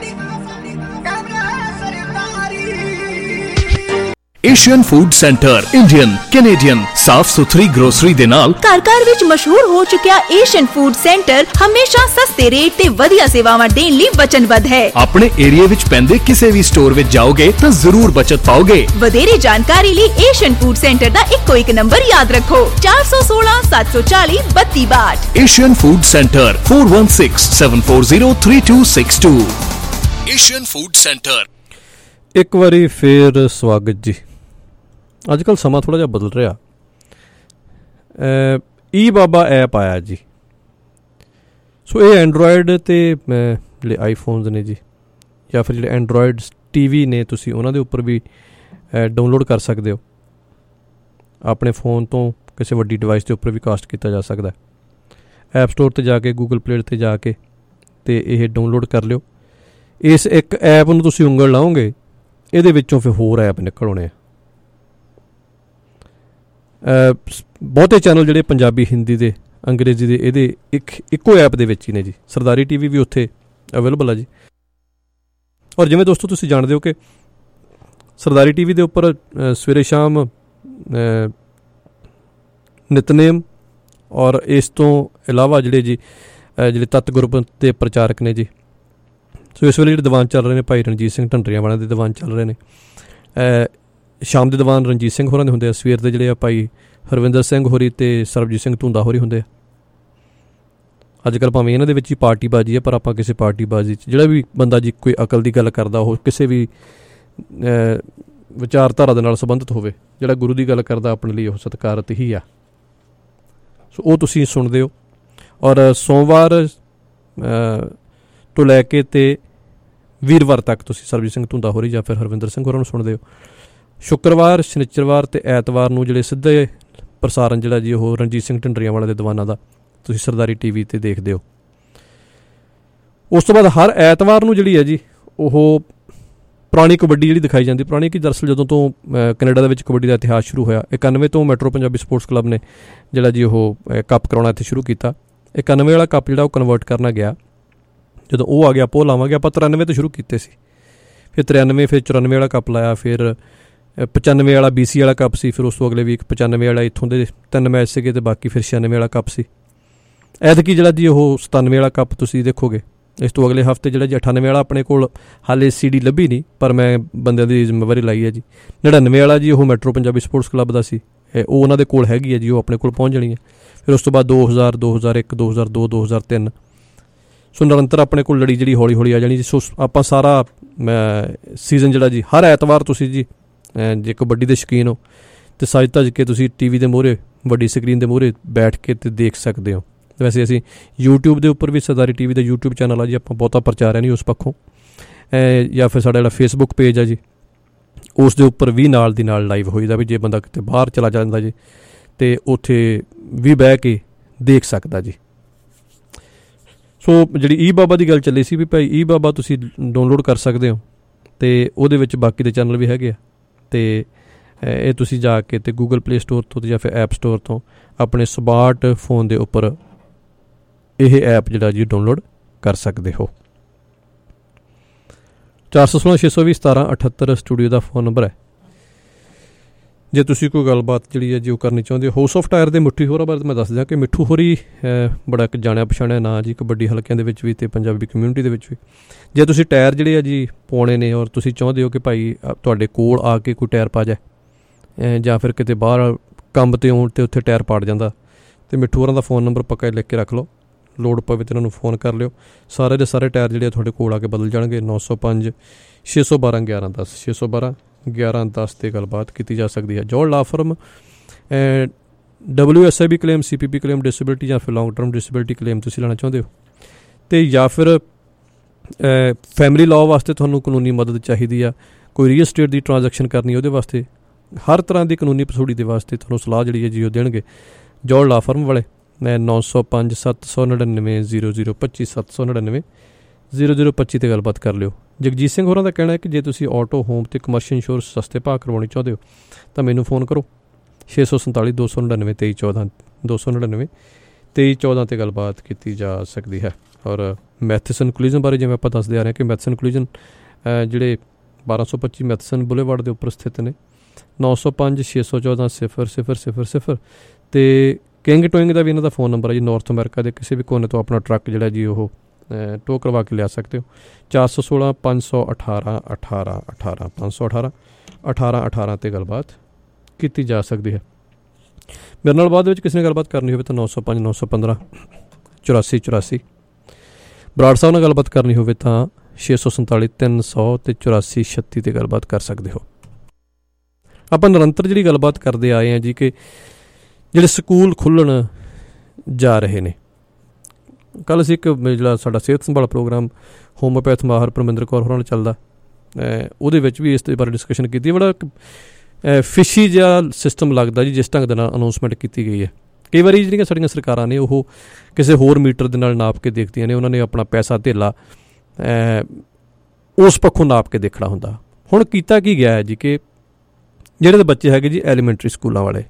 Asian food centre Indian Canadian ਸਾਫ਼ ਸੁਥਰੀ ਗਰੋਸਰੀ ਦੇ ਨਾਲ ਘਰ ਵਿੱਚ ਮਸ਼ਹੂਰ ਹੋ ਚੁੱਕਿਆ ਏਸ਼ੀਅਨ ਫੂਡ ਸੈਂਟਰ ਹਮੇਸ਼ਾ ਸਸਤੇ ਰੇਟ ਤੇ ਵਧੀਆ ਸੇਵਾਵਾਂ ਦੇਣ ਲਈ ਵਚਨਬੱਧ ਹੈ। ਆਪਣੇ ਏਰੀਆ ਵਿੱਚ ਪੈਂਦੇ ਕਿਸੇ ਵੀ ਸਟੋਰ ਵਿੱਚ ਜਾਓਗੇ ਤਾਂ ਜ਼ਰੂਰ ਬਚਤ ਪਾਓਗੇ। ਵਧੇਰੇ ਜਾਣਕਾਰੀ ਲਈ ਏਸ਼ੀਅਨ ਫੂਡ ਸੈਂਟਰ ਦਾ ਇੱਕੋ ਇੱਕ ਨੰਬਰ ਯਾਦ ਰੱਖੋ, 416 740 3262। Asian food centre 4167403262। Asian food centre. ਇੱਕ ਵਾਰੀ ਫੇਰ ਸਵਾਗਤ ਜੀ। ਅੱਜ ਕੱਲ੍ਹ ਸਮਾਂ ਥੋੜ੍ਹਾ ਜਿਹਾ ਬਦਲ ਰਿਹਾ। ਈ ਬਾਬਾ ਐਪ ਆਇਆ ਜੀ। ਸੋ ਇਹ ਐਂਡਰੋਇਡ ਅਤੇ ਜਿਹੜੇ ਆਈਫੋਨਸ ਨੇ ਜੀ, ਜਾਂ ਫਿਰ ਜਿਹੜੇ ਐਂਡਰੋਇਡ TV ਨੇ, ਤੁਸੀਂ ਉਹਨਾਂ ਦੇ ਉੱਪਰ ਵੀ ਡਾਊਨਲੋਡ ਕਰ ਸਕਦੇ ਹੋ। ਆਪਣੇ ਫ਼ੋਨ ਤੋਂ ਕਿਸੇ ਵੱਡੀ ਡਿਵਾਈਸ ਦੇ ਉੱਪਰ ਵੀ ਕਾਸਟ ਕੀਤਾ ਜਾ ਸਕਦਾ। ਐਪ ਸਟੋਰ 'ਤੇ ਜਾ ਕੇ, ਗੂਗਲ ਪਲੇ 'ਤੇ ਜਾ ਕੇ ਅਤੇ ਇਹ ਡਾਊਨਲੋਡ ਕਰ ਲਿਓ। ਇਸ ਇੱਕ ਐਪ ਨੂੰ ਤੁਸੀਂ ਉਂਗਲ ਲਾਓਗੇ, ਇਹਦੇ ਵਿੱਚੋਂ ਫਿਰ ਹੋਰ ਐਪ ਨਿਕਲ ਆਉਣੇ ਆ। ਬਹੁਤੇ ਚੈਨਲ ਜਿਹੜੇ ਪੰਜਾਬੀ, ਹਿੰਦੀ ਦੇ, ਅੰਗਰੇਜ਼ੀ ਦੇ ਇਹਦੇ ਇੱਕੋ ਐਪ ਦੇ ਵਿੱਚ ਹੀ ਨੇ ਜੀ। ਸਰਦਾਰੀ TV ਵੀ ਉੱਥੇ ਅਵੇਲੇਬਲ ਆ ਜੀ। ਔਰ ਜਿਵੇਂ ਦੋਸਤੋ ਤੁਸੀਂ ਜਾਣਦੇ ਹੋ ਕਿ ਸਰਦਾਰੀ TV ਦੇ ਉੱਪਰ ਸਵੇਰੇ ਸ਼ਾਮ ਨਿਤਨੇਮ, ਔਰ ਇਸ ਤੋਂ ਇਲਾਵਾ ਜਿਹੜੇ ਤੱਤ ਗੁਰਮਤਿ ਦੇ ਪ੍ਰਚਾਰਕ ਨੇ ਜੀ। ਸੋ ਇਸ ਵੇਲੇ ਜਿਹੜੇ ਦੀਵਾਨ ਚੱਲ ਰਹੇ ਨੇ, ਭਾਈ ਰਣਜੀਤ ਸਿੰਘ ਢੰਡਰੀਆਂ ਵਾਲਿਆਂ ਦੇ ਦੀਵਾਨ ਚੱਲ ਰਹੇ ਨੇ। ਸ਼ਾਮ ਦੇ ਦੀਵਾਨ ਰਣਜੀਤ ਸਿੰਘ ਹੋਰਾਂ ਦੇ ਹੁੰਦੇ ਆ। ਸਵੇਰ ਦੇ ਜਿਹੜੇ ਆ ਭਾਈ ਹਰਵਿੰਦਰ ਸਿੰਘ ਹੋਰੀ ਅਤੇ ਸਰਬਜੀਤ ਸਿੰਘ ਧੂੰਦਾ ਹੋਰੀ ਹੁੰਦੇ ਆ। ਅੱਜ ਕੱਲ੍ਹ ਭਾਵੇਂ ਇਹਨਾਂ ਦੇ ਵਿੱਚ ਹੀ ਪਾਰਟੀਬਾਜ਼ੀ ਹੈ, ਪਰ ਆਪਾਂ ਕਿਸੇ ਪਾਰਟੀਬਾਜ਼ੀ 'ਚ ਜਿਹੜਾ ਵੀ ਬੰਦਾ ਜੀ ਕੋਈ ਅਕਲ ਦੀ ਗੱਲ ਕਰਦਾ, ਉਹ ਕਿਸੇ ਵੀ ਵਿਚਾਰਧਾਰਾ ਦੇ ਨਾਲ ਸੰਬੰਧਿਤ ਹੋਵੇ, ਜਿਹੜਾ ਗੁਰੂ ਦੀ ਗੱਲ ਕਰਦਾ, ਆਪਣੇ ਲਈ ਉਹ ਸਤਿਕਾਰਤ ਹੀ ਆ। ਸੋ ਉਹ ਤੁਸੀਂ ਸੁਣਦੇ ਹੋ। ਔਰ ਸੋਮਵਾਰ ਤੋਂ ਲੈ ਕੇ ਅਤੇ ਵੀਰਵਾਰ ਤੱਕ ਤੁਸੀਂ ਸਰਬਜੀਤ ਸਿੰਘ ਧੂੰਦਾ ਹੋਰੀ ਜਾਂ ਫਿਰ ਹਰਵਿੰਦਰ ਸਿੰਘ ਹੋਰਾਂ ਨੂੰ ਸੁਣਦੇ ਹੋ। ਸ਼ੁੱਕਰਵਾਰ, ਸ਼ਨੀਚਰਵਾਰ ਅਤੇ ਐਤਵਾਰ ਨੂੰ ਜਿਹੜੇ ਸਿੱਧੇ ਪ੍ਰਸਾਰਨ ਜਿਹੜਾ ਜੀ ਉਹ ਰਣਜੀਤ ਸਿੰਘ ਢੰਡਰੀਆਂ ਵਾਲਿਆਂ ਦੇ ਦੀਵਾਨਾਂ ਦਾ ਤੁਸੀਂ ਸਰਦਾਰੀ TV 'ਤੇ ਦੇਖਦੇ ਹੋ। ਉਸ ਤੋਂ ਬਾਅਦ ਹਰ ਐਤਵਾਰ ਨੂੰ ਜਿਹੜੀ ਹੈ ਜੀ ਉਹ ਪੁਰਾਣੀ ਕਬੱਡੀ ਜਿਹੜੀ ਦਿਖਾਈ ਜਾਂਦੀ। ਪੁਰਾਣੀ ਕਿ ਦਰਅਸਲ ਜਦੋਂ ਤੋਂ ਕੈਨੇਡਾ ਦੇ ਵਿੱਚ ਕਬੱਡੀ ਦਾ ਇਤਿਹਾਸ ਸ਼ੁਰੂ ਹੋਇਆ, 91 ਤੋਂ ਮੈਟਰੋ ਪੰਜਾਬੀ ਸਪੋਰਟਸ ਕਲੱਬ ਨੇ ਜਿਹੜਾ ਜੀ ਉਹ ਕੱਪ ਕਰਾਉਣਾ ਇੱਥੇ ਸ਼ੁਰੂ ਕੀਤਾ। 91 ਵਾਲਾ ਕੱਪ ਜਿਹੜਾ ਉਹ ਕਨਵਰਟ ਕਰਨਾ ਗਿਆ। ਜਦੋਂ ਉਹ ਆ ਗਿਆ, ਪੋਹ ਲਾਵਾਂਗੇ। ਆਪਾਂ 93 ਤੋਂ ਸ਼ੁਰੂ ਕੀਤੇ ਸੀ, ਫਿਰ 93, ਫਿਰ 94 ਵਾਲਾ ਕੱਪ ਲਾਇਆ, ਫਿਰ 95 ਵਾਲਾ BC ਵਾਲਾ ਕੱਪ ਸੀ, ਫਿਰ ਉਸ ਤੋਂ ਅਗਲੇ ਵੀਕ 95 ਵਾਲਾ ਇੱਥੋਂ ਦੇ 3 ਮੈਚ ਸੀਗੇ ਅਤੇ ਬਾਕੀ ਫਿਰ 96 ਵਾਲਾ ਕੱਪ ਸੀ। ਐਤਕੀ ਜਿਹੜਾ ਜੀ ਉਹ 97 ਵਾਲਾ ਕੱਪ ਤੁਸੀਂ ਦੇਖੋਗੇ। ਇਸ ਤੋਂ ਅਗਲੇ ਹਫ਼ਤੇ ਜਿਹੜਾ ਜੀ 98 ਵਾਲਾ ਆਪਣੇ ਕੋਲ ਹਾਲੇ CD ਲੱਭੀ ਨਹੀਂ, ਪਰ ਮੈਂ ਬੰਦਿਆਂ ਦੀ ਜ਼ਿੰਮੇਵਾਰੀ ਲਾਈ ਹੈ ਜੀ। 99 ਵਾਲਾ ਜੀ ਉਹ ਮੈਟਰੋ ਪੰਜਾਬੀ ਸਪੋਰਟਸ ਕਲੱਬ ਦਾ ਸੀ, ਉਹ ਉਹਨਾਂ ਦੇ ਕੋਲ ਹੈਗੀ ਹੈ ਜੀ, ਉਹ ਆਪਣੇ ਕੋਲ ਪਹੁੰਚ ਜਾਣੀ ਹੈ। ਫਿਰ ਉਸ ਤੋਂ ਬਾਅਦ 2000, 2001, 2002, 2003 ਸੋ ਨਿਰੰਤਰ ਆਪਣੇ ਕੋਲ ਲੜੀ ਜਿਹੜੀ ਹੌਲੀ ਹੌਲੀ ਆ ਜਾਣੀ ਜੀ। ਸੋ ਆਪਾਂ ਸਾਰਾ ਸੀਜ਼ਨ ਜਿਹੜਾ ਜੀ ਹਰ ਐਤਵਾਰ ਤੁਸੀਂ ਜੀ ਜੇ ਕਬੱਡੀ ਦੇ ਸ਼ੌਕੀਨ ਹੋ ਅਤੇ ਸੱਜ ਧੱਜ ਕੇ ਤੁਸੀਂ TV ਦੇ ਮੂਹਰੇ ਵੱਡੀ ਸਕਰੀਨ ਦੇ ਮੂਹਰੇ ਬੈਠ ਕੇ ਅਤੇ ਦੇਖ ਸਕਦੇ ਹੋ। ਵੈਸੇ ਅਸੀਂ YouTube ਦੇ ਉੱਪਰ ਵੀ ਸਰਦਾਰੀ TV ਦਾ YouTube ਚੈਨਲ ਆ ਜੀ, ਆਪਾਂ ਬਹੁਤਾ ਪ੍ਰਚਾਰ ਹੈ ਨਹੀਂ ਉਸ ਪੱਖੋਂ, ਜਾਂ ਫਿਰ ਸਾਡਾ ਜਿਹੜਾ Facebook ਪੇਜ ਆ ਜੀ ਉਸ ਦੇ ਉੱਪਰ ਵੀ ਨਾਲ ਦੀ ਨਾਲ ਲਾਈਵ ਹੋਈਦਾ ਵੀ ਜੇ ਬੰਦਾ ਕਿਤੇ ਬਾਹਰ ਚਲਾ ਜਾਂਦਾ ਜੀ ਅਤੇ ਉੱਥੇ ਵੀ ਬਹਿ ਕੇ ਦੇਖ ਸਕਦਾ ਜੀ। ਸੋ ਜਿਹੜੀ eBaba ਦੀ ਗੱਲ ਚੱਲੀ ਸੀ ਵੀ ਭਾਈ eBaba ਤੁਸੀਂ ਡਾਊਨਲੋਡ ਕਰ ਸਕਦੇ ਹੋ ਅਤੇ ਉਹਦੇ ਵਿੱਚ ਬਾਕੀ ਦੇ ਚੈਨਲ ਵੀ ਹੈਗੇ ਆ, ਅਤੇ ਇਹ ਤੁਸੀਂ ਜਾ ਕੇ ਅਤੇ Google Play Store ਤੋਂ ਜਾਂ ਫਿਰ ਐਪ ਸਟੋਰ ਤੋਂ ਆਪਣੇ ਸਮਾਰਟ ਫੋਨ ਦੇ ਉੱਪਰ ਇਹ ਐਪ ਜਿਹੜਾ ਜੀ ਡਾਊਨਲੋਡ ਕਰ ਸਕਦੇ ਹੋ। 416-620-1778 ਸਟੂਡੀਓ ਦਾ ਫ਼ੋਨ ਨੰਬਰ ਹੈ। ਜੇ ਤੁਸੀਂ ਕੋਈ ਗੱਲਬਾਤ ਜਿਹੜੀ ਹੈ ਜੀ ਉਹ ਕਰਨੀ ਚਾਹੁੰਦੇ ਹੋ। ਹਾਊਸ ਆਫ ਟਾਇਰ ਦੇ ਮਿੱਠੂ ਹੋਰਾਂ ਬਾਰੇ ਮੈਂ ਦੱਸ ਦਿਆਂ ਕਿ ਮਿੱਠੂ ਹੋਰੀ ਬੜਾ ਇੱਕ ਜਾਣਿਆ ਪਛਾਣਿਆ ਨਾਂ ਜੀ ਕਬੱਡੀ ਹਲਕਿਆਂ ਦੇ ਵਿੱਚ ਵੀ ਅਤੇ ਪੰਜਾਬੀ ਕਮਿਊਨਿਟੀ ਦੇ ਵਿੱਚ ਵੀ। ਜੇ ਤੁਸੀਂ ਟਾਇਰ ਜਿਹੜੇ ਆ ਜੀ ਪਾਉਣੇ ਨੇ ਔਰ ਤੁਸੀਂ ਚਾਹੁੰਦੇ ਹੋ ਕਿ ਭਾਈ ਤੁਹਾਡੇ ਕੋਲ ਆ ਕੇ ਕੋਈ ਟਾਇਰ ਪਾ ਜਾਏ ਜਾਂ ਫਿਰ ਕਿਤੇ ਬਾਹਰ ਕੰਮ 'ਤੇ ਆਉਣ 'ਤੇ ਉੱਥੇ ਟਾਇਰ ਪਾੜ ਜਾਂਦਾ, ਅਤੇ ਮਿੱਠੂ ਹੋਰਾਂ ਦਾ ਫ਼ੋਨ ਨੰਬਰ ਪੱਕਾ ਲਿਖ ਕੇ ਰੱਖ ਲਓ, ਲੋੜ ਪਵੇ ਤਾਂ ਇਹਨਾਂ ਨੂੰ ਫ਼ੋਨ ਕਰ ਲਿਓ। ਸਾਰੇ ਦੇ ਸਾਰੇ ਟਾਇਰ ਜਿਹੜੇ ਆ ਤੁਹਾਡੇ ਕੋਲ ਆ ਕੇ ਬਦਲ ਜਾਣਗੇ। 905 612 1110 612 1110 'ਤੇ ਗੱਲਬਾਤ ਕੀਤੀ ਜਾ ਸਕਦੀ ਹੈ। Joel law firm WSIB claim, CPP claim, disability ਜਾਂ ਫਿਰ ਲੌਂਗ ਟਰਮ ਡਿਸੇਬਿਲਿਟੀ ਕਲੇਮ ਤੁਸੀਂ ਲੈਣਾ ਚਾਹੁੰਦੇ ਹੋ ਅਤੇ ਜਾਂ ਫਿਰ ਫੈਮਿਲੀ ਲਾਅ ਵਾਸਤੇ ਤੁਹਾਨੂੰ ਕਾਨੂੰਨੀ ਮਦਦ ਚਾਹੀਦੀ ਆ, ਕੋਈ ਰੀਅਲ ਸਟੇਟ ਦੀ ਟ੍ਰਾਂਜੈਕਸ਼ਨ ਕਰਨੀ ਉਹਦੇ ਵਾਸਤੇ, ਹਰ ਤਰ੍ਹਾਂ ਦੀ ਕਾਨੂੰਨੀ ਪਸੂੜੀ ਦੇ ਵਾਸਤੇ ਤੁਹਾਨੂੰ ਸਲਾਹ ਜਿਹੜੀ ਹੈ ਜੀ ਉਹ ਦੇਣਗੇ ਜੋਲ ਲਾ ਫਰਮ ਵਾਲੇ। 905 799 0025 799 0025 'ਤੇ ਗੱਲਬਾਤ ਕਰ ਲਿਓ। ਜਗਜੀਤ ਸਿੰਘ ਹੋਰਾਂ ਦਾ ਕਹਿਣਾ ਹੈ ਕਿ ਜੇ ਤੁਸੀਂ ਆਟੋ, ਹੋਮ ਅਤੇ ਕਮਰਸ਼ੀਅਲ ਇੰਸ਼ੋਰੈਂਸ ਸਸਤੇ ਭਾਅ ਕਰਵਾਉਣੀ ਚਾਹੁੰਦੇ ਹੋ ਤਾਂ ਮੈਨੂੰ ਫ਼ੋਨ ਕਰੋ 647 299 2314 299 2314 'ਤੇ ਗੱਲਬਾਤ ਕੀਤੀ ਜਾ ਸਕਦੀ ਹੈ। ਔਰ ਮੈਥਸਨ ਕਲੂਜਨ ਬਾਰੇ ਜਿਵੇਂ ਆਪਾਂ ਦੱਸਦੇ ਆ ਰਹੇ ਹਾਂ ਕਿ ਮੈਥਸਨ ਕਲੂਜਨ ਜਿਹੜੇ 1225 ਮੈਥਸਨ ਬੁਲੇਵਾਰਡ ਦੇ ਉੱਪਰ ਸਥਿਤ ਨੇ। 905 614 0000 ਅਤੇ ਕਿੰਗ ਟੋਇੰਗ ਦਾ ਵੀ ਇਹਨਾਂ ਦਾ ਫ਼ੋਨ ਨੰਬਰ ਹੈ ਜੀ। ਨਾਰਥ ਅਮਰੀਕਾ ਦੇ ਕਿਸੇ ਵੀ ਕੋਨੇ ਤੋਂ ਆਪਣਾ ਟਰੱਕ ਜਿਹੜਾ ਜੀ ਉਹ ਟੋ ਕਰਵਾ ਕੇ ਲਿਆ ਸਕਦੇ ਹੋ। 416 518 18 18 518 18 18 'ਤੇ ਗੱਲਬਾਤ ਕੀਤੀ ਜਾ ਸਕਦੀ ਹੈ। ਮੇਰੇ ਨਾਲ ਬਾਅਦ ਵਿੱਚ ਕਿਸੇ ਨੇ ਗੱਲਬਾਤ ਕਰਨੀ ਹੋਵੇ ਤਾਂ 905 915 84 84, ਬਰਾੜ ਸਾਹਿਬ ਨਾਲ ਗੱਲਬਾਤ ਕਰਨੀ ਹੋਵੇ ਤਾਂ 647 300 ਅਤੇ 84 36 'ਤੇ ਗੱਲਬਾਤ ਕਰ ਸਕਦੇ ਹੋ। ਆਪਾਂ ਨਿਰੰਤਰ ਜਿਹੜੀ ਗੱਲਬਾਤ ਕਰਦੇ ਆਏ ਹਾਂ ਜੀ ਕਿ ਜਿਹੜੇ ਸਕੂਲ ਖੁੱਲ੍ਹਣ ਜਾ ਰਹੇ ਨੇ। ਕੱਲ੍ਹ ਅਸੀਂ ਇੱਕ ਜਿਹੜਾ ਸਾਡਾ ਸਿਹਤ ਸੰਭਾਲ ਪ੍ਰੋਗਰਾਮ ਹੋਮੋਪੈਥ ਮਾਹਰ ਪਰਮਿੰਦਰ ਕੌਰ ਹੋਰਾਂ ਨਾਲ ਚੱਲਦਾ, ਉਹਦੇ ਵਿੱਚ ਵੀ ਇਸ ਦੇ ਬਾਰੇ ਡਿਸਕਸ਼ਨ ਕੀਤੀ। ਬੜਾ ਫਿਸ਼ੀ ਜਿਹਾ ਸਿਸਟਮ ਲੱਗਦਾ ਜੀ ਜਿਸ ਢੰਗ ਦੇ ਨਾਲ ਅਨਾਊਂਸਮੈਂਟ ਕੀਤੀ ਗਈ ਹੈ। ਕਈ ਵਾਰੀ ਜਿਹੜੀਆਂ ਸਾਡੀਆਂ ਸਰਕਾਰਾਂ ਨੇ ਉਹ ਕਿਸੇ ਹੋਰ ਮੀਟਰ ਦੇ ਨਾਲ ਨਾਪ ਕੇ ਦੇਖਦੀਆਂ ਨੇ, ਉਹਨਾਂ ਨੇ ਆਪਣਾ ਪੈਸਾ ਧੇਲਾ ਉਸ ਪੱਖੋਂ ਨਾਪ ਕੇ ਦੇਖਣਾ ਹੁੰਦਾ। ਹੁਣ ਕੀਤਾ ਕੀ ਗਿਆ ਹੈ ਜੀ ਕਿ ਜਿਹੜੇ ਦੇ ਬੱਚੇ ਹੈਗੇ ਜੀ ਐਲੀਮੈਂਟਰੀ ਸਕੂਲਾਂ ਵਾਲੇ,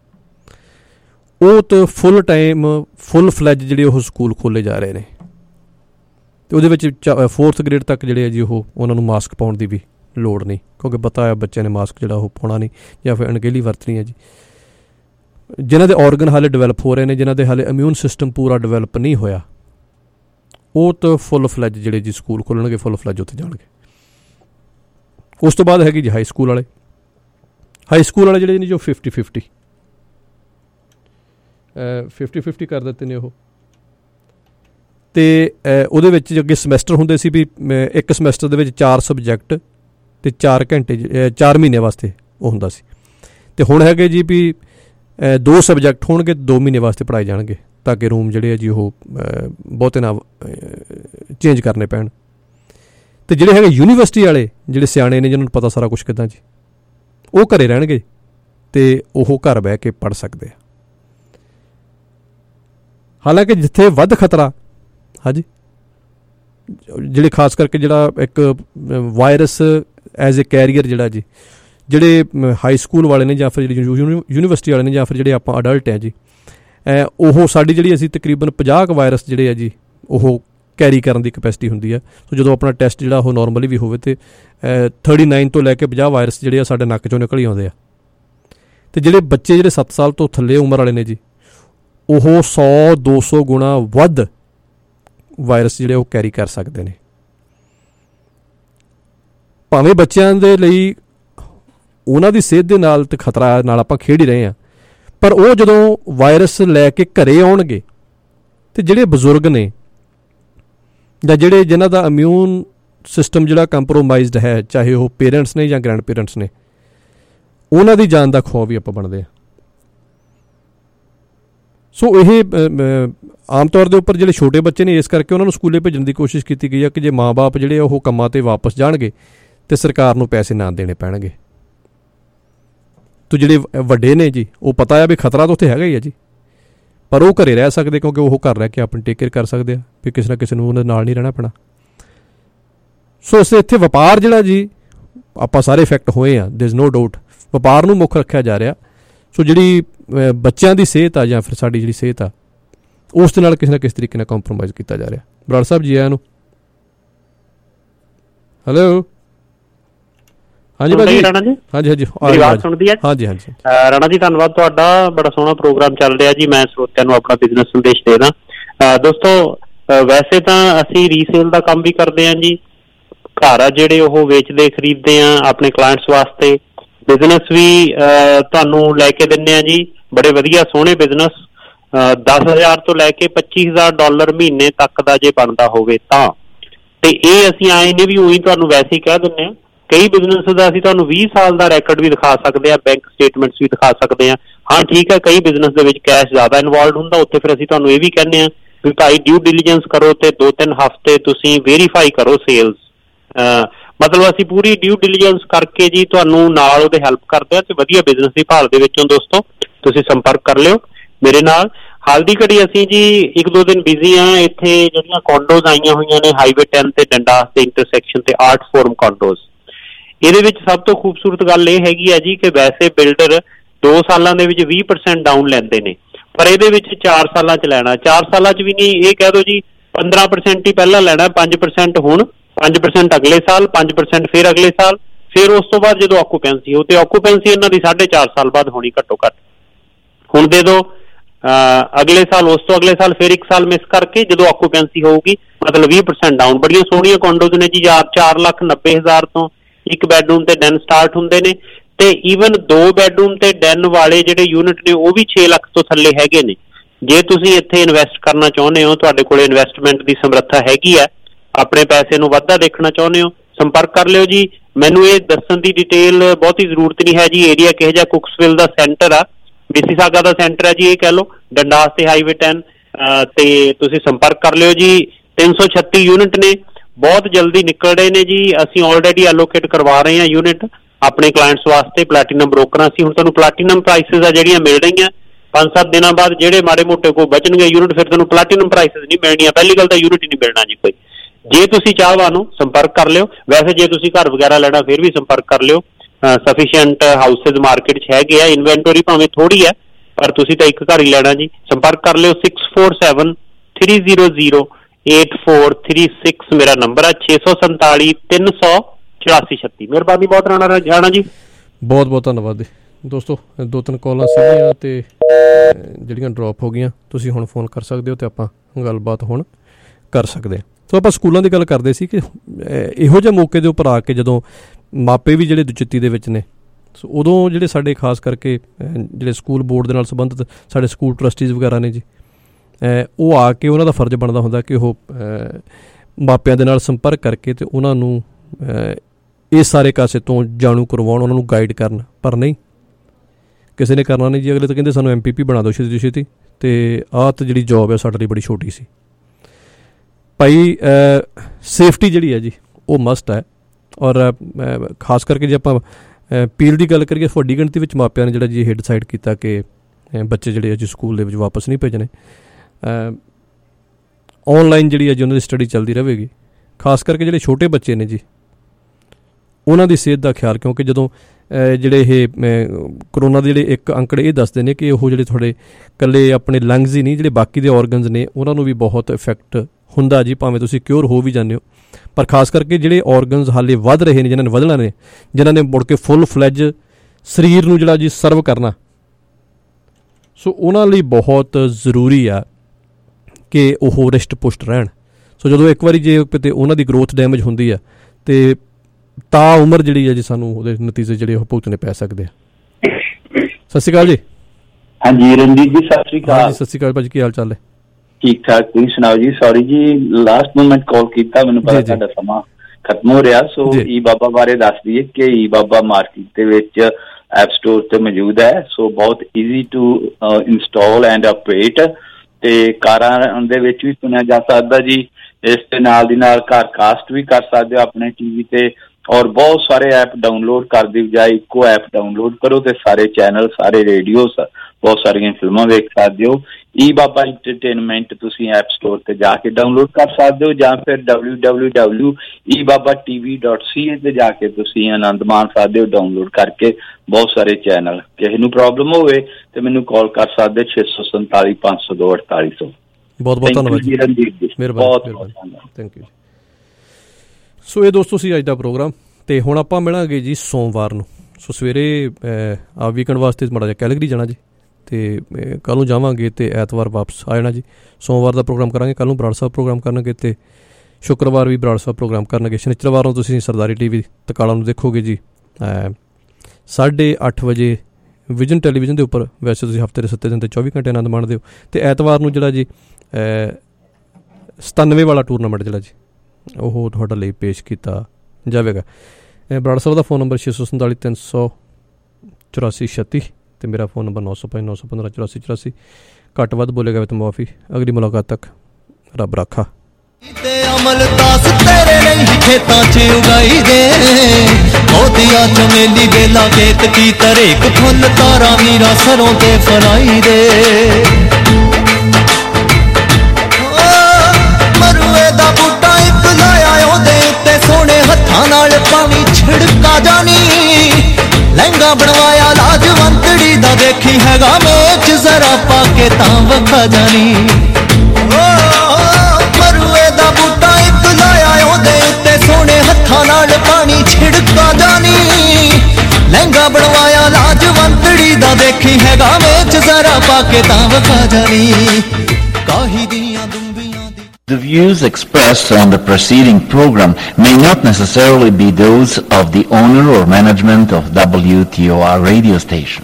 ਉਹ ਤਾਂ ਫੁੱਲ ਟਾਈਮ ਫੁੱਲ ਫਲੈਜ ਜਿਹੜੇ ਉਹ ਸਕੂਲ ਖੋਲ੍ਹੇ ਜਾ ਰਹੇ ਨੇ ਅਤੇ ਉਹਦੇ ਵਿੱਚ 4th ਗ੍ਰੇਡ ਤੱਕ ਜਿਹੜੇ ਆ ਜੀ ਉਹਨਾਂ ਨੂੰ ਮਾਸਕ ਪਾਉਣ ਦੀ ਵੀ ਲੋੜ ਨਹੀਂ, ਕਿਉਂਕਿ ਪਤਾ ਹੈ ਬੱਚਿਆਂ ਨੇ ਮਾਸਕ ਜਿਹੜਾ ਉਹ ਪਾਉਣਾ ਨਹੀਂ ਜਾਂ ਫਿਰ ਅਣਗਹਿਲੀ ਵਰਤਣੀ ਹੈ ਜੀ। ਜਿਨ੍ਹਾਂ ਦੇ ਔਰਗਨ ਹਾਲੇ ਡਿਵੈਲਪ ਹੋ ਰਹੇ ਨੇ, ਜਿਨ੍ਹਾਂ ਦੇ ਹਾਲੇ ਇਮਿਊਨ ਸਿਸਟਮ ਪੂਰਾ ਡਿਵੈਲਪ ਨਹੀਂ ਹੋਇਆ, ਉਹ ਤਾਂ ਫੁੱਲ ਫਲੈਜ ਜਿਹੜੇ ਜੀ ਸਕੂਲ ਖੋਲ੍ਹਣਗੇ, ਫੁੱਲ ਫਲੈਜ ਉੱਥੇ ਜਾਣਗੇ। ਉਸ ਤੋਂ ਬਾਅਦ ਹੈਗੀ ਜੀ ਹਾਈ ਸਕੂਲ ਵਾਲੇ। ਹਾਈ ਸਕੂਲ ਵਾਲੇ ਜਿਹੜੇ ਨੇ ਜੋ 50-50 ਕਰ ਦਿੱਤੇ ਨੇ ਉਹ, ਅਤੇ ਉਹਦੇ ਵਿੱਚ ਅੱਗੇ ਸਮੈਸਟਰ ਹੁੰਦੇ ਸੀ ਵੀ ਇੱਕ ਸਮੈਸਟਰ ਦੇ ਵਿੱਚ 4 ਸਬਜੈਕਟ ਅਤੇ 4 ਘੰਟੇ 4 ਮਹੀਨੇ ਵਾਸਤੇ ਉਹ ਹੁੰਦਾ ਸੀ, ਅਤੇ ਹੁਣ ਹੈਗੇ ਜੀ ਵੀ 2 ਸਬਜੈਕਟ ਹੋਣਗੇ, 2 ਮਹੀਨੇ ਵਾਸਤੇ ਪੜ੍ਹਾਏ ਜਾਣਗੇ ਤਾਂ ਕਿ ਰੂਮ ਜਿਹੜੇ ਆ ਜੀ ਉਹ ਬਹੁਤੇ ਨਾ ਚੇਂਜ ਕਰਨੇ ਪੈਣ। ਅਤੇ ਜਿਹੜੇ ਹੈਗੇ ਯੂਨੀਵਰਸਿਟੀ ਵਾਲੇ ਜਿਹੜੇ ਸਿਆਣੇ ਨੇ, ਜਿਹਨਾਂ ਨੂੰ ਪਤਾ ਸਾਰਾ ਕੁਛ ਕਿੱਦਾਂ ਜੀ, ਉਹ ਘਰੇ ਰਹਿਣਗੇ ਅਤੇ ਉਹ ਘਰ ਬਹਿ ਕੇ ਪੜ੍ਹ ਸਕਦੇ ਆ। ਹਾਲਾਂਕਿ ਜਿੱਥੇ ਵੱਧ ਖਤਰਾ ਹਾਂਜੀ ਜਿਹੜੇ ਖਾਸ ਕਰਕੇ ਜਿਹੜਾ ਇੱਕ ਵਾਇਰਸ ਐਜ਼ ਏ ਕੈਰੀਅਰ ਜਿਹੜਾ ਜੀ, ਜਿਹੜੇ ਹਾਈ ਸਕੂਲ ਵਾਲੇ ਨੇ ਜਾਂ ਫਿਰ ਜਿਹੜੇ ਯੂਨੀਵਰਸਿਟੀ ਵਾਲੇ ਨੇ ਜਾਂ ਫਿਰ ਜਿਹੜੇ ਆਪਾਂ ਅਡਲਟ ਹੈ ਜੀ, ਉਹ ਸਾਡੀ ਜਿਹੜੀ ਅਸੀਂ ਤਕਰੀਬਨ 50 ਕੁ ਵਾਇਰਸ ਜਿਹੜੇ ਆ ਜੀ ਉਹ ਕੈਰੀ ਕਰਨ ਦੀ ਕਪੈਸਿਟੀ ਹੁੰਦੀ ਹੈ। ਸੋ ਜਦੋਂ ਆਪਣਾ ਟੈਸਟ ਜਿਹੜਾ ਉਹ ਨੋਰਮਲੀ ਵੀ ਹੋਵੇ ਤਾਂ 39 ਤੋਂ ਲੈ ਕੇ 50 ਵਾਇਰਸ ਜਿਹੜੇ ਆ ਸਾਡੇ ਨੱਕ 'ਚੋਂ ਨਿਕਲ ਹੀ ਆਉਂਦੇ ਆ। ਅਤੇ ਜਿਹੜੇ ਬੱਚੇ ਜਿਹੜੇ 7 ਸਾਲ ਤੋਂ ਥੱਲੇ ਉਮਰ ਵਾਲੇ ਨੇ ਜੀ, ਉਹ 100-200 ਗੁਣਾ ਵੱਧ ਵਾਇਰਸ ਜਿਹੜੇ ਉਹ ਕੈਰੀ ਕਰ ਸਕਦੇ ਨੇ। ਭਾਵੇਂ ਬੱਚਿਆਂ ਦੇ ਲਈ ਉਹਨਾਂ ਦੀ ਸਿਹਤ ਦੇ ਨਾਲ ਤੇ ਖਤਰਾ ਨਾਲ ਆਪਾਂ ਖੇਡ ਹੀ ਰਹੇ ਹਾਂ, ਪਰ ਉਹ ਜਦੋਂ ਵਾਇਰਸ ਲੈ ਕੇ ਘਰੇ ਆਉਣਗੇ ਅਤੇ ਜਿਹੜੇ ਬਜ਼ੁਰਗ ਨੇ ਜਾਂ ਜਿਨ੍ਹਾਂ ਦਾ ਇਮਿਊਨ ਸਿਸਟਮ ਜਿਹੜਾ ਕੰਪਰੋਮਾਈਜ਼ਡ ਹੈ, ਚਾਹੇ ਉਹ ਪੇਰੈਂਟਸ ਨੇ ਜਾਂ ਗ੍ਰੈਂਡ ਪੇਰੈਂਟਸ ਨੇ, ਉਹਨਾਂ ਦੀ ਜਾਨ ਦਾ ਖੌਅ ਵੀ ਆਪਾਂ ਬਣਦੇ ਹਾਂ। ਸੋ ਇਹ ਆਮ ਤੌਰ ਦੇ ਉੱਪਰ ਜਿਹੜੇ ਛੋਟੇ ਬੱਚੇ ਨੇ, ਇਸ ਕਰਕੇ ਉਹਨਾਂ ਨੂੰ ਸਕੂਲੇ ਭੇਜਣ ਦੀ ਕੋਸ਼ਿਸ਼ ਕੀਤੀ ਗਈ ਹੈ ਕਿ ਜੇ ਮਾਂ ਬਾਪ ਜਿਹੜੇ ਉਹ ਕੰਮਾਂ 'ਤੇ ਵਾਪਸ ਜਾਣਗੇ ਅਤੇ ਸਰਕਾਰ ਨੂੰ ਪੈਸੇ ਨਾ ਦੇਣੇ ਪੈਣਗੇ। ਤੋ ਜਿਹੜੇ ਵੱਡੇ ਨੇ ਜੀ, ਉਹ ਪਤਾ ਹੈ ਵੀ ਖਤਰਾ ਤਾਂ ਉੱਥੇ ਹੈਗਾ ਹੀ ਹੈ ਜੀ, ਪਰ ਉਹ ਘਰੇ ਰਹਿ ਸਕਦੇ ਕਿਉਂਕਿ ਉਹ ਘਰ ਰਹਿ ਕੇ ਆਪਣੀ ਟੇਕ ਕੇਅਰ ਕਰ ਸਕਦੇ ਆ, ਵੀ ਕਿਸੇ ਨਾ ਕਿਸੇ ਨੂੰ ਉਹਨਾਂ ਨਾਲ ਨਹੀਂ ਰਹਿਣਾ ਪੈਣਾ। ਸੋ ਇੱਥੇ ਵਪਾਰ ਜਿਹੜਾ ਜੀ, ਆਪਾਂ ਸਾਰੇ ਇਫੈਕਟ ਹੋਏ ਆ, ਦੇयर इज नो डाउट, ਵਪਾਰ ਨੂੰ ਮੁੱਖ ਰੱਖਿਆ ਜਾ ਰਿਹਾ। ਸੋ ਜਿਹੜੀ ਬੱਚਿਆਂ ਦੀ ਸਿਹਤ ਆ ਜਾਂ ਫਿਰ ਸਾਡੀ ਜਿਹੜੀ ਸਿਹਤ ਆ, ਉਸ ਦੇ ਨਾਲ ਕਿਸੇ ਨਾ ਕਿਸੇ ਤਰੀਕੇ ਨਾਲ ਕੰਪਰੋਮਾਈਜ਼ ਕੀਤਾ ਜਾ ਰਿਹਾ। ਬਰਾੜ ਸਾਹਿਬ ਜੀ ਆਇਆਂ ਨੂੰ। ਹੈਲੋ, ਹਾਂਜੀ ਭਾਜੀ। ਰਾਣਾ ਜੀ, ਹਾਂਜੀ ਆਵਾਜ਼ ਸੁਣਦੀ ਹੈ? ਹਾਂਜੀ ਰਾਣਾ ਜੀ, ਧੰਨਵਾਦ ਤੁਹਾਡਾ, ਬੜਾ ਸੋਹਣਾ ਪ੍ਰੋਗਰਾਮ ਚੱਲ ਰਿਹਾ ਜੀ। ਮੈਂ ਸਰੋਤਿਆਂ ਨੂੰ ਆਪਣਾ ਬਿਜ਼ਨਸ ਸੰਦੇਸ਼ ਦੇ ਦਾਂ। ਦੋਸਤੋ, ਵੈਸੇ ਤਾਂ ਅਸੀਂ ਰੀਸੇਲ ਦਾ ਕੰਮ ਵੀ ਕਰਦੇ ਹਾਂ ਜੀ, ਘਰ ਆ ਜਿਹੜੇ ਉਹ ਵੇਚਦੇ ਖਰੀਦਦੇ ਆ ਆਪਣੇ ਕਲਾਇੰਟਸ ਵਾਸਤੇ। ਬਿਜ਼ਨਸ ਵੀ ਤੁਹਾਨੂੰ ਲੈ ਕੇ ਦਿੰਦੇ ਆ ਜੀ, ਬੜੇ ਵਧੀਆ ਸੋਹਣੇ ਬਿਜ਼ਨਸ, 10,000 ਤੋਂ ਲੈ ਕੇ $25,000 ਮਹੀਨੇ ਤੱਕ ਦਾ ਜੇ ਬਣਦਾ ਹੋਵੇ ਤਾਂ। ਤੇ ਇਹ ਅਸੀਂ ਆਏ ਨੇ ਵੀ ਉਹੀ ਤੁਹਾਨੂੰ ਵੈਸੇ ਹੀ ਕਹਿ ਦਿੰਦੇ ਹਾਂ। ਕਈ ਬਿਜ਼ਨਸ ਦਾ ਅਸੀਂ ਤੁਹਾਨੂੰ 20 ਸਾਲ ਦਾ ਰੈਕਡ ਵੀ ਦਿਖਾ ਸਕਦੇ ਹਾਂ, ਬੈਂਕ ਸਟੇਟਮੈਂਟਸ ਵੀ ਦਿਖਾ ਸਕਦੇ ਹਾਂ। ਹਾਂ ਠੀਕ ਹੈ, ਕਈ ਬਿਜ਼ਨਸ ਦੇ ਵਿੱਚ ਕੈਸ਼ ਜ਼ਿਆਦਾ ਇਨਵੋਲਵਡ ਹੁੰਦਾ, ਉੱਥੇ ਫਿਰ ਅਸੀਂ ਤੁਹਾਨੂੰ ਇਹ ਵੀ ਕਹਿੰਦੇ ਹਾਂ ਵੀ ਭਾਈ ਡਿਊ ਡਿਲੀਜੈਂਸ ਕਰੋ ਤੇ 2-3 ਹਫ਼ਤੇ ਤੁਸੀਂ ਵੈਰੀਫਾਈ ਕਰੋ ਸੇਲਸ। ਮਤਲਬ ਅਸੀਂ ਪੂਰੀ ਡਿਊ ਡਿਲੀਜੈਂਸ ਕਰਕੇ ਜੀ ਤੁਹਾਨੂੰ ਨਾਲ ਉਹਦੇ ਹੈਲਪ ਕਰਦੇ ਹਾਂ ਤੇ ਵਧੀਆ ਬਿਜ਼ਨਸ ਦੀ ਭਾਲ ਦੇ ਵਿੱਚੋਂ ਦੋਸਤੋ ਤੁਸੀਂ ਸੰਪਰਕ ਕਰ ਲਿਓ ਮੇਰੇ ਨਾਲ। ਹਾਲ ਦੀ ਘੜੀ ਅਸੀਂ ਜੀ 1-2 ਦਿਨ ਬਿਜ਼ੀ ਹਾਂ। ਇੱਥੇ ਜਿਹੜੀਆਂ ਕੌਂਡੋਜ਼ ਆਈਆਂ ਹੋਈਆਂ ਨੇ ਹਾਈਵੇ 10 ਤੇ ਡੰਡਾਸ ਦੇ ਇੰਟਰਸੈਕਸ਼ਨ ਤੇ ਆਰਟ ਫੋਰਮ ਕੌਂਡੋਜ਼, ਇਹਦੇ ਵਿੱਚ ਸਭ ਤੋਂ ਖੂਬਸੂਰਤ ਗੱਲ ਇਹ ਹੈਗੀ ਹੈ ਜੀ ਕਿ ਵੈਸੇ ਬਿਲਡਰ 2 ਸਾਲਾਂ ਦੇ ਵਿੱਚ 20% ਡਾਊਨ ਲੈਂਦੇ ਨੇ, ਪਰ ਇਹਦੇ ਵਿੱਚ 4 ਸਾਲਾਂ 'ਚ ਲੈਣਾ। 4 ਸਾਲਾਂ 'ਚ ਵੀ ਨਹੀਂ, ਇਹ ਕਹਿ ਦਿਓ ਜੀ 15% ਹੀ ਪਹਿਲਾਂ ਲੈਣਾ, 5% ਹੁਣ, 5% ਅਗਲੇ ਸਾਲ, 5% ਫਿਰ ਅਗਲੇ ਸਾਲ, ਫਿਰ ਉਸ ਤੋਂ ਬਾਅਦ ਜਦੋਂ ਆਕੂਪੈਂਸੀ ਹੋ, ਤੇ ਆਕੂਪੈਂਸੀ ਇਹਨਾਂ ਦੀ 4.5 ਸਾਲ ਬਾਅਦ ਹੋਣੀ ਘੱਟੋ ਘੱਟ। ਹੁਣ ਦੇ ਦਿਓ ਅਗਲੇ ਸਾਲ, ਉਸ ਤੋਂ ਅਗਲੇ ਸਾਲ ਫਿਰ 1 ਸਾਲ ਮਿਸ ਕਰਕੇ ਜਦੋਂ ਆਕੂਪੈਂਸੀ ਹੋਊਗੀ, ਮਤਲਬ 20% ਡਾਊਨ। ਬੜੀਆਂ ਸੋਹਣੀਆਂ ਕੌਂਡੋਜ਼ ਨੇ ਜੀ, 4,90,000 ਤੋਂ 1 ਬੈਡਰੂਮ ਤੇ ਡੈਨ ਸਟਾਰਟ ਹੁੰਦੇ ਨੇ, ਤੇ ਈਵਨ 2 ਬੈਡਰੂਮ ਤੇ ਡੈਨ ਵਾਲੇ ਜਿਹੜੇ ਯੂਨਿਟ ਨੇ ਉਹ ਵੀ 6 ਲੱਖ ਤੋਂ ਥੱਲੇ ਹੈਗੇ ਨੇ। ਜੇ ਤੁਸੀਂ ਇੱਥੇ ਇਨਵੈਸਟ ਕਰਨਾ ਚਾਹੁੰਦੇ ਹੋ, ਤੁਹਾਡੇ ਕੋਲ ਇਨਵੈਸਟਮੈਂਟ ਦੀ ਸਮਰੱਥਾ ਹੈਗੀ ਹੈ, ਆਪਣੇ ਪੈਸੇ ਨੂੰ ਵੱਧਦਾ ਦੇਖਣਾ ਚਾਹੁੰਦੇ ਹੋ, ਸੰਪਰਕ ਕਰ ਲਿਓ ਜੀ। ਮੈਨੂੰ ਇਹ ਦੱਸਣ ਦੀ ਡਿਟੇਲ ਬਹੁਤੀ ਜ਼ਰੂਰਤ ਨਹੀਂ ਹੈ ਜੀ, ਏਰੀਆ ਕਿਹੋ ਜਿਹਾ। ਕੁਕਸਵਿਲ ਦਾ ਸੈਂਟਰ ਆ, ਮਿਸੀਸਾਗਾ ਦਾ ਸੈਂਟਰ ਹੈ ਜੀ, ਇਹ ਕਹਿ ਲਓ, ਡੰਡਾਸ ਤੇ ਹਾਈਵੇ 10 ਤੇ ਤੁਸੀਂ ਸੰਪਰਕ ਕਰ ਲਿਓ ਜੀ। 336 ਯੂਨਿਟ ਨੇ, ਬਹੁਤ ਜਲਦੀ ਨਿਕਲ ਰਹੇ ਨੇ ਜੀ। ਅਸੀਂ ਆਲਰੇਡੀ ਐਲੋਕੇਟ ਕਰਵਾ ਰਹੇ ਹਾਂ ਯੂਨਿਟ ਆਪਣੇ ਕਲਾਇੰਟਸ ਵਾਸਤੇ, ਪਲੈਟੀਨਮ ਬ੍ਰੋਕਰਾਂ। ਅਸੀਂ ਹੁਣ ਤੁਹਾਨੂੰ ਪਲੈਟੀਨਮ ਪ੍ਰਾਈਸਿਸ ਆ ਜਿਹੜੀਆਂ ਮਿਲ ਰਹੀਆਂ, 5-7 ਦਿਨਾਂ ਬਾਅਦ ਜਿਹੜੇ ਮਾੜੇ ਮੋਟੇ ਕੋ ਬਚਣਗੇ ਯੂਨਿਟ, ਫਿਰ ਤੁਹਾਨੂੰ ਪਲੈਟੀਨਮ ਪ੍ਰਾਈਸਿਸ ਨਹੀਂ ਮਿਲਣੀਆਂ। ਪਹਿਲੀ ਗੱਲ ਤਾਂ ਯੂਨਿਟ ਹੀ ਨਹੀਂ ਮਿਲਣਾ ਜੀ ਕੋਈ। ਜੇ ਤੁਸੀਂ ਚਾਹਵਾਨ ਹੋ ਸੰਪਰਕ ਕਰ ਲਿਓ। ਵੈਸੇ ਜੇ ਤੁਸੀਂ ਘਰ ਵਗੈਰਾ ਲੈਣਾ ਫਿਰ ਵੀ ਸੰਪਰਕ ਕਰ ਲਿਓ, ਸਫੀਸ਼ੀਐਂਟ ਹਾਊਸਿਸ ਮਾਰਕੀਟ 'ਚ ਹੈਗੇ ਆ। ਇਨਵੈਂਟਰੀ ਭਾਵੇਂ ਥੋੜੀ ਹੈ, ਪਰ ਤੁਸੀਂ ਤਾਂ ਇੱਕ ਘਰ ਹੀ ਲੈਣਾ ਜੀ। ਸੰਪਰਕ ਕਰ ਲਿਓ। 6473008436 ਮੇਰਾ ਨੰਬਰ ਹੈ, 647-300-8436। ਮਿਹਰਬਾਨੀ ਬਹੁਤ ਰਾਣਾ ਜੀ, ਬਹੁਤ ਬਹੁਤ ਧੰਨਵਾਦ ਜੀ। ਦੋਸਤੋ 2-3 ਕਾਲਾਂ ਸੀਗੀਆਂ ਤੇ ਜਿਹੜੀਆਂ ਡ੍ਰੌਪ ਹੋ ਗਈਆਂ, ਤੁਸੀਂ ਹੁਣ ਫੋਨ ਕਰ ਸਕਦੇ ਹੋ ਤੇ ਆਪਾਂ ਗੱਲਬਾਤ ਹੁਣ ਕਰ ਸਕਦੇ ਹਾਂ। ਸੋ ਆਪਾਂ ਸਕੂਲਾਂ ਦੀ ਗੱਲ ਕਰਦੇ ਸੀ ਕਿ ਇਹੋ ਜਿਹੇ ਮੌਕੇ ਦੇ ਉੱਪਰ ਆ ਕੇ ਜਦੋਂ ਮਾਪੇ ਵੀ ਜਿਹੜੇ ਦੁਚਿੱਤੀ ਦੇ ਵਿੱਚ ਨੇ, ਸੋ ਉਦੋਂ ਜਿਹੜੇ ਸਾਡੇ ਖਾਸ ਕਰਕੇ ਜਿਹੜੇ ਸਕੂਲ ਬੋਰਡ ਦੇ ਨਾਲ ਸੰਬੰਧਿਤ ਸਾਡੇ ਸਕੂਲ ਟਰਸਟੀਜ਼ ਵਗੈਰਾ ਨੇ ਜੀ, ਉਹ ਆ ਕੇ ਉਹਨਾਂ ਦਾ ਫਰਜ਼ ਬਣਦਾ ਹੁੰਦਾ ਕਿ ਉਹ ਮਾਪਿਆਂ ਦੇ ਨਾਲ ਸੰਪਰਕ ਕਰਕੇ ਤੇ ਉਹਨਾਂ ਨੂੰ ਇਸ ਸਾਰੇ ਕਾਸੇ ਤੋਂ ਜਾਣੂ ਕਰਵਾਉਣ, ਉਹਨਾਂ ਨੂੰ ਗਾਈਡ ਕਰਨ। ਪਰ ਨਹੀਂ, ਕਿਸੇ ਨੇ ਕਰਨਾ ਨਹੀਂ ਜੀ। ਅਗਲੇ ਤਾਂ ਕਹਿੰਦੇ ਸਾਨੂੰ MPP ਬਣਾ ਦਿਓ ਛੇਤੀ ਤੋਂ ਛੇਤੀ, ਅਤੇ ਆਹ ਤਾਂ ਜਿਹੜੀ ਜੋਬ ਹੈ ਸਾਡੇ ਲਈ ਬੜੀ ਛੋਟੀ ਸੀ। ਭਾਈ ਸੇਫਟੀ ਜਿਹੜੀ ਹੈ ਜੀ ਉਹ ਮਸਟ ਹੈ, ਔਰ ਖਾਸ ਕਰਕੇ ਜੇ ਆਪਾਂ ਪੀਲ ਦੀ ਗੱਲ ਕਰੀਏ, ਵੱਡੀ ਗਿਣਤੀ ਵਿੱਚ ਮਾਪਿਆਂ ਨੇ ਜਿਹੜਾ ਜੀ ਇਹ ਡਿਸਾਈਡ ਕੀਤਾ ਕਿ ਬੱਚੇ ਜਿਹੜੇ ਆ ਜੀ ਸਕੂਲ ਦੇ ਵਿੱਚ ਵਾਪਸ ਨਹੀਂ ਭੇਜਣੇ। ਔਨਲਾਈਨ ਜਿਹੜੀ ਹੈ ਜੀ ਉਹਨਾਂ ਦੀ ਸਟੱਡੀ ਚੱਲਦੀ ਰਹੇਗੀ। ਖਾਸ ਕਰਕੇ ਜਿਹੜੇ ਛੋਟੇ ਬੱਚੇ ਨੇ ਜੀ, ਉਹਨਾਂ ਦੀ ਸਿਹਤ ਦਾ ਖਿਆਲ, ਕਿਉਂਕਿ ਜਦੋਂ ਜਿਹੜੇ ਇਹ ਕਰੋਨਾ ਦੇ ਜਿਹੜੇ ਇੱਕ ਅੰਕੜੇ ਇਹ ਦੱਸਦੇ ਨੇ ਕਿ ਉਹ ਜਿਹੜੇ ਤੁਹਾਡੇ ਇਕੱਲੇ ਆਪਣੇ ਲੰਗਸ ਹੀ ਨਹੀਂ, ਜਿਹੜੇ ਬਾਕੀ ਦੇ ਔਰਗਨਸ ਨੇ ਉਹਨਾਂ ਨੂੰ ਵੀ ਬਹੁਤ ਇਫੈਕਟ ਹੁੰਦਾ ਜੀ, ਭਾਵੇਂ ਤੁਸੀਂ ਕਿਉਰ ਹੋ ਵੀ ਜਾਂਦੇ ਹੋ, ਪਰ ਖਾਸ ਕਰਕੇ ਜਿਹੜੇ ਔਰਗਨਸ ਹਾਲੇ ਵੱਧ ਰਹੇ ਨੇ, ਜਿਨ੍ਹਾਂ ਨੇ ਵਧਣਾ ਨੇ, ਜਿਨ੍ਹਾਂ ਨੇ ਮੁੜ ਕੇ ਫੁੱਲ ਫਲੈਜ ਸਰੀਰ ਨੂੰ ਜਿਹੜਾ ਜੀ ਸਰਵ ਕਰਨਾ, ਸੋ ਉਹਨਾਂ ਲਈ ਬਹੁਤ ਜ਼ਰੂਰੀ ਆ ਕਿ ਉਹ ਰਿਸ਼ਟ ਪੁਸ਼ਟ ਰਹਿਣ। ਸੋ ਜਦੋਂ ਇੱਕ ਵਾਰੀ ਜੇ ਕਿਤੇ ਉਹਨਾਂ ਦੀ ਗਰੋਥ ਡੈਮੇਜ ਹੁੰਦੀ ਆ ਅਤੇ ਤਾਂ ਉਮਰ ਜਿਹੜੀ ਹੈ ਜੀ ਸਾਨੂੰ ਉਹਦੇ ਨਤੀਜੇ ਜਿਹੜੇ ਉਹ ਭੁਗਤਣੇ ਪੈ ਸਕਦੇ ਆ। ਸਤਿ ਸ਼੍ਰੀ ਅਕਾਲ ਜੀ। ਹਾਂਜੀ ਰਣਜੀਤ ਜੀ, ਸਤਿ ਸ਼੍ਰੀ ਅਕਾਲ। ਸਤਿ ਸ਼੍ਰੀ ਅਕਾਲ ਭਾਜੀ, ਕੀ ਹਾਲ ਚਾਲ ਹੈ? ਠੀਕ ਠਾਕ, ਤੁਸੀਂ ਸੁਣਾਓ ਜੀ? ਸੌਰੀ ਜੀ, ਲਾਸਟ ਮੂਮੈਂਟ ਕਾਲ ਕੀਤਾ, ਮੈਨੂੰ ਪਤਾ ਤੁਹਾਡਾ ਸਮਾਂ ਖਤਮ ਹੋ ਰਿਹਾ। ਸੋ ਈ ਬਾਬਾ ਬਾਰੇ ਦੱਸ ਦਈਏ ਕਿ ਈ ਬਾਬਾ ਮਾਰਕੀਟ ਦੇ ਵਿੱਚ ਐਪ ਸਟੋਰ ਤੇ ਮੌਜੂਦ ਹੈ। ਸੋ ਬਹੁਤ easy to install and operate, ਤੇ ਕਾਰਾਂ ਦੇ ਵਿੱਚ ਵੀ ਸੁਣਿਆ ਜਾ ਸਕਦਾ ਜੀ। ਇਸ ਦੇ ਨਾਲ ਦੀ ਨਾਲ ਘਰ ਕਾਸਟ ਵੀ ਕਰ ਸਕਦੇ ਹੋ ਆਪਣੇ ਟੀਵੀ ਤੇ, ਔਰ ਬਹੁਤ ਸਾਰੇ ਐਪ ਡਾਊਨਲੋਡ ਕਰਨ ਦੀ ਬਜਾਏ ਇੱਕੋ ਐਪ ਡਾਊਨਲੋਡ ਕਰੋ ਤੇ ਸਾਰੇ ਚੈਨਲ, ਸਾਰੇ ਰੇਡੀਓਸ, ਬਹੁਤ ਸਾਰੀਆਂ ਫਿਲਮਾਂ ਵੇਖ ਸਕਦੇ ਹੋ। ਈ ਬਾਬਾ ਇੰਟਰਟੇਨਮੈਂਟ ਤੁਸੀਂ ਐਪ ਸਟੋਰ ਤੇ ਜਾ ਕੇ ਡਾਊਨਲੋਡ ਕਰ ਸਕਦੇ ਹੋ, ਜਾਂ ਫਿਰ www.ebabatv.ca ਤੇ ਜਾ ਕੇ ਤੁਸੀਂ ਆਨੰਦ ਮਾਣ ਸਕਦੇ ਹੋ ਡਾਊਨਲੋਡ ਕਰਕੇ ਬਹੁਤ ਸਾਰੇ ਚੈਨਲ। ਕਿਸੇ ਨੂੰ ਪ੍ਰੋਬਲਮ ਹੋਵੇ ਤੇ ਮੈਨੂੰ ਕਾਲ ਕਰ ਸਕਦੇ 647 502 4800। ਬਹੁਤ ਬਹੁਤ ਧੰਨਵਾਦ ਜੀ, ਮਿਹਰਬਾਨੀ, ਥੈਂਕ ਯੂ। ਸੋ ਇਹ ਦੋਸਤੋ ਸੀ ਅੱਜ ਦਾ ਪ੍ਰੋਗਰਾਮ, ਅਤੇ ਹੁਣ ਆਪਾਂ ਮਿਲਾਂਗੇ ਜੀ ਸੋਮਵਾਰ ਨੂੰ। ਸੋ ਸਵੇਰੇ ਆ ਵੀਕਐਂਡ ਵਾਸਤੇ ਮਾੜਾ ਜਿਹਾ ਕੈਲਗਰੀ ਜਾਣਾ ਜੀ, ਅਤੇ ਕੱਲ੍ਹ ਨੂੰ ਜਾਵਾਂਗੇ ਅਤੇ ਐਤਵਾਰ ਵਾਪਸ ਆ ਜਾਣਾ ਜੀ। ਸੋਮਵਾਰ ਦਾ ਪ੍ਰੋਗਰਾਮ ਕਰਾਂਗੇ, ਕੱਲ੍ਹ ਨੂੰ ਬਰਾੜ ਸਾਹਿਬ ਪ੍ਰੋਗਰਾਮ ਕਰਨਗੇ, ਅਤੇ ਸ਼ੁੱਕਰਵਾਰ ਵੀ ਬਰਾੜ ਸਾਹਿਬ ਪ੍ਰੋਗਰਾਮ ਕਰਨਗੇ। ਸ਼ਨੀਚਰਵਾਰ ਨੂੰ ਤੁਸੀਂ ਸਰਦਾਰੀ TV ਤਕਾਲਾ ਨੂੰ ਦੇਖੋਗੇ ਜੀ 8:30 ਵਜੇ ਵਿਜ਼ਨ ਟੈਲੀਵਿਜ਼ਨ ਦੇ ਉੱਪਰ। ਵੈਸੇ ਤੁਸੀਂ ਹਫ਼ਤੇ ਦੇ 7 ਦਿਨ 'ਤੇ 24 ਘੰਟੇ ਆਨੰਦ ਮਾਣਦੇ ਹੋ। ਅਤੇ ਐਤਵਾਰ ਨੂੰ ਜਿਹੜਾ ਜੀ 97 ਵਾਲਾ ਟੂਰਨਾਮੈਂਟ ਜਿਹੜਾ ਜੀ ਉਹ ਤੁਹਾਡੇ ਲਈ ਪੇਸ਼ ਕੀਤਾ ਜਾਵੇਗਾ। ਬਰਾੜ ਸਾਹਿਬ ਦਾ ਫ਼ੋਨ ਨੰਬਰ 647 384 36, ਅਤੇ ਮੇਰਾ ਫ਼ੋਨ ਨੰਬਰ 905 915 84 84। ਘੱਟ ਵੱਧ ਬੋਲੇਗਾ ਤਾਂ ਮੁਆਫੀ। ਅਗਲੀ ਮੁਲਾਕਾਤ ਤੱਕ ਰੱਬ ਰਾਖਾ। ਤੇ ਅਮਲ ਤਾਸ ਤੇਰੇ ਨਹੀਂ ਖੇਤਾਂ 'ਚ ਉਗਾਈ ਦੇ, ਮੋਤੀਆ ਚਮੇਲੀ ਵੇਲਾ ਖੇਤ ਕੀ ਤਰੇਕ ਫੁੱਲ ਤਾਰਾ ਮੀਰਾ ਸਰੋਂ ਤੇ ਫਲਾਈ ਦੇ। ਮਰੂਏ ਦਾ ਬੂਟਾ ਇੱਕ ਲਾਇਆ ਉਹਦੇ ਉੱਤੇ ਸੋਹਣੇ ਹੱਥਾਂ ਨਾਲ ਪਾਣੀ ਛਿੜਕਾ ਜਾਣੀ, ਲਹਿੰਗਾ ਬਣਵਾਇਆ ਲਾਜਵੰਤੜੀ ਦਾ ਦੇਖੀ ਹੈਗਾ ਮੇਚ ਜ਼ਰਾ ਪਾ ਕੇ ਤਾਂ ਵਖਾ ਜਾਣੀ। ਮਰੂਏ ਦਾ ਬੂਟਾ ਇੱਕ ਲਾਇਆ ਉਹਦੇ ਉੱਤੇ ਸੋਹਣੇ ਹੱਥਾਂ ਨਾਲ ਪਾਣੀ ਛਿੜਕਾ ਜਾਣੀ, ਲਹਿੰਗਾ ਬਣਵਾਇਆ ਲਾਜਵੰਤੜੀ ਦਾ ਦੇਖੀ ਹੈਗਾ ਮੇਚ ਜ਼ਰਾ ਪਾ ਕੇ ਤਾਂ ਵਖਾ ਜਾਣੀ। ਕਾਹੀ ਦੀਆਂ ਦੁੰਬੀਆਂ ਦੀ। The views expressed on the preceding program may not necessarily be those of the owner or management of WTOR radio station.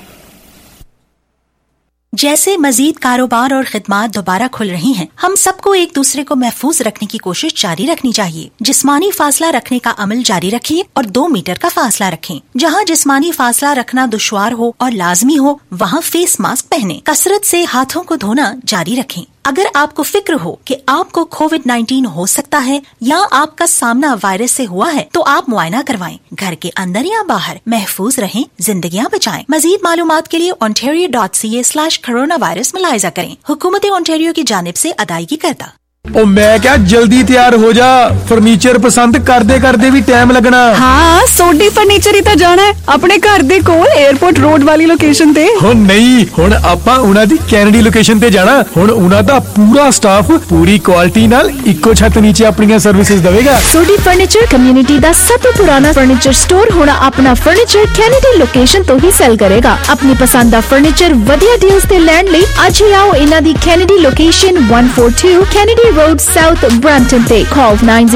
जैसे मजीद कारोबार और खिदमात दोबारा खुल रही हैं, हम सबको एक दूसरे को महफूज रखने की कोशिश जारी रखनी चाहिए। जिस्मानी फासला रखने का अमल जारी रखिए और 2 मीटर का फासला रखें। जहां जिस्मानी फासला रखना दुश्वार हो और लाजमी हो, वहां फेस मास्क पहनें। कसरत से हाथों को धोना जारी रखें। अगर आपको फिक्र हो कि आपको कोविड-19 हो सकता है या आपका सामना वायरस से हुआ है, तो आप मुआयना करवाएं। घर के अंदर या बाहर महफूज रहें, जिंदगियां बचाएं। मजीद मालूमात के लिए ontario.ca/coronavirus मुलाहिजा करें। हुकूमत ओंटारियो की जानिब से अदायगी करता। ओ मैं क्या जल्दी तैयार हो जा, फर्नीचर पसंद करदे करदे भी टाइम लगना। हाँ, सोडी फर्नीचर ही तो जाना है अपने घर दे कोल एयरपोर्ट रोड वाली लोकेशन ते। हो नहीं, हुण आपां उना दी कैनेडी लोकेशन ते जाना। हुण उना दा पूरा स्टाफ पूरी क्वालिटी नाल इक्को छत नीचे अपनी सर्विसेज देवेगा। सोडी फर्नीचर कम्युनिटी दा सब तो पुराना फर्नीचर स्टोर हुण अपना फर्नीचर कैनेडी लोकेशन तो ही सेल करेगा। अपनी पसंद दा फर्नीचर वधिया डील्स ते लैण लई अज ही आओ इना दी Kennedy location 142 Kennedy Road South Brampton Day. Call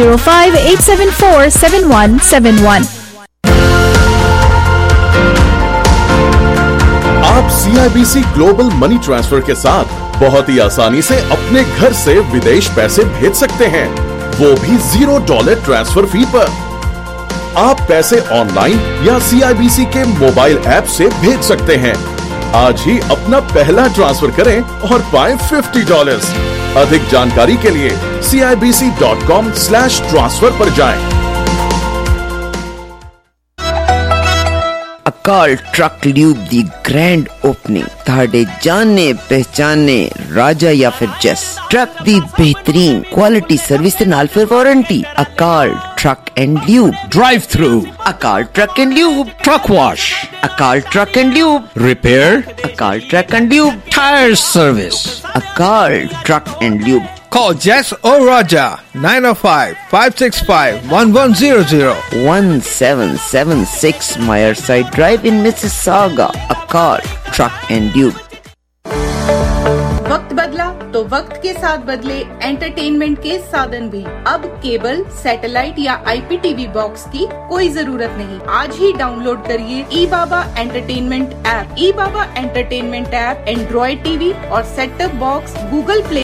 905-874-7171. आप CIBC ग्लोबल मनी ट्रांसफर के साथ बहुत ही आसानी से अपने घर से विदेश पैसे भेज सकते हैं, वो भी $0 ट्रांसफर फी पर। आप पैसे ऑनलाइन या CIBC के मोबाइल ऐप से भेज सकते हैं। आज ही अपना पहला ट्रांसफर करें और पाएं $50। अधिक जानकारी के लिए CIBC.com/transfer पर जाएं। अकाल ट्रक ल्यूब दी ग्रैंड ओपनिंग ताड़े जाने पहचाने राजा या फिर जस ट्रक दी बेहतरीन क्वालिटी सर्विस ते नाल फिर वारंटी। अकाल Truck and Lube. Drive through. Akal Truck and Lube. Truck wash. Akal Truck and Lube. Repair. Akal Truck and Lube. Tire service. Akal Truck and Lube. Call Jess or Raja 905-565-1100. 1776 Meyerside Drive in Mississauga. Akal Truck and Lube. वक्त बदला तो वक्त के साथ बदले एंटरटेनमेंट के साधन भी। अब केबल, सैटेलाइट या IPTV बॉक्स की कोई जरूरत नहीं। आज ही डाउनलोड करिए eBaba entertainment app. eBaba entertainment app Android TV और set top box Google play